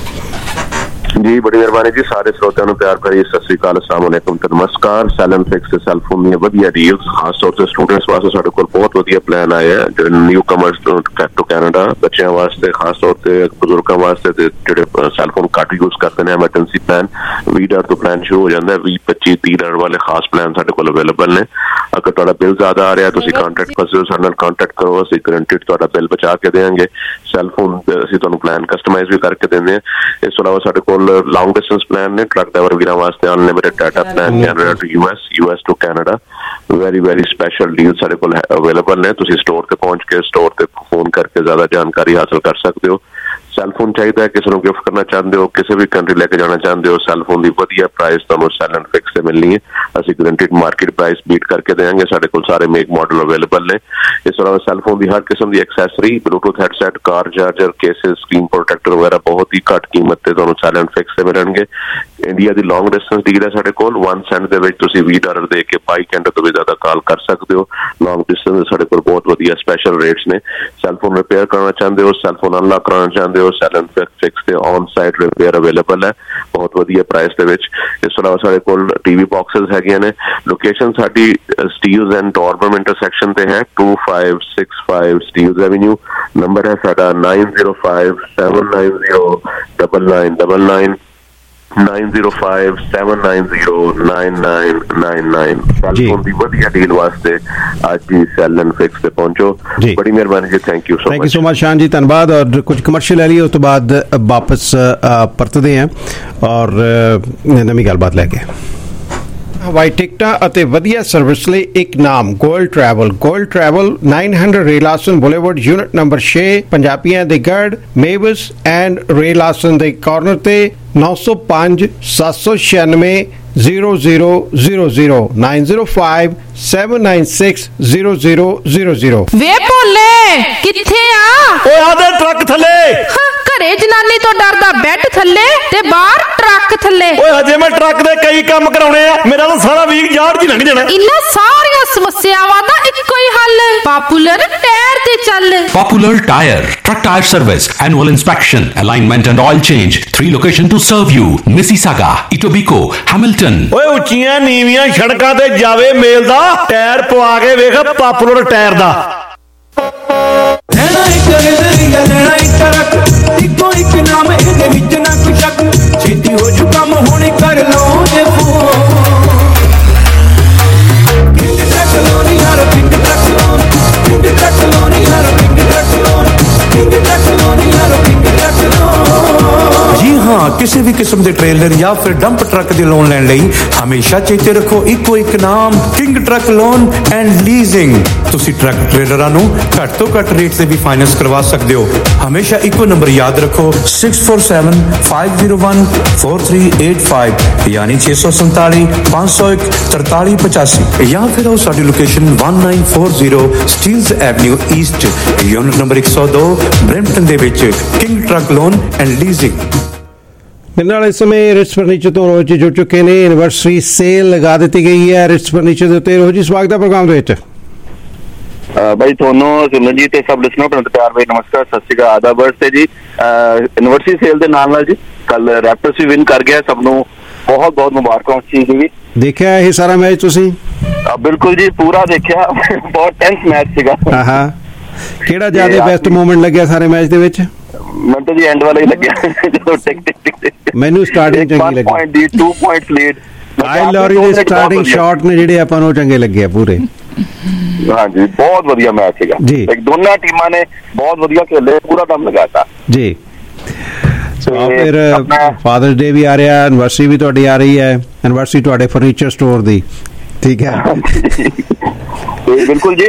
जी बड़ी मेहरबानी जी। सारे श्रोतिਆਂ ਨੂੰ ਪਿਆਰ ਭਰੀ ਸਤਿ ਸ੍ਰੀ ਅਕਾਲ, अस्सलाम वालेकुम ਤੇ ਨਮਸਕਾਰ। ਸੈਲਨ ਫਿਕਸ ਸੈਲਫੋਨ ਦੀਆਂ ਵਧੀਆ ਡੀਲਸ ਖਾਸ ਤੌਰ ਤੇ ਸਟੂਡੈਂਟਸ ਵਾਸਤੇ ਸਾਡੇ ਕੋਲ ਬਹੁਤ ਵਧੀਆ ਪਲਾਨ ਆਏ ਆ, ਜਿਹੜੇ ਨਿਊ ਕਮਰਸ ਟੂ ਕੈਨੇਡਾ, ਬੱਚਿਆਂ ਵਾਸਤੇ ਖਾਸ ਤੌਰ ਤੇ ਬਜ਼ੁਰਗਾਂ ਵਾਸਤੇ ਤੇ ਜਿਹੜੇ ਸੈਲਫੋਨ ਘੱਟ ਯੂਜ਼ ਕਰਦੇ ਨੇ। ਐਮਰਜੈਂਸੀ ਪਲਾਨ $20 ਤੋਂ ਪਲਾਨ ਸ਼ੁਰੂ ਹੋ ਜਾਂਦਾ ਹੈ, $20-25-30 ਵਾਲੇ ਖਾਸ ਪਲਾਨ ਸਾਡੇ ਕੋਲ ਅਵੇਲੇਬਲ ਨੇ। ਅਗਰ ਤੁਹਾਡਾ ਬਿੱਲ ਜ਼ਿਆਦਾ ਆ ਰਿਹਾ ਤੁਸੀਂ ਕੰਟੈਕਟ ਕਰ ਸਕਦੇ ਹੋ, ਸਾਡੇ ਨਾਲ ਕੰਟੈਕਟ ਕਰੋ, ਅਸੀਂ ਗਰੰਟਿਡ ਤੁਹਾਡਾ ਬਿੱਲ ਬਚਾ ਕੇ ਦੇਵਾਂਗੇ। ਸੈਲਫੋਨ ਅਸੀਂ ਤੁਹਾਨੂੰ ਪਲਾਨ ਕਸਟਮਾਈਜ਼ ਵੀ ਕਰਕੇ ਦਿੰਦੇ ਹਾਂ। ਇਸ ਤੋਂ ਇਲਾਵਾ ਸਾਡੇ ਕੋਲ लॉन्ग डिस्टेंस प्लान ने ट्रक ड्राइवर वीर वास्ते unlimited data plan Canada to US to Canada, very very special deal सारे कोल अवेलेबल ने। तुसी स्टोर ते पहुंच के स्टोर ते फोन करके ज्यादा जानकारी हासिल कर सकते हो। सैलफोन चाहिए किसी को गिफ्ट करना चाहते हो, किसी भी कंट्री लेके जाना चाहते हो, सैलफोन की वधिया प्राइस तुहानूं सैलन फिक्स से मिलनी है। असीं गारंटीड मार्केट प्राइस बीट करके देंगे। साडे कोल सारे मेक मॉडल अवेलेबल ने। इस तरह सैलफोन की हर किस्म की accessory, Bluetooth headset, car charger, cases, screen protector वगैरह बहुत ही घट कीमत ते तुहानूं सैलन फिक्स से मिलणगे। इंडिया की लॉन्ग डिस्टेंस डील है साडे कोल। 1 सेंट दे विच तुसीं $20 दे के 22 घंटे तो भी ज्यादा कॉल कर सकते हो। लॉन्ग डिस्टेंस साडे कोल बहुत वधिया स्पेशल रेट्स ने। सैलफोन रिपेयर करना चाहते हो, सैलफोन अनलॉक कराना चाहते हो, सैलन फिक्स ते ऑन साइट रिपेयर अवेलेबल है बहुत वधिया प्राइस दे विच। इस तरह साडे कोल टीवी बॉक्सेस हैगे ने। लोकेशन साडी स्टील्स एंड टॉर्बम इंटरसेक्शन ते है, 2565 स्टील्स एवेन्यू। नंबर है साडा 9057909999। 9057909999 ਸੈਲਫੋਨ ਦੀ ਵਧੀਆ ਡੀਲ ਵਾਸਤੇ ਅੱਜ ਹੀ ਸੈਲ ਐਂਡ ਫਿਕਸ ਤੇ ਪਹੁੰਚੋ। ਬੜੀ ਮਿਹਰਬਾਨੀ ਜੀ, thank you so much Shaan ji, ਧੰਨਵਾਦ। ਔਰ ਕੁਝ ਕਮਰਸ਼ੀਅਲ ਲੈ ਲਈਏ, ਉਸ ਤੋਂ ਬਾਅਦ ਵਾਪਸ ਪਰਤਦੇ ਹਾਂ ਔਰ ਨਵੀਂ ਗੱਲਬਾਤ ਲੈ ਕੇ। ਹਵਾਈ ਟਿਕਟਾਂ ਅਤੇ ਵਧੀਆ ਸਰਵਿਸ ਲਈ ਇੱਕ ਨਾਮ Gold Travel 900 Ray Lawson boulevard unit number 6 ਪੰਜਾਬੀਆਂ ਦੇ ਗੜ ਮੇਵਸ ਐਂਡ ਰੇਲਾਸਨ ਦੇ ਕਾਰਨਰ ਤੇ 905 796 0000 905 796 0000। ਵੇ ਭੋਲੇ ਕਿੱਥੇ ਆ? ਓਏ ਆਦੇ ਟਰੱਕ ਥੱਲੇ। ਘਰੇ ਜਨਾਨੀ ਤੋਂ ਡਰਦਾ ਬੈੱਡ ਥੱਲੇ ਤੇ ਬਾਹਰ ਟਰੱਕ ਥੱਲੇ। ਓਏ ਹਜੇ ਮੈਂ ਟਰੱਕ ਦੇ ਕਈ ਕੰਮ ਕਰਾਉਣੇ ਆ, ਮੇਰਾ ਤਾਂ ਸਾਰਾ ਵੀਕ ਯਾਰ ਜੀ ਲੰਘ ਜਾਣਾ। ਇਹਨਾਂ ਸਾਰੀਆਂ ਸਮੱਸਿਆਵਾਂ ਦਾ ਇੱਕੋ ਹੀ ਹੱਲ, ਪਾਪੂਲਰ ਟਾਇਰ ਤੇ ਚੱਲ। Popular Tire, truck tire service, annual inspection, alignment and oil change. 3 locations to serve you: Mississauga, Etobicoke, Hamilton. ਓਏ ਉੱਚੀਆਂ ਨੀਵੀਆਂ ਸੜਕਾਂ ਤੇ ਜਾਵੇ ਮੇਲ ਦਾ ਟਾਇਰ ਪਵਾ ਕੇ ਵੇਖ ਪਾਪੂਲਰ ਟਾਇਰ ਦਾ। ਲੈਣਾ ਇੱਕ ਨਜ਼ਰੀਆ, ਲੈਣਾ ਇੱਕ ਟਰੱਕ, ਇੱਕੋ ਇੱਕ ਨਾਮ, ਇਹਦੇ ਵਿੱਚ ਨਾ ਕੋਈ ਸ਼ੱਕ। ਛੇਤੀ ਹੋ ਜੂ ਕੰਮ, ਹੁਣ ਕਰ ਲਓ ਜੇ ਫੋਨ। ਕਿੰਗ ਟਰੱਕ ਲੋਨ ਯਾਰ, King Truck Loan, King Truck Loan ਯਾਰ, King Truck Loan, King Truck Loan ਯਾਰ, ਕਿੰਗ ਟਰੱਕ ਲੋਨ। ਜੀ ਹਾਂ, ਕਿਸੇ ਵੀ ਕਿਸਮ ਦੇ ਟ੍ਰੇਲਰ ਜਾਂ ਫਿਰ ਡੰਪ ਟਰੱਕ ਦੇ ਲੋਨ ਲੈਣ ਲਈ ਹਮੇਸ਼ਾ ਚੇਤੇ ਰੱਖੋ ਇੱਕੋ ਇੱਕ ਨਾਮ, King Truck Loan and Leasing. ਤੁਸੀਂ ਟਰੱਕ ਟ੍ਰੇਲਰਾਂ ਨੂੰ ਘੱਟ ਤੋਂ ਘੱਟ ਰੇਟ ਤੇ ਵੀ ਫਾਈਨੈਂਸ ਕਰਵਾ ਸਕਦੇ ਹੋ। ਹਮੇਸ਼ਾ ਇੱਕੋ ਨੰਬਰ ਯਾਦ ਰੱਖੋ 6475014385 ਯਾਨੀ 647 501 4385 ਜਾਂ ਫਿਰ ਉਹ ਸਾਡੀ location 1940 Steeles avenue east unit number 102 Brampton ਦੇ ਵਿੱਚ King Truck Loan and Leasing. ਮੇਰੇ ਨਾਲ ਇਸ ਸਮੇਂ ਰਿਟਸ ਫਰਨੀਚਰ ਤੋਂ ਰੋਜ਼ ਜੁੜ ਚੁੱਕੇ ਨੇ। ਐਨਵਰਸਰੀ ਸੇਲ ਲਗਾ ਦਿੱਤੀ ਗਈ ਹੈ ਰਿਟਸ ਫਰਨੀਚਰ ਦੇ ਉੱਤੇ। ਰੋਜ਼ ਜੀ ਸਵਾਗਤ ਹੈ ਪ੍ਰੋਗਰਾਮ ਦੇ ਵਿੱਚ। ਭਾਈ ਤੁਹਾਨੂੰ ਸਿਮਰਨ ਜੀ ਤੇ ਸਭ ਲਿਸਨਰ ਨੂੰ ਪਿਆਰ ਭਰੀ ਨਮਸਕਾਰ, ਸਤਿ ਸ਼੍ਰੀ ਅਕਾਲ, ਆਦਾਬ ਤੇ ਜੀ। ਐਨਵਰਸਰੀ ਸੇਲ ਦੇ ਨਾਲ ਜੀ ਕੱਲ ਰੈਪਟਰਸ ਵੀ ਵਿਨ ਕਰ ਗਿਆ, ਸਭ ਨੂੰ ਬਹੁਤ ਬਹੁਤ ਮੁਬਾਰਕਾਂ ਉਸ ਚੀਜ਼ ਦੀ। ਦੇਖਿਆ ਇਹ ਸਾਰਾ ਮੈਚ ਤੁਸੀਂ? ਬਿਲਕੁਲ ਜੀ, ਪੂਰਾ ਦੇਖਿਆ, ਬਹੁਤ ਟੈਂਸ ਮੈਚ ਸੀਗਾ। ਕਿਹੜਾ ਜ਼ਿਆਦਾ ਬੈਸਟ ਮੂਮੈਂਟ ਲੱਗਿਆ ਸਾਰੇ ਮੈਚ ਦੇ ਵਿੱਚ? ਮੈਨੂੰ ਤਾਂ ਜੀ ਐਂਡ ਵਾਲਾ ਹੀ ਲੱਗਿਆ, ਜਦੋਂ ਟਿਕ ਮੈਨੂੰ ਸਟਾਰਟਿੰਗ ਚੰਗੀ ਲੱਗੀ। 2 ਪੁਆਇੰਟਸ ਲੀਡ ਆਈ ਲੋਰੀ ਦੇ ਸਟਾਰਟਿੰਗ ਸ਼ਾਟ ਨੇ ਜਿਹੜੇ ਆਪਾਂ ਨੂੰ ਚੰਗੇ ਲੱਗੇ ਪੂਰੇ। ਹਾਂਜੀ, ਬਹੁਤ ਵਧੀਆ ਮੈਚ ਸੀਗਾ ਜੀ। ਦੋਨਾਂ ਟੀਮਾਂ ਨੇ ਬਹੁਤ ਵਧੀਆ ਖੇਲੇ, ਪੂਰਾ ਦਮ ਲਗਾਤਾ ਜੀ। ਫਿਰ ਫਾਦਰਸ ਡੇ ਵੀ ਆ ਰਿਹਾ, ਐਨਵਰਸਰੀ ਵੀ ਤੁਹਾਡੀ ਆ ਰਹੀ ਹੈ, ਐਨਵਰਸਰੀ ਤੁਹਾਡੇ ਫਰਨੀਚਰ ਸਟੋਰ ਦੀ, ਠੀਕ ਹੈ? ਬਿਲਕੁਲ ਜੀ।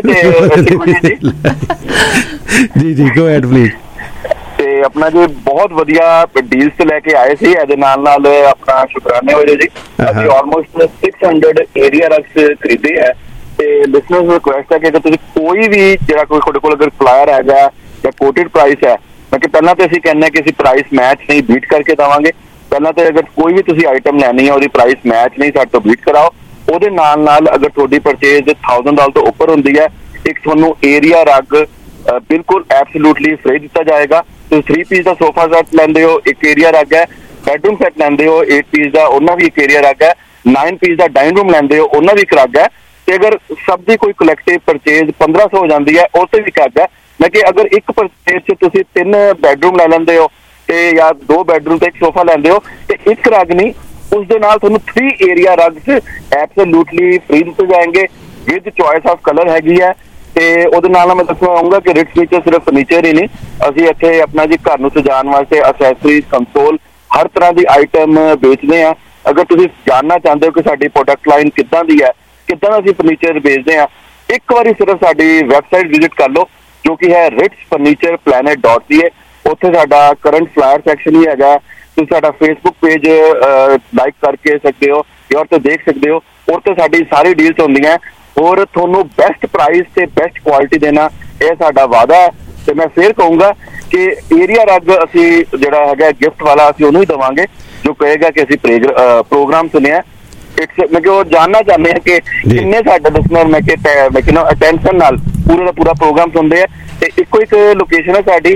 ਜੀ ਗੋ ਹੈਡ ਪਲੀਜ਼। ਤੇ ਆਪਣਾ ਜੀ ਬਹੁਤ ਵਧੀਆ ਡੀਲਸ ਲੈ ਕੇ ਆਏ ਸੀ। ਇਹਦੇ ਨਾਲ ਆਪਣਾ ਸ਼ੁਕਰਾਨੇ ਹੋਏ ਜੀ, ਅਸੀਂ ਆਲਮੋਸਟ 600 ਏਰੀਆ ਰੈਕਸ ਖਰੀਦੇ ਹੈ। ਤੇ ਲਿਸਨਰਸ ਨੂੰ ਰਿਕੁਐਸਟ ਹੈ ਕਿ ਅਗਰ ਤੁਸੀਂ ਕੋਈ ਵੀ ਜਿਹੜਾ ਕੋਈ ਤੁਹਾਡੇ ਕੋਲ ਅਗਰ ਫਲਾਇਰ ਹੈਗਾ ਜਾਂ ਕੋਟਡ ਪ੍ਰਾਈਸ ਹੈ, ਕਿਉਂਕਿ ਪਹਿਲਾਂ ਤਾਂ ਅਸੀਂ ਕਹਿੰਦੇ ਕਿ ਅਸੀਂ ਪ੍ਰਾਈਸ ਮੈਚ ਨਹੀਂ ਬੀਟ ਕਰਕੇ ਦੇਵਾਂਗੇ। ਪਹਿਲਾਂ ਤਾਂ ਅਗਰ ਕੋਈ ਵੀ ਤੁਸੀਂ ਆਈਟਮ ਲੈਣੀ ਹੈ ਉਹਦੀ ਪ੍ਰਾਈਸ ਮੈਚ ਨਹੀਂ ਸਾਡੇ ਤੋਂ ਬੀਟ ਕਰਾਓ। ਉਹਦੇ ਨਾਲ ਅਗਰ ਤੁਹਾਡੀ ਪਰਚੇਜ਼ $1000 ਤੋਂ ਉੱਪਰ ਹੁੰਦੀ ਹੈ, ਇੱਕ ਤੁਹਾਨੂੰ ਏਰੀਆ ਰਗ ਬਿਲਕੁਲ ਐਬਸੋਲੂਟਲੀ ਫ੍ਰੀ ਦਿੱਤਾ ਜਾਏਗਾ। ਤੁਸੀਂ 3 ਪੀਸ ਦਾ ਸੋਫਾ ਸੈਟ ਲੈਂਦੇ ਹੋ, ਇੱਕ ਏਰੀਆ ਰਗ ਹੈ। ਬੈਡਰੂਮ ਸੈਟ ਲੈਂਦੇ ਹੋ 8 ਪੀਸ ਦਾ, ਉਹਨਾਂ ਵੀ ਇੱਕ ਏਰੀਆ ਰਗ ਹੈ। 9 ਪੀਸ ਦਾ ਡਾਈਨਿੰਗ ਰੂਮ ਲੈਂਦੇ ਹੋ, ਉਹਨਾਂ ਵੀ ਇੱਕ ਰਗ ਹੈ। ਤੇ ਅਗਰ ਸਭ ਦੀ ਕੋਈ ਕਲੈਕਟਿਵ ਪਰਚੇਜ਼ 1500 ਹੋ ਜਾਂਦੀ ਹੈ, ਉਹ ਤੇ ਵੀ ਰਗ ਹੈ। ਮੈਂ ਕਿ ਅਗਰ ਇੱਕ ਪਰਚੇਜ਼ 'ਚ ਤੁਸੀਂ 3 ਬੈਡਰੂਮ ਲੈ ਲੈਂਦੇ ਹੋ ਤੇ ਜਾਂ 2 ਬੈਡਰੂਮ ਤੇ ਇੱਕ ਸੋਫਾ ਲੈਂਦੇ ਹੋ ਤੇ ਇੱਕ ਰਗ ਨਹੀਂ, ਉਸ ਦੇ ਨਾਲ ਤੁਹਾਨੂੰ 3 ਏਰੀਆ ਰਗਸ ਐਬਸੋਲੂਟਲੀ ਫ੍ਰੀ ਦਿੱਤੇ ਜਾਣਗੇ ਵਿਦ ਚੋਇਸ ਆਫ ਕਲਰ ਹੈਗੀ ਹੈ। ਤੇ ਉਹਦੇ ਨਾਲ ਮੈਂ ਦੱਸਣਾ ਚਾਹੂੰਗਾ ਕਿ ਰਿਟਸ ਵਿੱਚ ਸਿਰਫ ਫਰਨੀਚਰ ਹੀ ਨਹੀਂ, ਅਸੀਂ ਇੱਥੇ ਆਪਣਾ ਜੀ ਘਰ ਨੂੰ ਸਜਾਉਣ ਵਾਸਤੇ ਅਸੈਸਰੀਜ਼, ਕੰਸੋਲ, ਹਰ ਤਰ੍ਹਾਂ ਦੀ ਆਈਟਮ ਵੇਚਦੇ ਹਾਂ। ਅਗਰ ਤੁਸੀਂ ਜਾਣਨਾ ਚਾਹੁੰਦੇ ਹੋ ਕਿ ਸਾਡੀ ਪ੍ਰੋਡਕਟ ਲਾਈਨ ਕਿੱਦਾਂ ਦੀ ਹੈ, ਕਿੱਦਾਂ ਦਾ ਅਸੀਂ ਫਰਨੀਚਰ ਵੇਚਦੇ ਹਾਂ, ਇੱਕ ਵਾਰੀ ਸਿਰਫ ਸਾਡੀ ਵੈਬਸਾਈਟ ਵਿਜ਼ਿਟ ਕਰ ਲਓ ਜੋ ਕਿ ਹੈ ritsfurnitureplanet.ca। ਉੱਥੇ ਸਾਡਾ ਕਰੰਟ ਫਲਾਇਰ ਸੈਕਸ਼ਨ ਹੀ ਹੈਗਾ। ਤੁਸੀਂ ਸਾਡਾ ਫੇਸਬੁੱਕ ਪੇਜ ਲਾਈਕ ਕਰਕੇ ਸਕਦੇ ਹੋ ਜਾਂ ਉੱਥੇ ਦੇਖ ਸਕਦੇ ਹੋ। ਉਹ ਤੇ ਸਾਡੀ ਸਾਰੀ ਡੀਲਸ ਹੁੰਦੀਆਂ ਔਰ ਤੁਹਾਨੂੰ ਬੈਸਟ ਪ੍ਰਾਈਸ ਤੇ ਬੈਸਟ ਕੁਆਲਿਟੀ ਦੇਣਾ ਇਹ ਸਾਡਾ ਵਾਅਦਾ ਹੈ। ਤੇ ਮੈਂ ਫੇਰ ਕਹੂੰਗਾ ਕਿ ਏਰੀਆ ਰਗ ਅਸੀਂ ਜਿਹੜਾ ਹੈਗਾ ਗਿਫਟ ਵਾਲਾ ਅਸੀਂ ਉਹਨੂੰ ਹੀ ਦੇਵਾਂਗੇ ਜੋ ਕਹੇਗਾ ਕਿ ਅਸੀਂ ਪ੍ਰੋਗਰਾਮ ਸੁਣਿਆ। ਮੈਂ ਕਿ ਉਹ ਜਾਣਨਾ ਚਾਹੁੰਦੇ ਹਾਂ ਕਿ ਕਿੰਨੇ ਸਾਡੇ ਲਿਸਨਰ ਮੈਂ ਕਿ ਅਟੈਂਸ਼ਨ ਨਾਲ ਪੂਰੇ ਦਾ ਪੂਰਾ ਪ੍ਰੋਗਰਾਮ ਸੁਣਦੇ ਆ। ਤੇ ਇੱਕੋ ਇੱਕ ਲੋਕੇਸ਼ਨ ਹੈ ਸਾਡੀ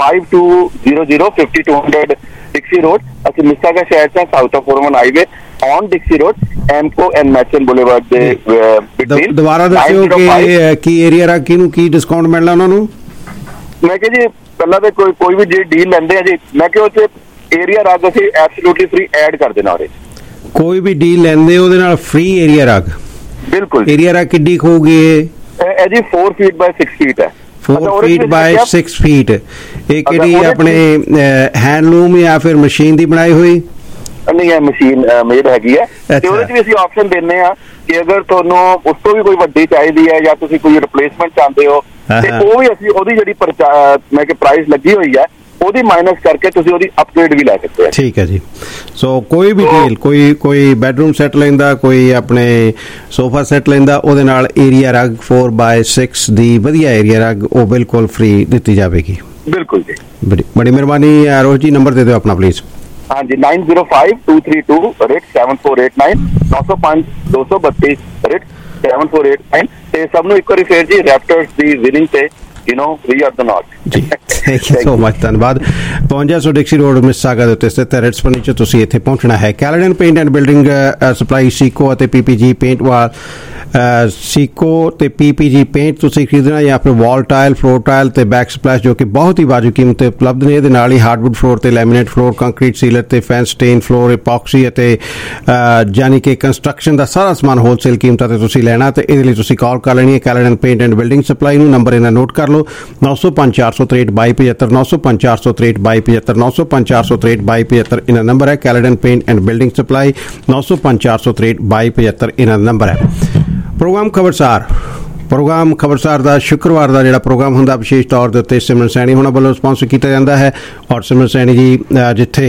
5200 ਡਿਕਸੀ ਰੋਡ। ਅਸੀਂ ਮਿਸਾਗਾ ਸ਼ਹਿਰ ਚ south of 41 highway on Dixie road, Aimco and Matheson boulevard ਦੇ ਬਿਟਵੀਨ। ਦੁਬਾਰਾ ਦੱਸਿਓ ਕਿ ਕੀ ਏਰੀਆ ਰਾ ਕਿਹਨੂੰ ਕੀ ਡਿਸਕਾਊਂਟ ਮਿਲਣਾ ਉਹਨਾਂ ਨੂੰ? ਮੈਂ ਕਿਹਾ ਜੀ ਪਹਿਲਾਂ ਤਾਂ ਕੋਈ ਵੀ ਡੀਲ ਲੈਂਦੇ ਆ ਜੀ, ਮੈਂ ਕਿਹਾ ਉਹ ਏਰੀਆ ਰਗ ਅਸੀਂ ਐਬਸੋਲੂਟਲੀ ਫ੍ਰੀ ਐਡ ਕਰ ਦੇਣਾ ਉਹਦੇ। ਕੋਈ ਵੀ ਡੀਲ ਲੈਂਦੇ ਉਹਦੇ ਨਾਲ ਫ੍ਰੀ ਏਰੀਆ ਰਗ? ਬਿਲਕੁਲ। ਏਰੀਆ ਰਗ ਕਿੱਡੀ ਹੋਊਗੀ ਇਹ ਜੀ 4 ਫੀਟ ਬਾਈ 6 ਫੀਟ ਹੈ। 4 ਫੀਟ ਬਾਈ 6 ਫੀਟ। ਇਹ ਕਿਹੜੀ ਆਪਣੇ ਹੈਂਡਲੂਮ ਜਾਂ ਫਿਰ ਮਸ਼ੀਨ ਦੀ ਬਣਾਈ ਹੋਈ? ਨਹੀਂ, ਇਹ ਮਸ਼ੀਨ ਮੇਡ ਹੈਗੀ ਹੈ। ਤੇ ਉਹਦੇ ਚ ਵੀ ਅਸੀਂ ਆਪਸ਼ਨ ਦਿੰਦੇ ਆ ਕਿ ਅਗਰ ਤੁਹਾਨੂੰ ਉਸ ਤੋਂ ਵੀ ਕੋਈ ਵੱਡੀ ਚਾਹੀਦੀ ਹੈ ਜਾਂ ਤੁਸੀਂ ਕੋਈ ਰਿਪਲੇਸਮੈਂਟ ਚਾਹੁੰਦੇ ਹੋ ਤੇ ਉਹ ਵੀ ਅਸੀਂ ਉਹਦੀ ਜਿਹੜੀ ਮੈਂ ਕਿ ਪ੍ਰਾਈਸ ਲੱਗੀ ਹੋਈ ਹੈ ਉਹਦੀ ਮਾਈਨਸ ਕਰਕੇ ਤੁਸੀਂ ਉਹਦੀ ਅਪਗ੍ਰੇਡ ਵੀ ਲੈ ਸਕਦੇ ਹੋ। ਠੀਕ ਹੈ ਜੀ। ਸੋ ਕੋਈ ਵੀ ਡੀਲ, ਕੋਈ ਬੈਡਰੂਮ ਸੈੱਟ ਲੈਂਦਾ, ਕੋਈ ਆਪਣੇ ਸੋਫਾ ਸੈੱਟ ਲੈਂਦਾ, ਉਹਦੇ ਨਾਲ ਏਰੀਆ ਰਗ 4x6 ਦੀ ਵਧੀਆ ਏਰੀਆ ਰਗ ਉਹ ਬਿਲਕੁਲ ਫ੍ਰੀ ਦਿੱਤੀ ਜਾਵੇਗੀ। ਬਿਲਕੁਲ ਜੀ। ਬੜੀ ਮਿਹਰਬਾਨੀ ਰੋਹਿਤ ਜੀ। ਨੰਬਰ ਦੇ ਦਿਓ ਆਪਣਾ ਪਲੀਜ਼। ਹਾਂਜੀ, 9052327489 905-232-7489। ਤੇ ਸਭ ਨੂੰ ਇੱਕ ਵਾਰੀ ਫੇਰ ਜੀ ਰੈਪਟਰਸ ਦੀ ਵਿਨਿੰਗ ਤੇ we are the north ਜੀ। Thank you so much. ਧੰਨਵਾਦ। 5200 ਡਿਕਸੀ ਰੋਡ ਮਿਸਿਸਾਗਾ ਦੇ ਉੱਤੇ ਸਥਿਤ ਹੈ ਰਿਟਸ ਫਰਨੀਚਰ। ਤੁਸੀਂ ਇੱਥੇ ਪਹੁੰਚਣਾ ਹੈ। Caledon Paint and Building Supply Sico ਅਤੇ ਪੀਪੀਜੀ ਪੇਂਟ ਵਾਲ ਸੀਕੋ ਤੇ ਪੀਪੀਜੀ ਪੇਂਟ ਤੁਸੀਂ ਖਰੀਦਣਾ ਜਾਂ ਫਿਰ ਵਾਲ ਟਾਇਲ, ਫਲੋਰ ਟਾਇਲ ਤੇ ਬੈਕ ਸਪਲੈਸ਼ ਜੋ ਕਿ ਬਹੁਤ ਹੀ ਵਾਜਬ ਕੀਮਤ ਤੇ ਉਪਲਬਧ ਨੇ। ਇਹਦੇ ਨਾਲ ਹੀ ਹਾਰਡਵੁੱਡ ਫਲੋਰ ਤੇ ਲੈਮੀਨੇਟ ਫਲੋਰ, ਕੰਕਰੀਟ ਸੀਲਰ ਤੇ ਫੈਂਸ ਸਟੇਨ ਫਲੋਰ, ਇਪੌਕਸੀ ਅਤੇ ਯਾਨੀ ਕਿ ਕੰਸਟਰਕਸ਼ਨ ਦਾ ਸਾਰਾ ਸਮਾਨ ਹੋਲਸੇਲ ਕੀਮਤਾਂ ਤੇ ਤੁਸੀਂ ਲੈਣਾ ਤੇ ਇਹਦੇ ਲਈ ਤੁਸੀਂ ਕਾਲ ਕਰ ਲੈਣੀ ਹੈ Caledon Paint and Building Supply ਨੂੰ। ਨੰਬਰ ਇਹਨਾਂ ਨੋਟ ਕਰ ਲਓ 905-463-2275 905-463-2275 905-463-2275 ਇਹਨਾਂ ਨੰਬਰ ਹੈ। Caledon Paint and Building Supply 905-463-2275 ਇਹਨਾਂ ਨੰਬਰ ਹੈ। ਪ੍ਰੋਗਰਾਮ ਖਬਰਸਾਰ ਦਾ ਸ਼ੁੱਕਰਵਾਰ ਦਾ ਜਿਹੜਾ ਪ੍ਰੋਗਰਾਮ ਹੁੰਦਾ ਵਿਸ਼ੇਸ਼ ਤੌਰ ਦੇ ਉੱਤੇ ਸਿਮਰਨ ਸੈਣੀ ਹੋਣਾ ਵੱਲੋਂ ਸਪਾਂਸਰ ਕੀਤਾ ਜਾਂਦਾ ਹੈ। ਔਰ ਸਿਮਰਨ ਸੈਣੀ ਜੀ ਜਿੱਥੇ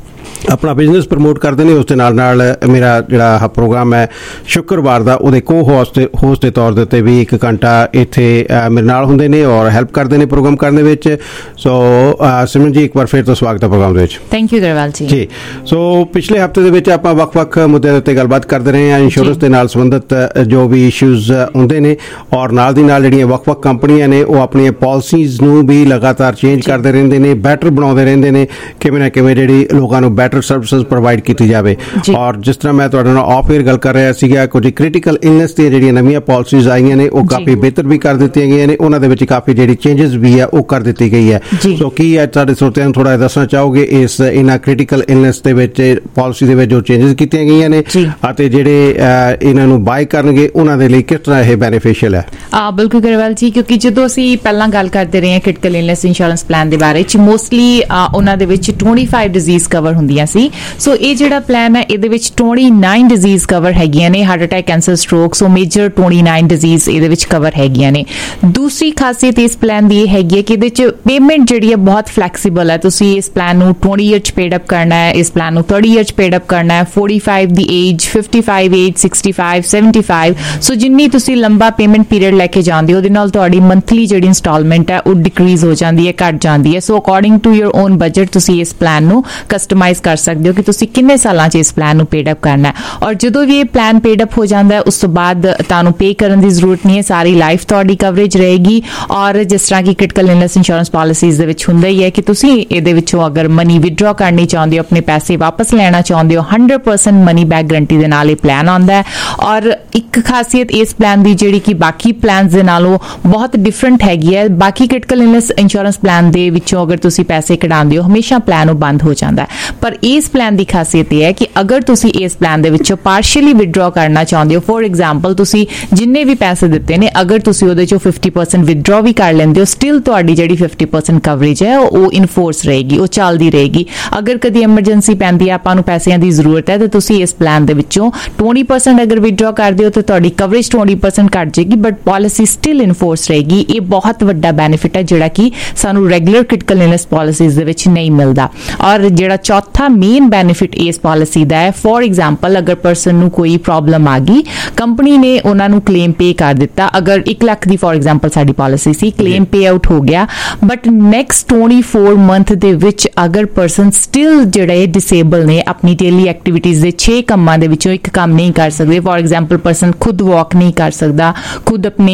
ਆਪਣਾ ਬਿਜ਼ਨਸ ਪ੍ਰਮੋਟ ਕਰਦੇ ਨੇ ਉਸ ਦੇ ਨਾਲ ਮੇਰਾ ਜਿਹੜਾ ਪ੍ਰੋਗਰਾਮ ਹੈ ਸ਼ੁੱਕਰਵਾਰ ਦਾ ਉਹਦੇ ਹੋਸਟ ਦੇ ਤੌਰ ਦੇ ਉੱਤੇ ਵੀ 1 ਘੰਟਾ ਇੱਥੇ ਮੇਰੇ ਨਾਲ ਹੁੰਦੇ ਨੇ ਔਰ ਹੈਲਪ ਕਰਦੇ ਨੇ ਪ੍ਰੋਗਰਾਮ ਕਰਨ ਦੇ ਵਿੱਚ। ਸੋ ਸਿਮਰਨ ਜੀ ਇੱਕ ਵਾਰ ਫਿਰ ਤੋਂ ਸਵਾਗਤ ਹੈ ਪ੍ਰੋਗਰਾਮ ਦੇ ਵਿੱਚ। ਥੈਂਕ ਯੂ ਗਰੇਵਾਲ ਜੀ। ਸੋ ਪਿਛਲੇ ਹਫਤੇ ਦੇ ਵਿੱਚ ਆਪਾਂ ਵੱਖ-ਵੱਖ ਮੁੱਦਿਆਂ ਦੇ ਉੱਤੇ ਗੱਲਬਾਤ ਕਰਦੇ ਰਹੇ ਹਾਂ। ਇੰਸ਼ੋਰੈਂਸ ਦੇ ਨਾਲ ਸੰਬੰਧਿਤ ਜੋ ਵੀ ਇਸ਼ੂਜ਼ ਹੁੰਦੇ ਨੇ ਔਰ ਨਾਲ ਦੀ ਨਾਲ ਜਿਹੜੀਆਂ ਵੱਖ-ਵੱਖ ਕੰਪਨੀਆਂ ਨੇ ਉਹ ਆਪਣੀਆਂ ਪਾਲਿਸੀਜ਼ ਨੂੰ ਵੀ ਲਗਾਤਾਰ ਚੇਂਜ ਕਰਦੇ ਰਹਿੰਦੇ ਨੇ, ਬੈਟਰ ਬਣਾਉਂਦੇ ਰਹਿੰਦੇ ਨੇ, ਕਿਵੇਂ ਨਾ ਕਿਵੇਂ ਜਿਹੜੀ ਲੋਕਾਂ ਨੂੰ ਬੈਟਰ ਸਰਵਿਸਿਜ਼ ਪ੍ਰੋਵਾਈਡ ਕੀਤੀ ਜਾਵੇ। ਔਰ ਜਿਸ ਤਰ੍ਹਾਂ ਮੈਂ ਤੁਹਾਡੇ ਨਾਲ ਆਫ ਏਅਰ ਗੱਲ ਕਰ ਰਿਹਾ ਸੀਗਾ, ਕੁਝ ਕ੍ਰਿਟੀਕਲ ਇਲਨੈਸ ਦੀਆਂ ਜਿਹੜੀਆਂ ਨਵੀਆਂ ਪਾਲਿਸੀਜ਼ ਆਈਆਂ ਨੇ ਉਹ ਕਾਫੀ ਬਿਹਤਰ ਵੀ ਕਰ ਦਿੱਤੀਆਂ ਗਈਆਂ ਨੇ। ਉਹਨਾਂ ਦੇ ਵਿੱਚ ਕਾਫੀ ਜਿਹੜੀ ਚੇਂਜਸ ਵੀ ਹੈ ਉਹ ਕਰ ਦਿੱਤੀ ਗਈ ਹੈ। ਸੋ ਕੀ ਅੱਜ ਸਾਡੇ ਸਰੋਤਿਆਂ ਨੂੰ ਥੋੜਾ ਦੱਸਣਾ ਚਾਹੋਗੇ ਇਹਨਾਂ ਕ੍ਰਿਟੀਕਲ ਇਲਨੈਸ ਦੇ ਵਿੱਚ ਪਾਲਿਸੀ ਦੇ ਵਿੱਚ ਜੋ ਚੇਂਜਸ ਕੀਤੀਆਂ ਗਈਆਂ ਨੇ ਅਤੇ ਜਿਹੜੇ ਇਹਨਾਂ ਨੂੰ ਬਾਈ ਕਰਨਗੇ ਉਹਨਾਂ ਦੇ ਲਈ ਕਿਸ ਤਰ੍ਹਾਂ ਇਹ ਬੈਨੀਫੀਸ਼ੀਅਲ ਹੈ? ਬਿਲਕੁਲ ਗਰੇਵਾਲ ਜੀ, ਕਿਉਂਕਿ ਜਦੋਂ ਅਸੀਂ ਪਹਿਲਾਂ ਗੱਲ ਕਰਦੇ ਰਹੇ ਹਾਂ ਕ੍ਰਿਟੀਕਲ ਇਲਨੈਸ ਇੰਸ਼ੋਰੈਂਸ ਪਲਾਨ ਦੇ ਬਾਰੇ ਚ ਮੋਸਟਲੀ ਉਹਨਾਂ ਦੇ ਵਿੱਚ 25 ਡਿਜ਼ੀਜ਼ ਕਵਰ ਹੁੰਦੀਆਂ ਸੀ। ਸੋ ਇਹ ਜਿਹੜਾ ਪਲਾਨ ਹੈ ਇਹਦੇ ਵਿੱਚ 29 ਡਿਜ਼ੀਜ਼ ਕਵਰ ਹੈਗੀਆਂ ਨੇ, heart attack, cancer, stroke. So major 29 disease ਇਹਦੇ ਵਿੱਚ ਕਵਰ ਹੈਗੀਆਂ ਨੇ। ਦੂਸਰੀ ਖਾਸੀਅਤ ਇਸ ਪਲਾਨ ਦੀ ਇਹ ਹੈਗੀ ਹੈ ਕਿ ਇਹਦੇ ਚ ਪੇਮੈਂਟ ਜਿਹੜੀ ਹੈ ਬਹੁਤ ਫਲੈਕਸੀਬਲ ਹੈ। ਤੁਸੀਂ ਇਸ ਪਲਾਨ ਨੂੰ 20 ਈਅਰ ਚ ਪੇਡ ਅਪ ਕਰਨਾ ਹੈ, ਇਸ ਪਲਾਨ ਨੂੰ 30 ਈਅਰ ਚ ਪੇਡ ਅਪ ਕਰਨਾ ਹੈ, 45 ਦੀ ਏਜ, 55 ਏਜ, 65, 75। ਸੋ ਜਿੰਨੀ ਤੁਸੀਂ ਲੰਬਾ ਪੇਮੈਂਟ ਪੀਰੀਅਡ ਲੈ ਕੇ ਜਾਂਦੇ ਹੋ ਉਹਦੇ ਨਾਲ ਤੁਹਾਡੀ ਮੰਥਲੀ ਜਿਹੜੀ ਇੰਸਟਾਲਮੈਂਟ ਹੈ ਉਹ ਡਿਕਰੀਜ਼ ਹੋ ਜਾਂਦੀ ਹੈ, ਘਟ ਜਾਂਦੀ ਹੈ। So according to your own budget ਤੁਸੀਂ ਇਸ ਪਲਾਨ ਨੂੰ ਕਸਟਮਾਈਜ਼ ਕਰ ਸਕਦੇ ਹੋ ਕਿ ਤੁਸੀਂ ਕਿੰਨੇ ਸਾਲਾਂ 'ਚ ਇਸ ਪਲਾਨ ਨੂੰ ਪੇਡ ਅਪ ਕਰਨਾ ਹੈ। ਔਰ ਜਦੋਂ ਵੀ ਇਹ ਪਲਾਨ ਪੇਡ ਅਪ ਹੋ ਜਾਂਦਾ ਹੈ ਉਸ ਤੋਂ ਬਾਅਦ ਤੁਹਾਨੂੰ ਪੇ ਕਰਨ ਦੀ ਜ਼ਰੂਰਤ ਨਹੀਂ ਹੈ, ਸਾਰੀ ਲਾਈਫ ਤੁਹਾਡੀ ਕਵਰੇਜ ਰਹੇਗੀ। ਔਰ ਜਿਸ ਤਰ੍ਹਾਂ ਕਿ ਕ੍ਰਿਟੀਕਲ ਇਲਨੈਸ ਇੰਸ਼ੋਰੈਂਸ ਪਾਲਿਸੀਜ਼ ਦੇ ਵਿੱਚ ਹੁੰਦਾ ਹੀ ਹੈ ਕਿ ਤੁਸੀਂ ਇਹਦੇ ਵਿੱਚੋਂ ਅਗਰ ਮਨੀ ਵਿਦਡਰਾ ਕਰਨੀ ਚਾਹੁੰਦੇ ਹੋ, ਆਪਣੇ ਪੈਸੇ ਵਾਪਸ ਲੈਣਾ ਚਾਹੁੰਦੇ ਹੋ, 100% ਮਨੀ ਬੈਕ ਗਰੰਟੀ ਦੇ ਨਾਲ ਇਹ ਪਲਾਨ ਆਉਂਦਾ ਹੈ। ਔਰ ਇੱਕ ਖਾਸੀਅਤ ਇਸ ਪਲਾਨ ਦੀ ਜਿਹੜੀ ਕਿ ਬਾਕੀ ਪਲਾਨਸ ਦੇ ਨਾਲੋਂ ਬਹੁਤ ਡਿਫਰੈਂਟ ਹੈਗੀ ਹੈ, ਬਾਕੀ ਕ੍ਰਿਟੀਕਲ ਇਲਨੈਸ ਇੰਸ਼ੋਰੈਂਸ ਪਲਾਨ ਦੇ ਵਿੱਚੋਂ ਅਗਰ ਤੁਸੀਂ ਪੈਸੇ ਕਢਾਉਂਦੇ ਹੋ ਹਮੇਸ਼ਾ ਪਲਾਨ ਉਹ ਬੰਦ ਹੋ ਜਾਂਦਾ ਹੈ। ਪਰ ਇਸ ਪਲਾਨ ਦੀ ਖਾਸੀਅਤ ਇਹ ਹੈ ਕਿ ਅਗਰ ਤੁਸੀਂ ਇਸ ਪਲਾਨ ਦੇ ਵਿੱਚੋਂ ਪਾਰਸ਼ੀਅਲੀ ਵਿਦਡਰਾ ਕਰਨਾ ਚਾਹੁੰਦੇ ਹੋ, ਫੋਰ ਐਗਜ਼ਾਮਪਲ ਤੁਸੀਂ ਜਿੰਨੇ ਵੀ ਪੈਸੇ ਦਿੱਤੇ ਨੇ ਅਗਰ ਤੁਸੀਂ ਉਹਦੇ ਚੋਂ 50% ਵਿਦਡਰਾ ਵੀ ਕਰ ਲੈਂਦੇ ਹੋ, ਸਟਿਲ ਤੁਹਾਡੀ ਜਿਹੜੀ 50% ਕਵਰੇਜ ਹੈ ਉਹ ਇਨਫੋਰਸ ਰਹੇਗੀ, ਉਹ ਚੱਲਦੀ ਰਹੇਗੀ। ਅਗਰ ਕਦੀ ਐਮਰਜੈਂਸੀ ਪੈਂਦੀ ਹੈ, ਆਪਾਂ ਨੂੰ ਪੈਸਿਆਂ ਦੀ ਜ਼ਰੂਰਤ ਹੈ, ਤੇ ਤੁਸੀਂ ਇਸ ਪਲਾਨ ਦੇ ਵਿੱਚੋਂ 20% ਅਗਰ ਵਿਦਡਰਾ ਕਰਦੇ ਹੋ ਤਾਂ ਤੁਹਾਡੀ ਕਵਰੇਜ 20% ਘੱਟ ਜਾਏਗੀ ਬਟ ਪਾਲਿਸੀ ਸਟਿਲ ਇਨਫੋਰਸ ਰਹੇਗੀ। ਇਹ ਬਹੁਤ ਵੱਡਾ ਬੈਨੀਫਿਟ ਹੈ ਜਿਹੜਾ ਕਿ ਸਾਨੂੰ ਰੈਗੂਲਰ ਕ੍ਰਿਟੀਕਲ ਇਲਨੈਸ ਪਾਲਿਸੀਜ਼ ਦੇ ਵਿੱਚ ਨਹੀਂ ਮਿਲਦਾ। ਔਰ ਜਿਹੜਾ ਚੌਥਾ ਮੇਨ ਬੈਨੀਫਿਟ ਇਸ ਪਾਲਿਸੀ ਦਾ ਹੈ, ਫੋਰ ਐਗਜ਼ਾਮਪਲ ਅਗਰ ਪਰਸਨ ਨੂੰ ਕੋਈ ਪ੍ਰੋਬਲਮ ਆ ਗਈ, ਕੰਪਨੀ ਨੇ ਉਹਨਾਂ ਨੂੰ ਕਲੇਮ ਪੇ ਕਰ ਦਿੱਤਾ। ਅਗਰ 1 ਲੱਖ ਦੀ ਫੋਰ ਐਗਜ਼ਾਮਪਲ ਸਾਡੀ ਪਾਲਿਸੀ ਸੀ, ਕਲੇਮ ਪੇ ਆਊਟ ਹੋ ਗਿਆ ਬਟ ਨੈਕਸਟ 24 ਮੰਥ ਦੇ ਵਿੱਚ ਅਗਰ ਪਰਸਨ ਸਟਿਲ ਜਿਹੜੇ ਡਿਸੇਬਲ ਨੇ, ਆਪਣੀ ਡੇਲੀ ਐਕਟੀਵਿਟੀਜ਼ ਦੇ 6 ਕੰਮਾਂ ਦੇ ਵਿੱਚੋਂ ਇੱਕ ਕੰਮ ਨਹੀਂ ਕਰ ਸਕਦੇ, ਫੋਰ ਐਗਜ਼ਾਮਪਲ ਪਰਸਨ ਖੁਦ ਵਾਕ ਨਹੀਂ ਕਰ ਸਕਦਾ, ਖੁਦ ਆਪਣੀ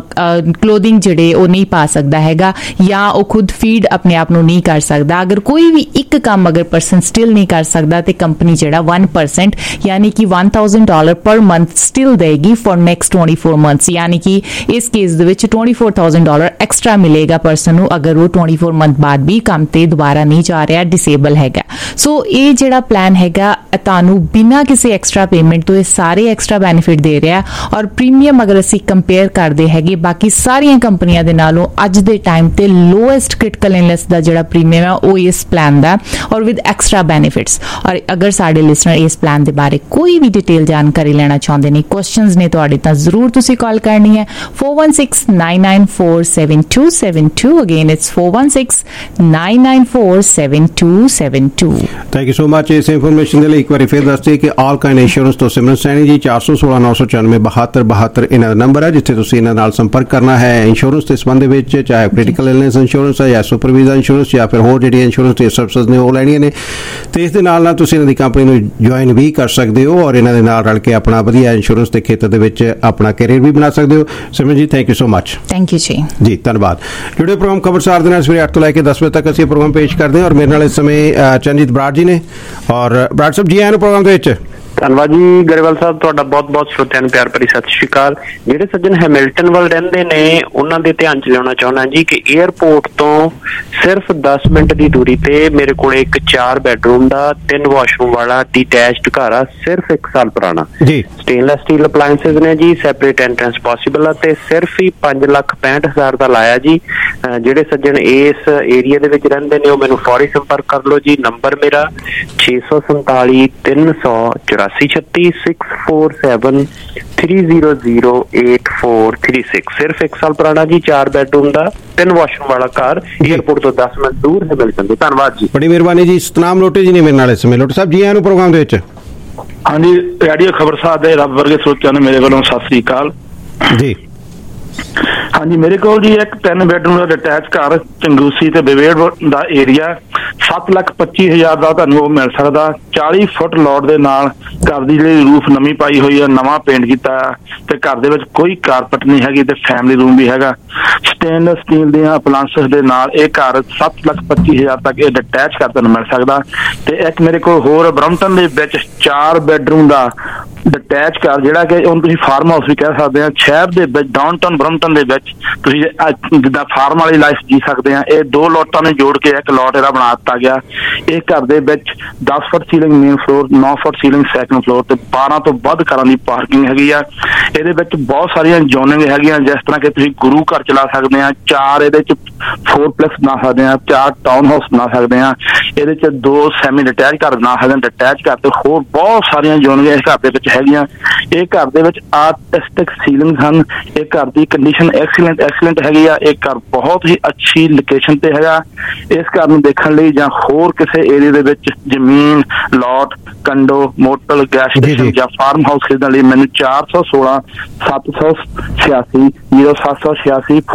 ਕਲੋਥਿੰਗ ਜਿਹੜੇ ਉਹ ਨਹੀਂ ਪਾ ਸਕਦਾ ਹੈਗਾ, ਜਾਂ ਉਹ ਖੁਦ ਫੀਡ ਆਪਣੇ ਆਪ ਨੂੰ ਨਹੀਂ ਕਰ ਸਕਦਾ, ਅਗਰ ਕੋਈ ਵੀ ਇੱਕ ਕੰਮ ਅਗਰ ਪਰਸਨ ਸਟਿਲ ਨਹੀਂ ਕਰ ਸਕਦਾ ਤੇ ਕੰਪਨੀ ਜਿਹੜਾ 1% ਯਾਨੀ ਕਿ $1,000 ਪਰ ਮੰਥ ਸਟਿਲ ਦੇਗੀ ਫॉर ਨੈਕਸਟ 24 ਮੰਥਸ, ਯਾਨੀ ਕਿ ਇਸ ਕੇਸ ਦੇ ਵਿੱਚ $24,000 ਐਕਸਟਰਾ ਮਿਲੇਗਾ ਪਰਸਨ ਨੂੰ ਅਗਰ ਉਹ 24 ਮੰਥ ਬਾਅਦ ਵੀ ਕੰਮ ਤੇ ਦੁਬਾਰਾ ਨਹੀਂ ਜਾ ਰਿਹਾ, ਡਿਸੇਬਲ ਹੈਗਾ। ਸੋ ਇਹ ਜਿਹੜਾ ਪਲਾਨ ਹੈਗਾ ਤੁਹਾਨੂੰ ਬਿਨਾਂ ਕਿਸੇ ਐਕਸਟਰਾ ਪੇਮੈਂਟ ਤੋਂ ਇਹ ਸਾਰੇ ਐਕਸਟਰਾ ਬੈਨੀਫਿਟ ਦੇ ਰਿਹਾ। ਔਰ ਪ੍ਰੀਮੀਅਮ ਅਗਰ ਅਸੀਂ ਕੰਪੇਅਰ ਕਰਦੇ ਹੈਗੇ ਬਾਕੀ ਸਾਰੀਆਂ ਕੰਪਨੀਆਂ ਦੇ ਨਾਲੋਂ ਅੱਜ ਦੇ ਟਾਈਮ ਤੇ ਲੋਐਸਟ ਕ੍ਰਿਟੀਕਲ ਇਲਨੈਸ ਦਾ ਜਿਹੜਾ ਪ੍ਰੀਮੀਅਮ ਹੈ ਉਹ ਇਸ ਪਲਾਨ ਦਾ ਔਰ ਵਿਦ ਐਕਸਟਰਾ ਬੈਨੀਫਿਟਸ। ਔਰ ਅਗਰ ਸਾਡੇ ਲਿਸਨਰ ਇਸ ਪਲਾਨ ਦੇ ਬਾਰੇ ਕੋਈ ਵੀ ਡਿਟੇਲ ਜਾਣਕਾਰੀ ਲੈਣਾ ਚਾਹੁੰਦੇ ਨੇ, ਕੁਐਸਚਨਸ ਨੇ ਤੁਹਾਡੇ, ਤਾਂ ਜ਼ਰੂਰ ਤੁਸੀਂ ਕਾਲ ਕਰਨੀ ਹੈ 416-994-7272। Again it's 416-994-7272। Thank you so much ਇਸ ਇਨਫੋਰਮੇਸ਼ਨ ਦੇ ਲਈ। ਇੱਕ ਵਾਰੀ ਫਿਰ ਦੱਸਦੇ ਕਿ ਆਲ ਕਾਈਂਡ ਇੰਸ਼ੋਰੈਂਸ ਤੋਂ ਸਿਮਰਨ ਸੈਣੀ ਜੀ 416-994-7272 ਇਹਨਾਂ ਦਾ ਨੰਬਰ ਹੈ ਜਿੱਥੇ ਤੁਸੀਂ ਇਹਨਾਂ ਨਾਲ ਸੰਪਰਕ ਕਰਨਾ ਹੈ ਇੰਸ਼ੋਰੈਂਸ ਦੇ ਸੰਬੰਧ ਵਿੱਚ, ਚਾਹੇ ਕ੍ਰਿਟੀਕਲ ਇਲਨੈਸ ਇੰਸ਼ੋਰੈਂਸ ਹੈ ਜਾਂ ਸੁਪਰ ਵੀਜ਼ਾ ਇੰਸ਼ੋਰੈਂਸ ਜਾਂ ਫਿਰ ਹੋਰ ਜਿਹੜੀਆਂ ਇੰਸ਼ੋਰੈਂਸ ਦੀਆਂ ਸਰਵਿਸਿਜ਼ ਨੇ ਉਹ ਲੈਣੀਆਂ ਨੇ। ਤੇ ਇਸ ਦੇ ਨਾਲ ਤੁਸੀਂ ਇਹਨਾਂ ਦੀ ਕੰਪਨੀ ਨੂੰ ਜੁਆਇਨ ਵੀ ਕਰ ਸਕਦੇ ਹੋ ਔਰ ਇਹਨਾਂ ਦੇ ਨਾਲ ਰਲ ਕੇ ਆਪਣਾ ਵਧੀਆ ਇੰਸ਼ੋਰੈਂਸ ਦੇ ਖੇਤਰ ਦੇ ਵਿੱਚ ਆਪਣਾ ਕੈਰੀਅਰ ਵੀ ਬਣਾ ਸਕਦੇ ਹੋ। Simran ji thank you so much. Thank you ਜੀ ਧੰਨਵਾਦ। ਜੁੜੇ ਪ੍ਰੋਗਰਾਮ ਖਬਰਸਾਰ ਦੇ ਨਾਲ ਸਵੇਰੇ 8 ਤੋਂ ਲੈ ਕੇ 10 ਵਜੇ ਤੱਕ ਅਸੀਂ ਪ੍ਰੋਗਰਾਮ ਪੇਸ਼ ਕਰਦੇ ਹਾਂ ਔਰ ਮੇਰੇ ਨਾਲ ਇਸ ਸਮੇਂ ਚਰਨਜੀਤ ਬਰਾੜ ਜੀ ਨੇ। ਔਰ ਬਰਾੜ ਸਾਹਿਬ ਜੀ ਆਇਆਂ ਨੂੰ ਪ੍ਰੋਗਰਾਮ ਦੇ ਵਿੱਚ। ਧੰਨਵਾਦ ਜੀ ਗਰੇਵਾਲ ਸਾਹਿਬ, ਤੁਹਾਡਾ ਬਹੁਤ-ਬਹੁਤ ਸਰੋਤਿਆਂ ਨੂੰ ਪਿਆਰ ਭਰੀ ਸਤਿ ਸ਼੍ਰੀ ਅਕਾਲ। ਜਿਹੜੇ ਸੱਜਣ ਹੈਮਿਲਟਨ ਵੱਲ ਰਹਿੰਦੇ ਨੇ ਉਹਨਾਂ ਦੇ ਧਿਆਨ 'ਚ ਲਿਆਉਣਾ ਚਾਹੁੰਦਾ ਜੀ ਕਿ 에ਅਰਪੋਰਟ ਤੋਂ ਸਿਰਫ 10 ਮਿੰਟ ਦੀ ਦੂਰੀ ਤੇ ਮੇਰੇ ਕੋਲ ਇੱਕ 4 ਬੈਡਰੂਮ ਦਾ 3 ਵਾਸ਼ਰੂਮ ਵਾਲਾ ਡਿਟੈਚਡ ਘਰ ਆ, ਸਿਰਫ 1 ਸਾਲ ਪੁਰਾਣਾ ਜੀ। ਸਟੇਨਲੈਸ ਸਟੀਲ ਅਪਲਾਇੰਸਸ ਨੇ ਜੀ, ਸੈਪਰੇਟ ਐਂਟਰੈਂਸ ਪੋਸੀਬਲ ਆ ਤੇ ਸਿਰਫ ਹੀ 5,65,000 ਦਾ ਲਾਇਆ ਜੀ। ਜਿਹੜੇ ਸੱਜਣ ਇਸ ਏਰੀਆ ਦੇ ਵਿੱਚ ਰਹਿੰਦੇ ਨੇ ਉਹ ਮੈਨੂੰ ਫੌਰੀ ਸੰਪਰਕ ਕਰ ਲਓ ਜੀ। ਨੰਬਰ ਮੇਰਾ 647-300-8436 ਸਿਰਫ 1 ਸਾਲ ਪੁਰਾਣਾ ਜੀ, 4 ਬੈਡਰੂਮ ਦਾ 3 ਵਾਸ਼ਰੂਮ ਵਾਲਾ ਘਰ, 에ਅਰਪੋਰਟ ਤੋਂ 10 ਮਿੰਟ ਦੂਰ ਹੈ ਮਿਲਟਨ ਤੋਂ। ਧੰਨਵਾਦ ਜੀ, ਬੜੀ ਮਿਹਰਬਾਨੀ ਜੀ। ਸਤਨਾਮ ਲੋਟੇ ਜੀ ਨੇ ਮੇਰੇ ਨਾਲ ਇਸ ਸਮੇਂ। ਲੋਟੇ ਸਾਹਿਬ ਜੀ ਆਇਆਂ ਨੂੰ ਪ੍ਰੋਗਰਾਮ ਦੇ ਵਿੱਚ। ਹਾਂਜੀ, ਰੇਡੀਓ ਖਬਰਸਾਰ ਦੇ ਰੱਬ ਵਰਗੇ ਸਰੋਤਿਆਂ ਨੂੰ ਮੇਰੇ ਵੱਲੋਂ ਸਤਿ ਸ੍ਰੀ ਅਕਾਲ ਜੀ। ਹਾਂਜੀ, ਮੇਰੇ ਕੋਲ ਜੀ ਇੱਕ 3 ਬੈਡਰੂਮ ਦਾ ਡਿਟੈਚ ਘਰ ਚੰਗੂਸੀ ਤੇ ਬਵੇੜ ਦਾ ਏਰੀਆ 7,25,000 ਦਾ ਤੁਹਾਨੂੰ ਉਹ ਮਿਲ ਸਕਦਾ। 40 ਫੁੱਟ ਲੋਡ ਦੇ ਨਾਲ ਘਰ ਦੀ ਜਿਹੜੀ ਰੂਫ ਨਵੀਂ ਪਾਈ ਹੋਈ ਹੈ, ਨਵਾਂ ਪੇਂਟ ਕੀਤਾ ਤੇ ਘਰ ਦੇ ਵਿੱਚ ਕੋਈ ਕਾਰਪਟ ਨਹੀਂ ਹੈਗੀ ਤੇ ਫੈਮਿਲੀ ਰੂਮ ਵੀ ਹੈਗਾ। ਸਟੇਨਲੈਸ ਸਟੀਲ ਦੀਆਂ ਅਪਲਾਂਸਸ ਦੇ ਨਾਲ ਇਹ ਘਰ 7,25,000 ਤੱਕ ਇਹ ਡਿਟੈਚ ਘਰ ਤੁਹਾਨੂੰ ਮਿਲ ਸਕਦਾ। ਤੇ ਇੱਕ ਮੇਰੇ ਕੋਲ ਹੋਰ ਬਰਮਟਨ ਦੇ ਵਿੱਚ 4 ਬੈਡਰੂਮ ਦਾ ਡਿਟੈਚ ਘਰ, ਜਿਹੜਾ ਕਿ ਉਹਨੂੰ ਤੁਸੀਂ ਫਾਰਮ ਹਾਊਸ ਵੀ ਕਹਿ ਸਕਦੇ ਆ, ਸ਼ਹਿਰ ਦੇ ਵਿੱਚ ਡਾਊਨਟਾਊਨ ਬਰਮਟਨ ਦੇ ਵਿੱਚ ਤੁਸੀਂ ਜਿੱਦਾਂ ਫਾਰਮ ਵਾਲੀ ਲਾਈਫ ਜੀ ਸਕਦੇ ਆ। ਇਹ 2 ਲੋਟਾਂ ਨੂੰ ਜੋੜ ਕੇ ਇੱਕ ਲੋਟ ਇਹਦਾ ਬਣਾ ਦਿੱਤਾ ਗਿਆ। ਇਹ ਘਰ ਦੇ ਵਿੱਚ 10 foot ceiling main floor, 9 foot ceiling second floor ਤੇ 12 ਤੋਂ ਵੱਧ ਘਰਾਂ ਦੀ ਪਾਰਕਿੰਗ ਹੈਗੀ ਆ। ਇਹਦੇ ਵਿੱਚ ਬਹੁਤ ਸਾਰੀਆਂ ਜ਼ੋਨਿੰਗ ਹੈਗੀਆਂ, ਜਿਸ ਤਰ੍ਹਾਂ ਕਿ ਤੁਸੀਂ ਗੁਰੂ ਘਰ ਚਲਾ ਸਕਦੇ ਆ, 4 ਇਹਦੇ ਚ 4+ ਬਣਾ ਸਕਦੇ ਆ, 4 ਟਾਊਨ ਹਾਊਸ ਬਣਾ ਸਕਦੇ ਆ, ਇਹਦੇ ਚ 2 ਸੈਮੀ ਡਿਟੈਚ ਘਰ ਬਣਾ ਸਕਦੇ ਆ, ਡਿਟੈਚ ਘਰ ਤੇ ਹੋਰ ਬਹੁਤ ਸਾਰੀਆਂ ਜ਼ੋਨਿੰਗ ਇਸ ਘਰ ਦੇ ਵਿੱਚ ਹੈਗੀਆਂ। ਇਹ ਘਰ ਦੇ ਵਿੱਚ ਆਰਟਿਸਟਿਕ ਸੀਲਿੰਗ ਹਨ। ਇਹ ਘਰ ਦੀ ਕੰਡੀਸ਼ਨ ਐਕਸੀਲੈਂਟ ਹੈਗੀ ਆ। ਇਹ ਘਰ ਬਹੁਤ ਹੀ ਅੱਛੀ ਲੋਕੇਸ਼ਨ ਤੇ ਹੈਗਾ। ਇਸ ਘਰ ਨੂੰ ਦੇਖਣ ਲਈ ਜਾਂ ਹੋਰ ਕਿਸੇ ਏਰੀਆ ਦੇ ਵਿੱਚ ਜ਼ਮੀਨ, lot, condo, motel, gas station ਜਾਂ ਫਾਰਮ ਹਾਊਸ ਖਰੀਦਣ ਲਈ ਮੈਨੂੰ 416-786-0786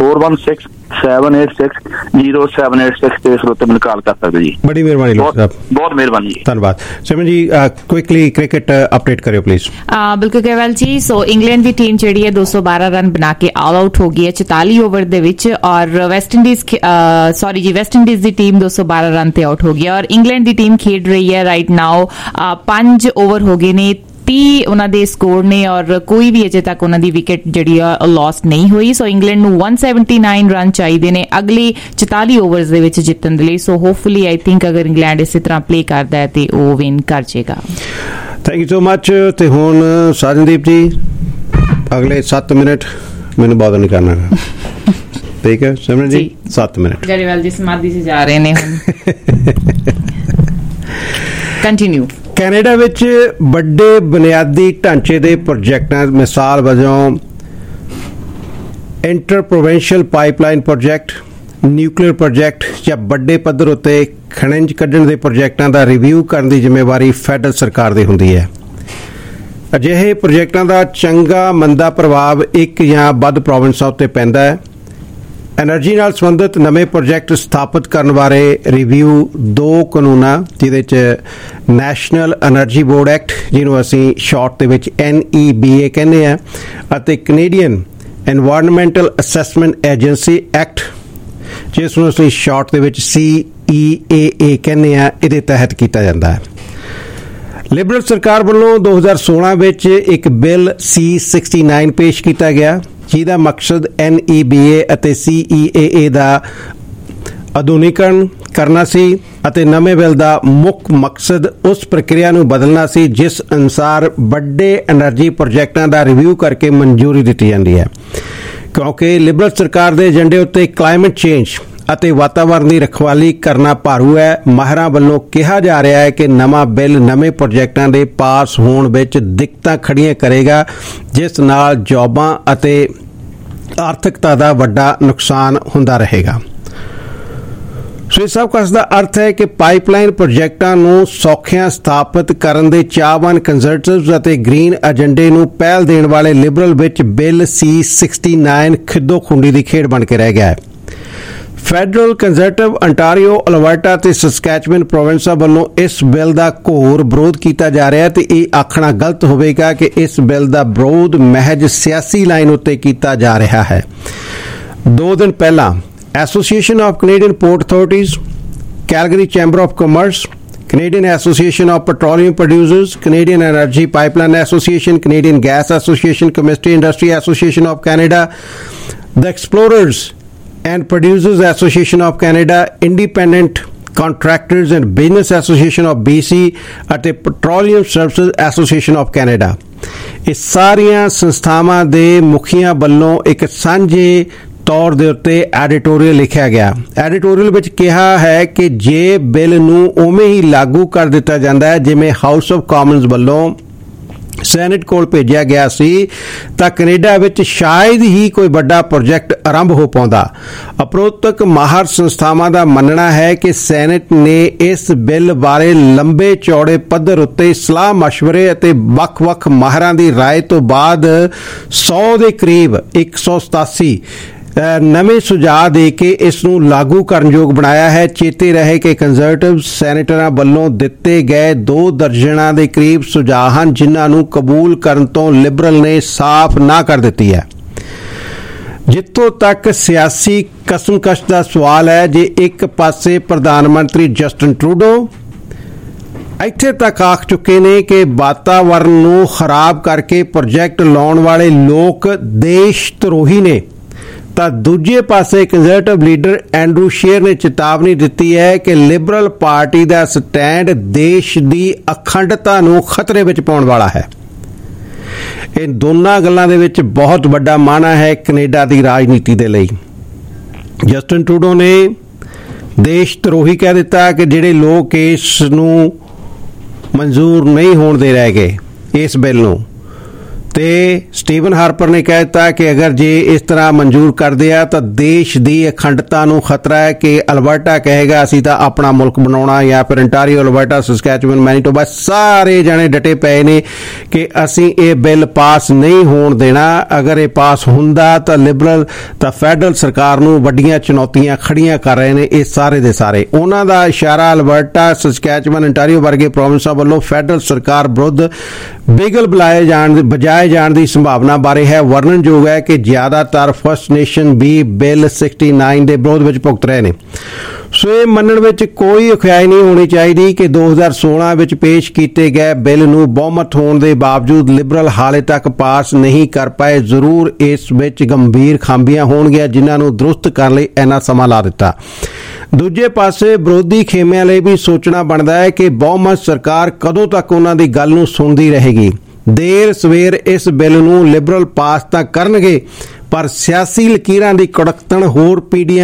416-786-0786 ਤੇ ਇਸ ਉੱਤੇ ਮੈਨੂੰ ਕਾਲ ਕਰ ਸਕਦੇ ਜੀ। ਬੜੀ ਮਿਹਰਬਾਨੀ ਲੋਕ ਸਾਹਿਬ, ਬਹੁਤ ਮਿਹਰਬਾਨੀ ਜੀ, ਧੰਨਵਾਦ। Simran ji quickly cricket update ਕਰਿਓ ਪਲੀਜ਼। ਬਿਲਕੁਲ ਕੇਵਲ ਜੀ। ਸੋ ਇੰਗਲੈਂਡ ਦੀ ਟੀਮ ਜਿਹੜੀ ਹੈ 212 ਰਨ ਬਣਾ ਕੇ ਆਲ ਆਊਟ ਹੋ ਗਈ ਹੈ 44 ਓਵਰ ਦੇ ਵਿੱਚ ਔਰ ਵੈਸਟ ਇੰਡੀਜ਼ ਦੀ ਟੀਮ 212 ਰਨ ਤੇ ਆਊਟ ਹੋ ਗਈ ਔਰ ਇੰਗਲੈਂਡ ਦੀ ਟੀਮ ਖੇਡ ਰਹੀ ਹੈ ਰਾਈਟ ਨਾਓ 5 ਓਵਰ ਹੋ ਗਏ ਨੇ, 30 ਉਹਨਾਂ ਦੇ ਸਕੋਰ ਨੇ ਔਰ ਕੋਈ ਵੀ ਅਜੇ ਤੱਕ ਉਹਨਾਂ ਦੀ ਵਿਕਟ ਜਿਹੜੀ ਆ ਲਾਸ ਨਹੀਂ ਹੋਈ। ਸੋ ਇੰਗਲੈਂਡ ਨੂੰ 179 ਰਨ ਚਾਹੀਦੇ ਨੇ ਅਗਲੇ 44 ਓਵਰਸ ਦੇ ਵਿੱਚ ਜਿੱਤਣ ਦੇ ਲਈ। ਸੋ ਹੋਪਫੁਲੀ ਆਈ ਥਿੰਕ ਅਗਰ ਇੰਗਲੈਂਡ ਇਸੇ ਤਰ੍ਹਾਂ ਪਲੇ ਕਰਦਾ ਹੈ ਤੇ ਉਹ ਵਿਨ ਕਰ ਜਾਏਗਾ। Thank you so much. ਤੇ ਹੁਣ ਸਾਜਨਦੀਪ ਜੀ ਅਗਲੇ 7 ਮਿੰਟ ਮੈਨੂੰ ਬਾਦਰ ਨਹੀਂ ਕਰਨਾ। ਠੀਕ ਹੈ ਸਿਮਰਨ ਜੀ, 7 ਮਿੰਟ। ਗਰੇਵਾਲ ਜੀ ਸਮਾਧੀ ਸੇ ਜਾ ਰਹੇ ਨੇ ਹੁਣ। ਕੰਟੀਨਿਊ। ਕੈਨੇਡਾ ਵਿੱਚ ਵੱਡੇ ਬੁਨਿਆਦੀ ਢਾਂਚੇ ਦੇ ਪ੍ਰੋਜੈਕਟਾਂ, ਮਿਸਾਲ ਵਜੋਂ inter provincial pipeline project, nuclear project ਜਾਂ ਵੱਡੇ ਪੱਧਰ ਉੱਤੇ ਖਣਿਜ ਕੱਢਣ ਦੇ ਪ੍ਰੋਜੈਕਟਾਂ ਦਾ ਰਿਵਿਊ ਕਰਨ ਦੀ ਜ਼ਿੰਮੇਵਾਰੀ ਫੈਡਰਲ ਸਰਕਾਰ ਦੀ ਹੁੰਦੀ ਹੈ। ਅਜਿਹੇ ਪ੍ਰੋਜੈਕਟਾਂ ਦਾ ਚੰਗਾ ਮੰਦਾ ਪ੍ਰਭਾਵ ਇੱਕ ਜਾਂ ਵੱਧ ਪ੍ਰੋਵਿੰਸਾਂ ਉੱਤੇ ਪੈਂਦਾ ਹੈ। ਐਨਰਜੀ ਨਾਲ ਸੰਬੰਧਿਤ ਨਵੇਂ ਪ੍ਰੋਜੈਕਟ ਸਥਾਪਿਤ ਕਰਨ ਬਾਰੇ ਰਿਵਿਊ 2 ਕਾਨੂੰਨਾਂ, ਜਿਹਦੇ 'ਚ ਨੈਸ਼ਨਲ ਐਨਰਜੀ ਬੋਰਡ ਐਕਟ, ਜਿਹਨੂੰ ਅਸੀਂ ਸ਼ਾਰਟ ਦੇ ਵਿੱਚ NEBA ਕਹਿੰਦੇ ਆ, ਅਤੇ Canadian environmental assessment agency act, ਜਿਸ ਨੂੰ ਅਸੀਂ ਸ਼ਾਰਟ ਦੇ ਵਿੱਚ CEAA ਕਹਿੰਦੇ ਆ, ਇਹਦੇ ਤਹਿਤ ਕੀਤਾ ਜਾਂਦਾ ਹੈ। ਲਿਬਰਲ ਸਰਕਾਰ ਵੱਲੋਂ 2016 ਵਿੱਚ ਇੱਕ ਬਿੱਲ C69 ਪੇਸ਼ ਕੀਤਾ ਗਿਆ, ਜਿਹਦਾ ਮਕਸਦ NEBA ਅਤੇ CEAA ਦਾ ਆਧੁਨਿਕਰਨ ਕਰਨਾ ਸੀ ਅਤੇ ਨਵੇਂ ਬਿੱਲ ਦਾ ਮੁੱਖ ਮਕਸਦ ਉਸ ਪ੍ਰਕਿਰਿਆ ਨੂੰ ਬਦਲਣਾ ਸੀ ਜਿਸ ਅਨੁਸਾਰ ਵੱਡੇ ਐਨਰਜੀ ਪ੍ਰੋਜੈਕਟਾਂ ਦਾ ਰਿਵਿਊ ਕਰਕੇ ਮਨਜ਼ੂਰੀ ਦਿੱਤੀ ਜਾਂਦੀ ਹੈ। ਕਿਉਂਕਿ ਲਿਬਰਲ ਸਰਕਾਰ ਦੇ ਏਜੰਡੇ ਉੱਤੇ ਕਲਾਈਮੇਟ ਚੇਂਜ ਅਤੇ ਵਾਤਾਵਰਣ ਦੀ ਰਖਵਾਲੀ ਕਰਨਾ ਭਾਰੂ ਹੈ। ਮਾਹਿਰਾਂ ਵੱਲੋਂ ਕਿਹਾ ਜਾ ਰਿਹਾ ਹੈ ਕਿ ਨਵਾਂ ਬਿੱਲ ਨਵੇਂ ਪ੍ਰੋਜੈਕਟਾਂ ਦੇ ਪਾਸ ਹੋਣ ਵਿੱਚ ਦਿੱਕਤਾਂ ਖੜੀਆਂ ਕਰੇਗਾ, ਜਿਸ ਨਾਲ ਜੌਬਾਂ ਅਤੇ ਆਰਥਿਕਤਾ ਦਾ ਵੱਡਾ ਨੁਕਸਾਨ ਹੁੰਦਾ ਰਹੇਗਾ। ਸੋ ਇਹ ਸਭ ਕੁਝ ਦਾ ਅਰਥ ਹੈ ਕਿ ਪਾਈਪਲਾਈਨ ਪ੍ਰੋਜੈਕਟਾਂ ਨੂੰ ਸੌਖਿਆਂ ਸਥਾਪਿਤ ਕਰਨ ਦੇ ਚਾਹਵਾਨ ਕੰਜ਼ਰਵੇਟਿਵਜ਼ ਅਤੇ ਗ੍ਰੀਨ ਏਜੰਡੇ ਨੂੰ ਪਹਿਲ ਦੇਣ ਵਾਲੇ ਲਿਬਰਲ ਵਿੱਚ ਬਿੱਲ C69 ਖਿੱਦੋ-ਖੂੰਡੀ ਦੀ ਖੇਡ ਬਣ ਕੇ ਰਹਿ ਗਿਆ ਹੈ। ਫੈਡਰਲ ਕੰਜ਼ਰਵੇਟਿਵ ਅੰਟਾਰੀਓ, ਅਲਬਰਟਾ ਤੇ ਸਸਕੈਚੁਅਨ ਪ੍ਰੋਵਿੰਸਾਂ ਵੱਲੋਂ ਇਸ ਬਿੱਲ ਦਾ ਘੋਰ ਵਿਰੋਧ ਕੀਤਾ ਜਾ ਰਿਹਾ ਹੈ ਤੇ ਇਹ ਆਖਣਾ ਗਲਤ ਹੋਵੇਗਾ ਕਿ ਇਸ ਬਿੱਲ ਦਾ ਵਿਰੋਧ ਮਹਿਜ ਸਿਆਸੀ ਲਾਈਨ ਉੱਤੇ ਕੀਤਾ ਜਾ ਰਿਹਾ ਹੈ। 2 ਦਿਨ ਪਹਿਲਾਂ Association of Canadian Port Authorities, Calgary Chamber of Commerce, Canadian Association of Petroleum Producers, Canadian Energy Pipeline Association, Canadian Gas Association, Chemistry Industry Association of Canada, the Explorers and Producers Association of Canada, Independent Contractors and Business Association of BC ਅਤੇ Petroleum Services Association of Canada, ਇਹ ਸਾਰੀਆਂ ਸੰਸਥਾਵਾਂ ਦੇ ਮੁਖੀਆਂ ਵੱਲੋਂ ਇੱਕ ਸਾਂਝੇ ਤੌਰ ਦੇ ਉੱਤੇ ਐਡੀਟੋਰੀਅਲ ਲਿਖਿਆ ਗਿਆ। ਐਡੀਟੋਰੀਅਲ ਵਿੱਚ ਕਿਹਾ ਹੈ ਕਿ ਜੇ ਬਿੱਲ ਨੂੰ ਉਵੇਂ ਹੀ ਲਾਗੂ ਕਰ ਦਿੱਤਾ ਜਾਂਦਾ ਹੈ ਜਿਵੇਂ ਹਾਊਸ ਆਫ ਕਾਮਨਜ਼ ਵੱਲੋਂ ਸੈਨੇਟ ਕੋਲ ਭੇਜਿਆ ਗਿਆ ਸੀ, ਤਾਂ ਕੈਨੇਡਾ ਵਿੱਚ ਸ਼ਾਇਦ ਹੀ ਕੋਈ ਵੱਡਾ ਪ੍ਰੋਜੈਕਟ ਆਰੰਭ ਹੋ ਪਾਉਂਦਾ। ਉਪਰੋਕਤ ਮਾਹਰ ਸੰਸਥਾਵਾਂ ਦਾ ਮੰਨਣਾ ਹੈ ਕਿ ਸੈਨੇਟ ਨੇ ਇਸ ਬਿੱਲ ਬਾਰੇ ਲੰਬੇ ਚੌੜੇ ਪੱਧਰ ਉੱਤੇ ਸਲਾਹ ਮਸ਼ਵਰੇ ਅਤੇ ਵੱਖ-ਵੱਖ ਮਾਹਰਾਂ ਦੀ ਰਾਏ ਤੋਂ ਬਾਅਦ 100 ਦੇ ਕਰੀਬ 187 ਨਵੇਂ ਸੁਝਾਅ ਦੇ ਕੇ ਇਸ ਨੂੰ ਲਾਗੂ ਕਰਨ ਯੋਗ ਬਣਾਇਆ ਹੈ। ਚੇਤੇ ਰਹੇ ਕਿ ਕੰਜ਼ਰਵੇਟਿਵ ਸੈਨੇਟਰਾਂ ਵੱਲੋਂ ਦਿੱਤੇ ਗਏ 2 ਦਰਜਨਾਂ ਦੇ ਕਰੀਬ ਸੁਝਾਅ ਹਨ, ਜਿਨ੍ਹਾਂ ਨੂੰ ਕਬੂਲ ਕਰਨ ਤੋਂ ਲਿਬਰਲ ਨੇ ਸਾਫ਼ ਨਾ ਕਰ ਦਿੱਤੀ ਹੈ। ਜਿੱਥੋਂ ਤੱਕ ਸਿਆਸੀ ਕਸਮਕਸ਼ ਦਾ ਸਵਾਲ ਹੈ, ਜੇ ਇੱਕ ਪਾਸੇ ਪ੍ਰਧਾਨ ਮੰਤਰੀ ਜਸਟਿਨ ਟਰੂਡੋ ਇੱਥੇ ਤੱਕ ਆਖ ਚੁੱਕੇ ਨੇ ਕਿ ਵਾਤਾਵਰਣ ਨੂੰ ਖਰਾਬ ਕਰਕੇ ਪ੍ਰੋਜੈਕਟ ਲਾਉਣ ਵਾਲੇ ਲੋਕ ਦੇਸ਼ ਧਰੋਹੀ ਨੇ, ਤਾਂ ਦੂਜੇ ਪਾਸੇ ਕੰਜ਼ਰਵੇਟਿਵ ਲੀਡਰ ਐਂਡਰੂ ਸ਼ੇਰ ਨੇ ਚੇਤਾਵਨੀ ਦਿੱਤੀ ਹੈ ਕਿ ਲਿਬਰਲ ਪਾਰਟੀ ਦਾ ਸਟੈਂਡ ਦੇਸ਼ ਦੀ ਅਖੰਡਤਾ ਨੂੰ ਖਤਰੇ ਵਿੱਚ ਪਾਉਣ ਵਾਲਾ ਹੈ। ਇਹ ਦੋਨਾਂ ਗੱਲਾਂ ਦੇ ਵਿੱਚ ਬਹੁਤ ਵੱਡਾ ਮਾਣਾ ਹੈ ਕੈਨੇਡਾ ਦੀ ਰਾਜਨੀਤੀ ਦੇ ਲਈ। ਜਸਟਿਨ ਟਰੂਡੋ ਨੇ ਦੇਸ਼ ਧਰੋਹੀ ਕਹਿ ਦਿੱਤਾ ਕਿ ਜਿਹੜੇ ਲੋਕ ਇਸ ਨੂੰ ਮਨਜ਼ੂਰ ਨਹੀਂ ਹੋਣ ਦੇ ਰਹਿ ਗਏ ਇਸ ਬਿੱਲ ਨੂੰ, ਤੇ ਸਟੀਵਨ ਹਾਰਪਰ ਨੇ ਕਹਿ ਦਿੱਤਾ ਕਿ ਅਗਰ ਜੇ ਇਸ ਤਰ੍ਹਾਂ ਮਨਜ਼ੂਰ ਕਰਦੇ ਆ ਤਾਂ ਦੇਸ਼ ਦੀ ਅਖੰਡਤਾ ਨੂੰ ਖਤਰਾ ਹੈ ਕਿ ਅਲਬਰਟਾ ਕਹੇਗਾ ਅਸੀਂ ਤਾਂ ਆਪਣਾ ਮੁਲਕ ਬਣਾਉਣਾ, ਜਾਂ ਫਿਰ ਅੰਟਾਰੀਓ, ਅਲਬਰਟਾ, ਸਸਕੈਚੁਅਨ, ਮੈਨੀਟੋਬਾ ਸਾਰੇ ਜਣੇ ਡਟੇ ਪਏ ਨੇ ਕਿ ਅਸੀਂ ਇਹ ਬਿੱਲ ਪਾਸ ਨਹੀਂ ਹੋਣ ਦੇਣਾ। ਅਗਰ ਇਹ ਪਾਸ ਹੁੰਦਾ ਤਾਂ ਲਿਬਰਲ ਤਾਂ ਫੈਡਰਲ ਸਰਕਾਰ ਨੂੰ ਵੱਡੀਆਂ ਚੁਣੌਤੀਆਂ ਖੜੀਆਂ ਕਰ ਰਹੇ ਨੇ ਇਹ ਸਾਰੇ ਦੇ ਸਾਰੇ। ਉਹਨਾਂ ਦਾ ਇਸ਼ਾਰਾ ਅਲਬਰਟਾ, ਸਸਕੈਚੁਅਨ, ਅੰਟਾਰੀਓ ਵਰਗੇ ਪ੍ਰੋਵਿੰਸਾਂ ਵੱਲੋਂ ਫੈਡਰਲ ਸਰਕਾਰ ਵਿਰੁੱਧ ਬਿਗਲ ਬਜਾਏ ਜਾਣ ਦੀ ਸੰਭਾਵਨਾ ਬਾਰੇ ਹੈ। ਵਰਣਨਯੋਗ ਹੈ ਕਿ ਜ਼ਿਆਦਾਤਰ ਫਸਟ ਨੇਸ਼ਨ ਵੀ ਬਿੱਲ 69 ਦੇ ਵਿਰੋਧ ਵਿੱਚ ਭੁਗਤ ਰਹੇ ਨੇ। ਸੋ ਇਹ ਮੰਨਣ ਵਿੱਚ ਕੋਈ ਔਖਿਆਈ ਨਹੀਂ ਹੋਣੀ ਚਾਹੀਦੀ ਕਿ 2016 ਵਿੱਚ ਪੇਸ਼ ਕੀਤੇ ਗਏ ਬਿੱਲ ਨੂੰ ਬਹੁਮਤ ਹੋਣ ਦੇ ਬਾਵਜੂਦ ਲਿਬਰਲ ਹਾਲੇ ਤੱਕ ਪਾਸ ਨਹੀਂ ਕਰ ਪਾਏ। ਜ਼ਰੂਰ ਇਸ ਵਿੱਚ ਗੰਭੀਰ ਖਾਮੀਆਂ ਹੋਣਗੀਆਂ ਜਿਨ੍ਹਾਂ ਨੂੰ ਦਰੁਸਤ ਕਰਨ ਲਈ ਇੰਨਾ ਸਮਾਂ ਲਾ ਦਿੱਤਾ। ਦੂਜੇ ਪਾਸੇ ਵਿਰੋਧੀ ਖੇਮਿਆਂ ਲਈ ਵੀ ਸੋਚਣਾ ਬਣਦਾ ਹੈ ਕਿ ਬਹੁਮਤ ਸਰਕਾਰ ਕਦੋਂ ਤੱਕ ਉਹਨਾਂ ਦੀ ਗੱਲ ਨੂੰ ਸੁਣਦੀ ਰਹੇਗੀ। ਦੇਰ ਸਵੇਰ ਇਸ ਬਿੱਲ ਨੂੰ ਲਿਬਰਲ ਪਾਸ ਤਾਂ ਕਰਨਗੇ, ਪਰ ਸਿਆਸੀ ਲਕੀਰਾਂ ਦੀ ਕੜਕਤਣ ਹੋਰ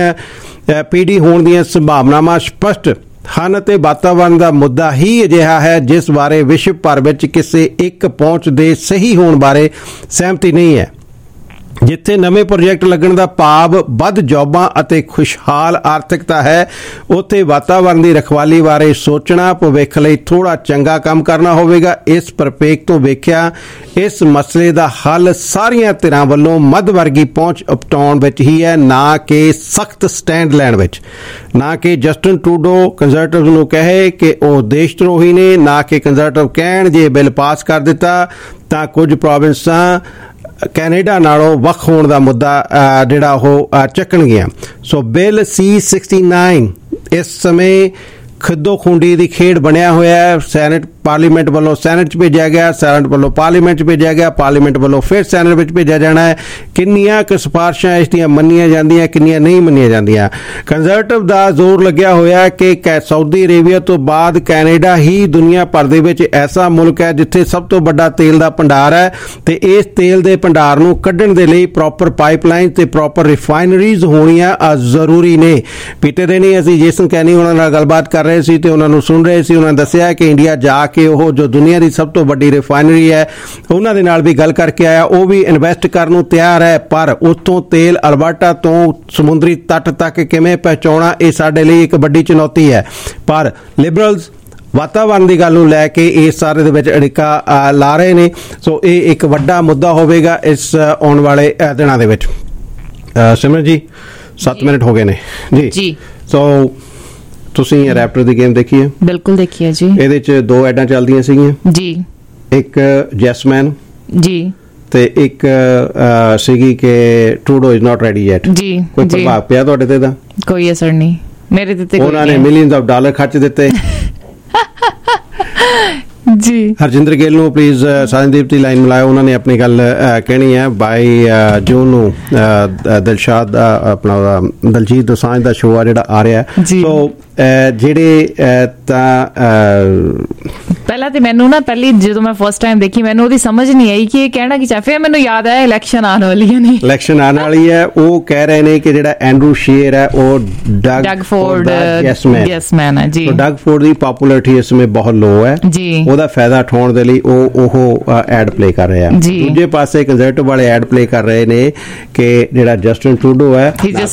ਪੀੜੀ ਹੋਣ ਦੀਆਂ ਸੰਭਾਵਨਾਵਾਂ ਸਪਸ਼ਟ ਹਨ ਅਤੇ ਵਾਤਾਵਰਣ ਦਾ ਮੁੱਦਾ ਹੀ ਅਜਿਹਾ ਹੈ ਜਿਸ ਬਾਰੇ ਵਿਸ਼ਵ ਭਰ ਵਿੱਚ ਕਿਸੇ ਇੱਕ ਪਹੁੰਚ ਦੇ ਸਹੀ ਹੋਣ ਬਾਰੇ ਸਹਿਮਤੀ ਨਹੀਂ ਹੈ। ਜਿੱਥੇ ਨਵੇਂ ਪ੍ਰੋਜੈਕਟ ਲੱਗਣ ਦਾ ਭਾਵ ਵੱਧ ਜੌਬਾਂ ਅਤੇ ਖੁਸ਼ਹਾਲ ਆਰਥਿਕਤਾ ਹੈ, ਉੱਥੇ ਵਾਤਾਵਰਣ ਦੀ ਰਖਵਾਲੀ ਬਾਰੇ ਸੋਚਣਾ ਭਵਿੱਖ ਲਈ ਥੋੜਾ ਚੰਗਾ ਕੰਮ ਕਰਨਾ ਹੋਵੇਗਾ। ਇਸ ਪਰਿਪੇਖ ਤੋਂ ਵੇਖਿਆ ਇਸ ਮਸਲੇ ਦਾ ਹੱਲ ਸਾਰੀਆਂ ਧਿਰਾਂ ਵੱਲੋਂ ਮੱਧ ਵਰਗੀ ਪਹੁੰਚ ਅਪਣਾਉਣ ਵਿੱਚ ਹੀ ਹੈ, ਨਾ ਕਿ ਸਖਤ ਸਟੈਂਡ ਲੈਣ ਵਿੱਚ। ਨਾ ਕਿ ਜਸਟਿਨ ਟਰੂਡੋ ਕੰਜ਼ਰਵੇਟਿਵ ਨੂੰ ਕਹੇ ਕਿ ਉਹ ਦੇਸ਼ ਧਰੋਹੀ ਨੇ, ਨਾ ਕਿ ਕੰਜ਼ਰਵੇਟਿਵ ਕਹਿਣ ਜੇ ਬਿੱਲ ਪਾਸ ਕਰ ਦਿੱਤਾ ਤਾਂ ਕੁਝ ਪ੍ਰੋਵਿੰਸਾਂ ਕੈਨੇਡਾ ਨਾਲੋਂ ਵੱਖ ਹੋਣ ਦਾ ਮੁੱਦਾ ਜਿਹੜਾ ਉਹ ਚੱਕਣਗੀਆਂ। ਸੋ ਬਿੱਲ C-69 ਇਸ ਸਮੇਂ ਖਿੱਦੋ ਖੂੰਡੀ ਦੀ ਖੇਡ ਬਣਿਆ ਹੋਇਆ ਹੈ। ਸੈਨੇਟ ਪਾਰਲੀਮੈਂਟ ਵੱਲੋਂ ਸੈਨੇਟ 'ਚ ਭੇਜਿਆ ਗਿਆ, ਸੈਨੇਟ ਵੱਲੋਂ ਪਾਰਲੀਮੈਂਟ 'ਚ ਭੇਜਿਆ ਗਿਆ, ਪਾਰਲੀਮੈਂਟ ਵੱਲੋਂ ਫਿਰ ਸੈਨੇਟ ਵਿੱਚ ਭੇਜਿਆ ਜਾਣਾ ਹੈ। ਕਿੰਨੀਆਂ ਕੁ ਸਿਫਾਰਸ਼ਾਂ ਇਸ ਦੀਆਂ ਮੰਨੀਆਂ ਜਾਂਦੀਆਂ, ਕਿੰਨੀਆਂ ਨਹੀਂ ਮੰਨੀਆਂ ਜਾਂਦੀਆਂ। ਕੰਜ਼ਰਵੇਟਿਵ ਦਾ ਜ਼ੋਰ ਲੱਗਿਆ ਹੋਇਆ ਕਿ ਸਾਊਦੀ ਅਰੇਬੀਆ ਤੋਂ ਬਾਅਦ ਕੈਨੇਡਾ ਹੀ ਦੁਨੀਆ ਭਰ ਦੇ ਵਿੱਚ ਐਸਾ ਮੁਲਕ ਹੈ ਜਿੱਥੇ ਸਭ ਤੋਂ ਵੱਡਾ ਤੇਲ ਦਾ ਭੰਡਾਰ ਹੈ ਤੇ ਇਸ ਤੇਲ ਦੇ ਭੰਡਾਰ ਨੂੰ ਕੱਢਣ ਦੇ ਲਈ ਪ੍ਰੋਪਰ ਪਾਈਪਲਾਈਨ ਤੇ ਪ੍ਰੋਪਰ ਰਿਫਾਈਨਰੀਜ਼ ਹੋਣੀਆਂ ਜ਼ਰੂਰੀ ਨੇ। ਬੀਤੇ ਦਿਨ ਹੀ ਅਸੀਂ ਜੇਸਨ ਕੈਨੀ ਉਹਨਾਂ ਨਾਲ ਗੱਲਬਾਤ ਕਰ ਰਹੇ ਸੀ ਤੇ ਉਹਨਾਂ ਨੂੰ ਸੁਣ ਰਹੇ ਸੀ। ਉਹਨਾਂ ਨੇ ਦੱਸਿਆ ਕਿ ਇੰਡੀਆ ਜਾ ਕੇ ਉਹ ਜੋ ਦੁਨੀਆ ਦੀ ਸਭ ਤੋਂ ਵੱਡੀ ਰਿਫਾਈਨਰੀ ਹੈ ਉਹਨਾਂ ਦੇ ਨਾਲ ਵੀ ਗੱਲ ਕਰਕੇ ਆਇਆ। ਉਹ ਵੀ ਇਨਵੈਸਟ ਕਰਨ ਨੂੰ ਤਿਆਰ ਹੈ, ਪਰ ਉੱਥੋਂ ਤੇਲ ਅਲਬਰਟਾ ਤੋਂ ਸਮੁੰਦਰੀ ਤੱਟ ਤੱਕ ਕਿਵੇਂ ਪਹੁੰਚਾਉਣਾ ਇਹ ਸਾਡੇ ਲਈ ਇੱਕ ਵੱਡੀ ਚੁਣੌਤੀ ਹੈ। ਪਰ ਲਿਬਰਲਸ ਵਾਤਾਵਰਨ ਦੀ ਗੱਲ ਨੂੰ ਲੈ ਕੇ ਇਸ ਸਾਰੇ ਦੇ ਵਿੱਚ ਅੜਿੱਕਾ ਲਾ ਰਹੇ ਨੇ। ਸੋ ਇਹ ਇੱਕ ਵੱਡਾ ਮੁੱਦਾ ਹੋਵੇਗਾ ਇਸ ਆਉਣ ਵਾਲੇ ਦਿਨਾਂ ਦੇ ਵਿੱਚ। ਸਿਮਰਨ ਜੀ 7 ਮਿੰਟ ਹੋ ਗਏ ਨੇ ਜੀ। ਸੋ ਤੁਸੀਂ ਰੈਪਟਰ ਦੀ ਗੇਮ ਦੇਖੀ ਹੈ? ਬਿਲਕੁਲ ਦੇਖੀ ਹੈ ਜੀ। ਇਹਦੇ 'ਚ 2 ਐਡਾਂ ਚੱਲਦੀਆਂ ਸੀਗੀਆਂ ਜੀ, ਇੱਕ ਜੈਸਮੈਨ ਜੀ ਤੇ ਇੱਕ ਸੀਗੀ ਕਿ Trudeau is not ready yet ਜੀ। ਕੋਈ ਪ੍ਰਭਾਵ ਪਿਆ ਤੁਹਾਡੇ ਤੇ ਦਾ? ਕੋਈ ਅਸਰ ਨਹੀਂ ਮੇਰੇ ਤੇ। ਉਹਨਾਂ ਨੇ ਮਿਲੀਅਨਸ ਆਫ ਡਾਲਰ ਖਰਚ ਦਿੱਤੇ ਜੀ। ਹਰਜਿੰਦਰ ਗਿੱਲ ਨੂੰ ਪਲੀਜ਼ ਸਾਜਨਦੀਪ ਦੀ ਲਾਈਨ ਮਿਲਾਓ, ਉਹਨਾਂ ਨੇ ਆਪਣੀ ਗੱਲ ਕਹਿਣੀ ਹੈ। 22 ਜੂਨ ਨੂੰ ਦਿਲਸ਼ਾਦ ਆਪਣਾ ਦਲਜੀਤ ਦੋਸਾਂਝ ਦਾ ਸ਼ੋਅ ਆ ਜਿਹੜਾ ਆ ਰਿਹਾ। ਸੋ ਜਿਹੜੇ ਤਾਂ ਪਹਿਲਾਂ ਤੇ ਮੈਨੂੰ ਨਾ ਪਹਿਲੀ ਜਦੋਂ ਮੈਂ ਫਸਟ ਟਾਈਮ ਦੇਖੀ ਮੈਨੂੰ ਉਹਦੀ ਸਮਝ ਨਹੀਂ ਆਈ ਕਿ ਇਹ ਕਹਿਣਾ ਕੀ ਚਾਹ। ਫਿਰ ਮੈਨੂੰ ਯਾਦ ਆਇਆ ਇਲੈਕਸ਼ਨ ਆਉਣ ਵਾਲੀਆਂ ਨੇ, ਇਲੈਕਸ਼ਨ ਆਉਣ ਵਾਲੀ ਹੈ। ਉਹ ਕਹਿ ਰਹੇ ਨੇ ਕਿ ਜਿਹੜਾ ਐਂਡਰੂ ਸ਼ੇਰ ਹੈ ਉਹ ਡਗ ਫੋਰਡ ਯੈਸਮੈਨ ਹੈ ਜੀ। ਡਗ ਫੋਰਡ ਦੀ ਪਪੂਲੈਰਿਟੀ ਇਸ ਸਮੇਂ ਬਹੁਤ ਲੋ ਹੈ ਜੀ। ਉਹਦਾ ਫਾਇਦਾ ਉਠਾਉਣ ਦੇ ਲਈ ਉਹ ਐਡ ਪਲੇ ਕਰ ਰਿਹਾ। ਦੂਜੇ ਪਾਸੇ ਕੰਜ਼ਰਵੇਟਿਵ ਵਾਲੇ ਐਡ ਪਲੇ ਕਰ ਰਹੇ ਨੇ ਕਿ ਜਿਹੜਾ ਜਸਟਿਨ ਟਰੂਡੋ ਹੈ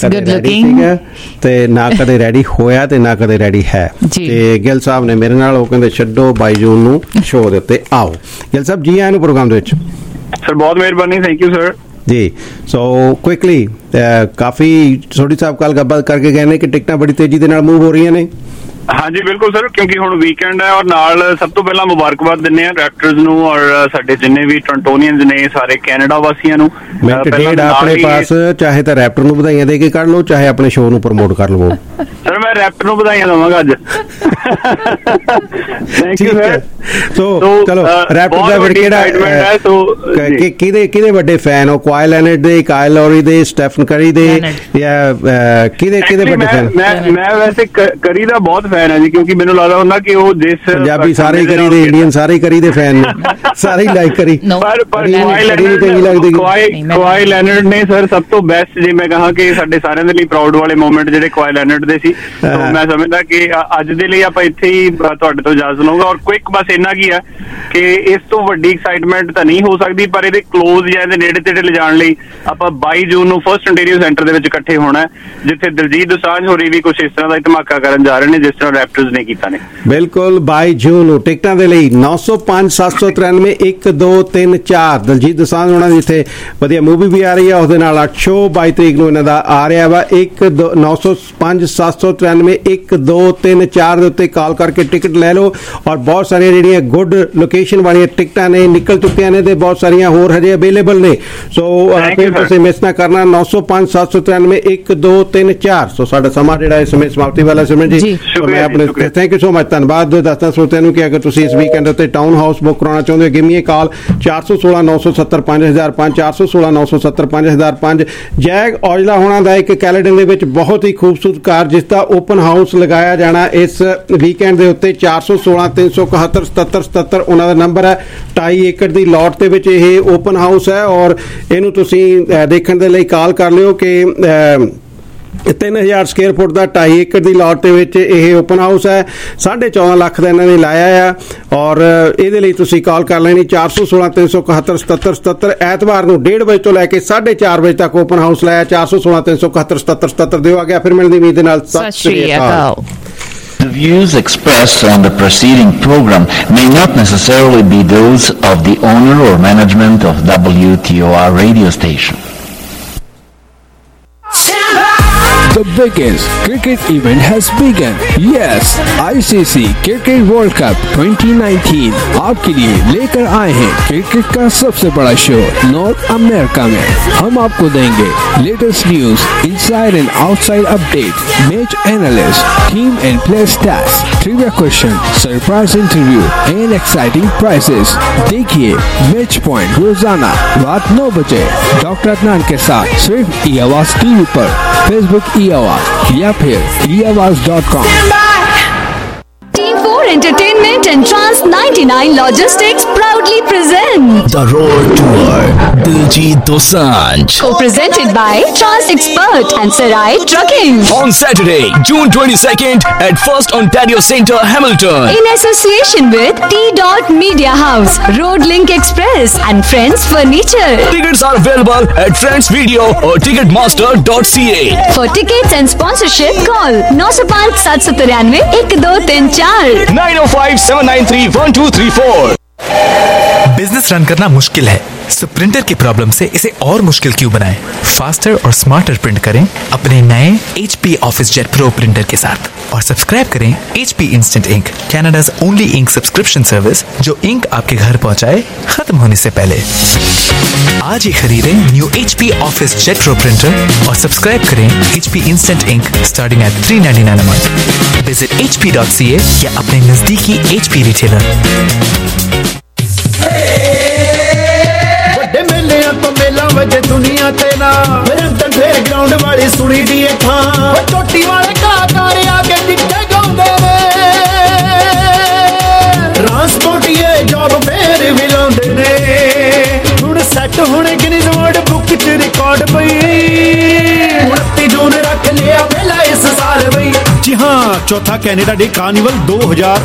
ਤੇ ਨਾ ਕਦੇ ਰੈਡੀ ਹੋਇਆ ਤੇ ਨਾ ਕਦੇ ਰੈਡੀ ਹੈ। ਤੇ ਗਿੱਲ ਸਾਹਿਬ ਨੇ ਮੇਰੇ ਨਾਲ ਉਹ ਕਹਿੰਦੇ ਛੱਡੋ 22 ਜੂਨ ਨੂੰ ਸ਼ੋਅ ਦੇ ਉੱਤੇ ਆਓ। ਗਿੱਲ ਸਾਹਿਬ ਜੀ ਆਇਆਂ ਨੂੰ ਪ੍ਰੋਗਰਾਮ ਦੇ ਵਿੱਚ। ਸਰ ਬਹੁਤ ਮਿਹਰਬਾਨੀ, ਥੈਂਕ ਯੂ ਸਰ ਜੀ। ਸੋ ਕੁਇਕਲੀ ਕਾਫੀ ਸੋਢੀ ਸਾਹਿਬ ਕੱਲ ਗੱਲਬਾਤ ਕਰਕੇ ਗਏ ਨੇ ਕਿ ਟਿਕਟਾਂ ਬੜੀ ਤੇਜ਼ੀ ਦੇ ਨਾਲ ਮੂਵ ਹੋ ਰਹੀਆਂ ਨੇ। ਹਾਂਜੀ ਬਿਲਕੁਲ ਸਰ, ਕਿਉਂਕਿ ਹੁਣ ਵੀਕਐਂਡ ਹੈ ਔਰ ਨਾਲ ਸਭ ਤੋਂ ਪਹਿਲਾਂ ਮੁਬਾਰਕਬਾਦ ਦਿੰਦੇ ਆ ਰੈਪਟਰਸ ਨੂੰ ਔਰ ਸਾਡੇ ਜਿੰਨੇ ਵੀ ਟੋਰੰਟੋਨੀਅਨਸ ਨੇ ਸਾਰੇ ਕੈਨੇਡਾ ਵਾਸੀਆਂ ਨੂੰ। ਆਪਣੇ ਪਾਸ ਚਾਹੇ ਤਾਂ ਰੈਪਟਰ ਨੂੰ ਵਧਾਈਆਂ ਦੇ ਕੇ ਕੱਢ ਲਓ, ਚਾਹੇ ਆਪਣੇ ਸ਼ੋਅ ਨੂੰ ਪ੍ਰਮੋਟ ਕਰ ਲਵੋ। ਸਰ ਮੈਂ ਰੈਪਟਰ ਨੂੰ ਵਧਾਈਆਂ ਦਵਾਂਗਾ ਅੱਜ। Thank you sir. ਸੋ ਚਲੋ ਰੈਪਟਰ ਦਾ ਫਿਰ ਕਿਹਦੇ ਵੱਡੇ ਫੈਨ ਹੋ? ਕੁਆਈ ਲੈਨਰਡ ਦੇ, ਕਾਇਲ ਲੌਰੀ ਦੇ, ਸਟੈਫਨ ਕਰੀ ਦੇ ਜਾਂ ਕਿਹਦੇ ਵੱਡੇ ਫੈਨ? ਮੈਂ ਵੈਸੇ ਕਰੀ ਦਾ ਬਹੁਤ ਫੈਨ ਹੈ ਜੀ, ਕਿਉਂਕਿ ਮੈਨੂੰ ਲੱਗਦਾ ਹੁੰਦਾ ਕਿ ਉਹ ਜਿਸ ਪੰਜਾਬੀ ਸਾਰੇ ਕਰੀ ਦੇ, ਇੰਡੀਅਨ ਸਾਰੇ ਕਰੀ ਦੇ ਫੈਨ ਨੇ, ਸਾਰੇ ਲਾਈਕ ਕਰੀ। ਪਰ ਕੁਆਈ ਲੈਨਰਡ ਨੇ ਸਰ ਸਭ ਤੋਂ ਬੈਸਟ, ਜੇ ਮੈਂ ਕਹਾਂ ਕਿ ਸਾਡੇ ਸਾਰਿਆਂ ਦੇ ਲਈ ਪ੍ਰਾਊਡ ਵਾਲੇ ਮੂਮੈਂਟ ਜਿਹੜੇ ਕੁਆਈ ਲੈਨਰਡ ਦੇ ਸੀ। ਮੈਂ ਸਮਝਦਾ ਕਿ ਅੱਜ ਦੇ ਲਈ ਆਪਾਂ ਇੱਥੇ ਹੀ ਤੁਹਾਡੇ ਤੋਂ ਇਜਾਜ਼ਤ ਲਵਾਂਗਾ। ਔਰ ਕੁਇਕ ਬਸ ਇੰਨਾ ਕੀ ਹੈ ਕਿ ਇਸ ਤੋਂ ਵੱਡੀ ਐਕਸਾਈਟਮੈਂਟ ਤਾਂ ਨਹੀਂ ਹੋ ਸਕਦੀ, ਪਰ ਇਹਦੇ ਕਲੋਜ਼ ਜਾਂ ਇਹਦੇ ਨੇੜੇ ਤੇੜੇ ਲਿਜਾਣ ਲਈ ਆਪਾਂ 22 ਜੂਨ ਨੂੰ ਫਸਟ ontario ਸੈਂਟਰ ਦੇ ਵਿੱਚ ਇਕੱਠੇ ਹੋਣਾ ਹੈ, ਜਿੱਥੇ ਦਿਲਜੀਤ ਦੋਸਾਂਝ ਹੋਰੀ ਵੀ ਕੁਝ ਇਸ ਤਰ੍ਹਾਂ ਦਾ ਧਮਾਕਾ ਕਰਨ ਜਾ ਰਹੇ ਨੇ ਜਿਸ ਤਰ੍ਹਾਂ ਰੈਪਟਰਸ ਨੇ ਕੀਤਾ ਨੇ। ਬਿਲਕੁਲ 22 ਜੂਨ ਨੂੰ ਟਿਕਟਾਂ ਦੇ ਲਈ 905 793 1234 ਦਿਲਜੀਤ ਦੋਸਾਂਝ ਹੋਣਾ ਜਿੱਥੇ ਵਧੀਆ ਮੂਵੀ ਵੀ ਆ ਰਹੀ ਹੈ, ਉਹਦੇ ਨਾਲ 8 ਸ਼ੋਅ 22 ਤਰੀਕ ਨੂੰ ਇਹਨਾਂ ਦਾ ਆ ਰਿਹਾ ਵਾ। 905 793 1234 ਦੇ ਉੱਤੇ ਕਾਲ ਕਰਕੇ ਟਿਕਟ ਲੈ ਲਓ। ਔਰ ਬਹੁਤ ਸਾਰੀਆਂ ਜਿਹੜੀਆਂ ਗੁੱਡ ਲੋਕੇਸ਼ਨ ਵਾਲੀਆਂ ਟਿਕਟਾਂ ਨੇ ਨਿਕਲ ਚੁੱਕੀਆਂ ਨੇ ਤੇ ਬਹੁਤ ਸਾਰੀਆਂ ਹੋਰ ਹਜੇ ਅਵੇਲੇਬਲ ਨੇ। ਸੋ ਫਿਰ ਤੁਸੀਂ ਮਿਸ ਨਾ ਕਰਨਾ 905 793 1234। ਸੋ ਸਾਡਾ ਸਮਾਂ ਜਿਹੜਾ ਇਸ ਸਮੇਂ ਸਮਾਪਤੀ ਵਾਲਾ ਸਿਮਰਨ ਜੀ। ਮੈਂ ਆਪਣੇ ਥੈਂਕ ਯੂ ਸੋ ਮਚ, ਧੰਨਵਾਦ ਦੱਸਦਾ ਸਰੋਤਿਆਂ ਨੂੰ ਕਿ ਅਗਰ ਤੁਸੀਂ ਇਸ ਵੀਕਐਂਡ ਉੱਤੇ ਟਾਊਨ ਹਾਊਸ ਬੁੱਕ ਕਰਾਉਣਾ ਚਾਹੁੰਦੇ ਹੋ, give me a call 416 970 5005 416 970 5005। Jag Aujla ਹੋਣਾ ਦਾ ਇੱਕ ਕੈਲੇਡਨ ਦੇ ਵਿੱਚ ਬਹੁਤ ਹੀ ਖੂਬਸੂਰਤ ਕਾਰ ਜਿਸ ਦਾ ਓਪਨ ਹਾਊਸ ਲਗਾਇਆ ਜਾਣਾ ਇਸ ਵੀਕਐਂਡ ਦੇ ਉੱਤੇ। 416 371 77 77 ਉਹਨਾਂ ਦਾ ਨੰਬਰ ਹੈ। 2.5 ਏਕੜ ਦੀ ਲੋਟ ਦੇ ਵਿੱਚ ਇਹ ਓਪਨ ਹਾਊਸ ਹੈ ਔਰ ਇਹਨੂੰ ਤੁਸੀਂ ਦੇਖਣ ਦੇ ਲਈ ਕਾਲ ਕਰ ਲਿਓ ਕਿ 3000 ਸਕੁਅਰ ਫੁੱਟ ਦਾ 2.5 ਏਕੜ ਦੀ ਲਾਟ ਦੇ ਵਿੱਚ ਇਹ ਓਪਨ ਹਾਊਸ ਹੈ। 14.5 ਲੱਖ ਦਾ ਇਹਨਾਂ ਨੇ ਲਾਇਆ ਆ ਔਰ ਇਹਦੇ ਲਈ ਤੁਸੀਂ ਕਾਲ ਕਰ ਲੈਣੀ 416 371 77 77। ਐਤਵਾਰ ਨੂੰ 1:30 ਵਜੇ ਤੋਂ ਲੈ ਕੇ 4:30 ਵਜੇ ਤੱਕ ਓਪਨ ਹਾਊਸ ਲਾਇਆ। 416 371 77 77 ਦਿਓ ਆ ਗਿਆ। ਫਿਰ ਮਿਲਣ ਦੀ ਉਮੀਦ ਦੇ ਨਾਲ ਸਤਿ ਸ਼੍ਰੀ ਅਕਾਲ। The views expressed on the preceding program may not necessarily be those of the owner or management of WTOR radio station. Stand by! The biggest cricket event has begun. Yes, ICC Cricket World Cup 2019 आपके लिए लेकर आए हैं cricket का सबसे बड़ा show north America में। हम आपको देंगे latest news, inside and outside update, match analyst, team and player stats, trivia question, surprise interview and exciting prizes. देखिए मैच पॉइंट रोजाना रात 9 बजे डॉक्टर अदनान के साथ सिर्फ ई आवाज टीवी पर, फेसबुक ई आवाज या फिर eAwaz.com। Team 4 Entertainment and Trans 99 Logistics proudly present The Road Tour Diljit Dosanjh, co-presented by Trans Expert and Sarai Trucking on Saturday, June 22nd at First Ontario Centre, Hamilton, in association with T. Media House, Road Link Express and Friends Furniture. Tickets are available at Friends Video or Ticketmaster.ca. For tickets and sponsorship, call 905 793 1234 905-793-1234। Business run करना मुश्किल है, सो printer की problem से इसे और मुश्किल क्यों बनाएं? फास्टर और स्मार्टर प्रिंट करें अपने नए HP OfficeJet Pro printer के साथ और सब्सक्राइब करें HP Instant Ink, Canada's only ink subscription service जो इंक आपके घर पहुंचाए खत्म होने से पहले। आज ही खरीदें new HP OfficeJet Pro printer और सब्सक्राइब करें HP Instant Ink starting at $399 a month। Visit hp.ca या अपने नजदीकी HP रिटेलर। वजे दुनिया तेरा रंतन फेर ग्राउंड वाली सुनी दी थां चोटी वाले कलाकार आके टिक्के गाउंदे ने ट्रांसपोर्टिए जॉब फेर भी लाउंदे ने हुण सैट हुण गिनीज वर्ल्ड बुक च रिकॉर्ड पई 29 जून रख लिया पहला इस साल बई। जी हां, चौथा कैनेडा डे कार्निवल 2000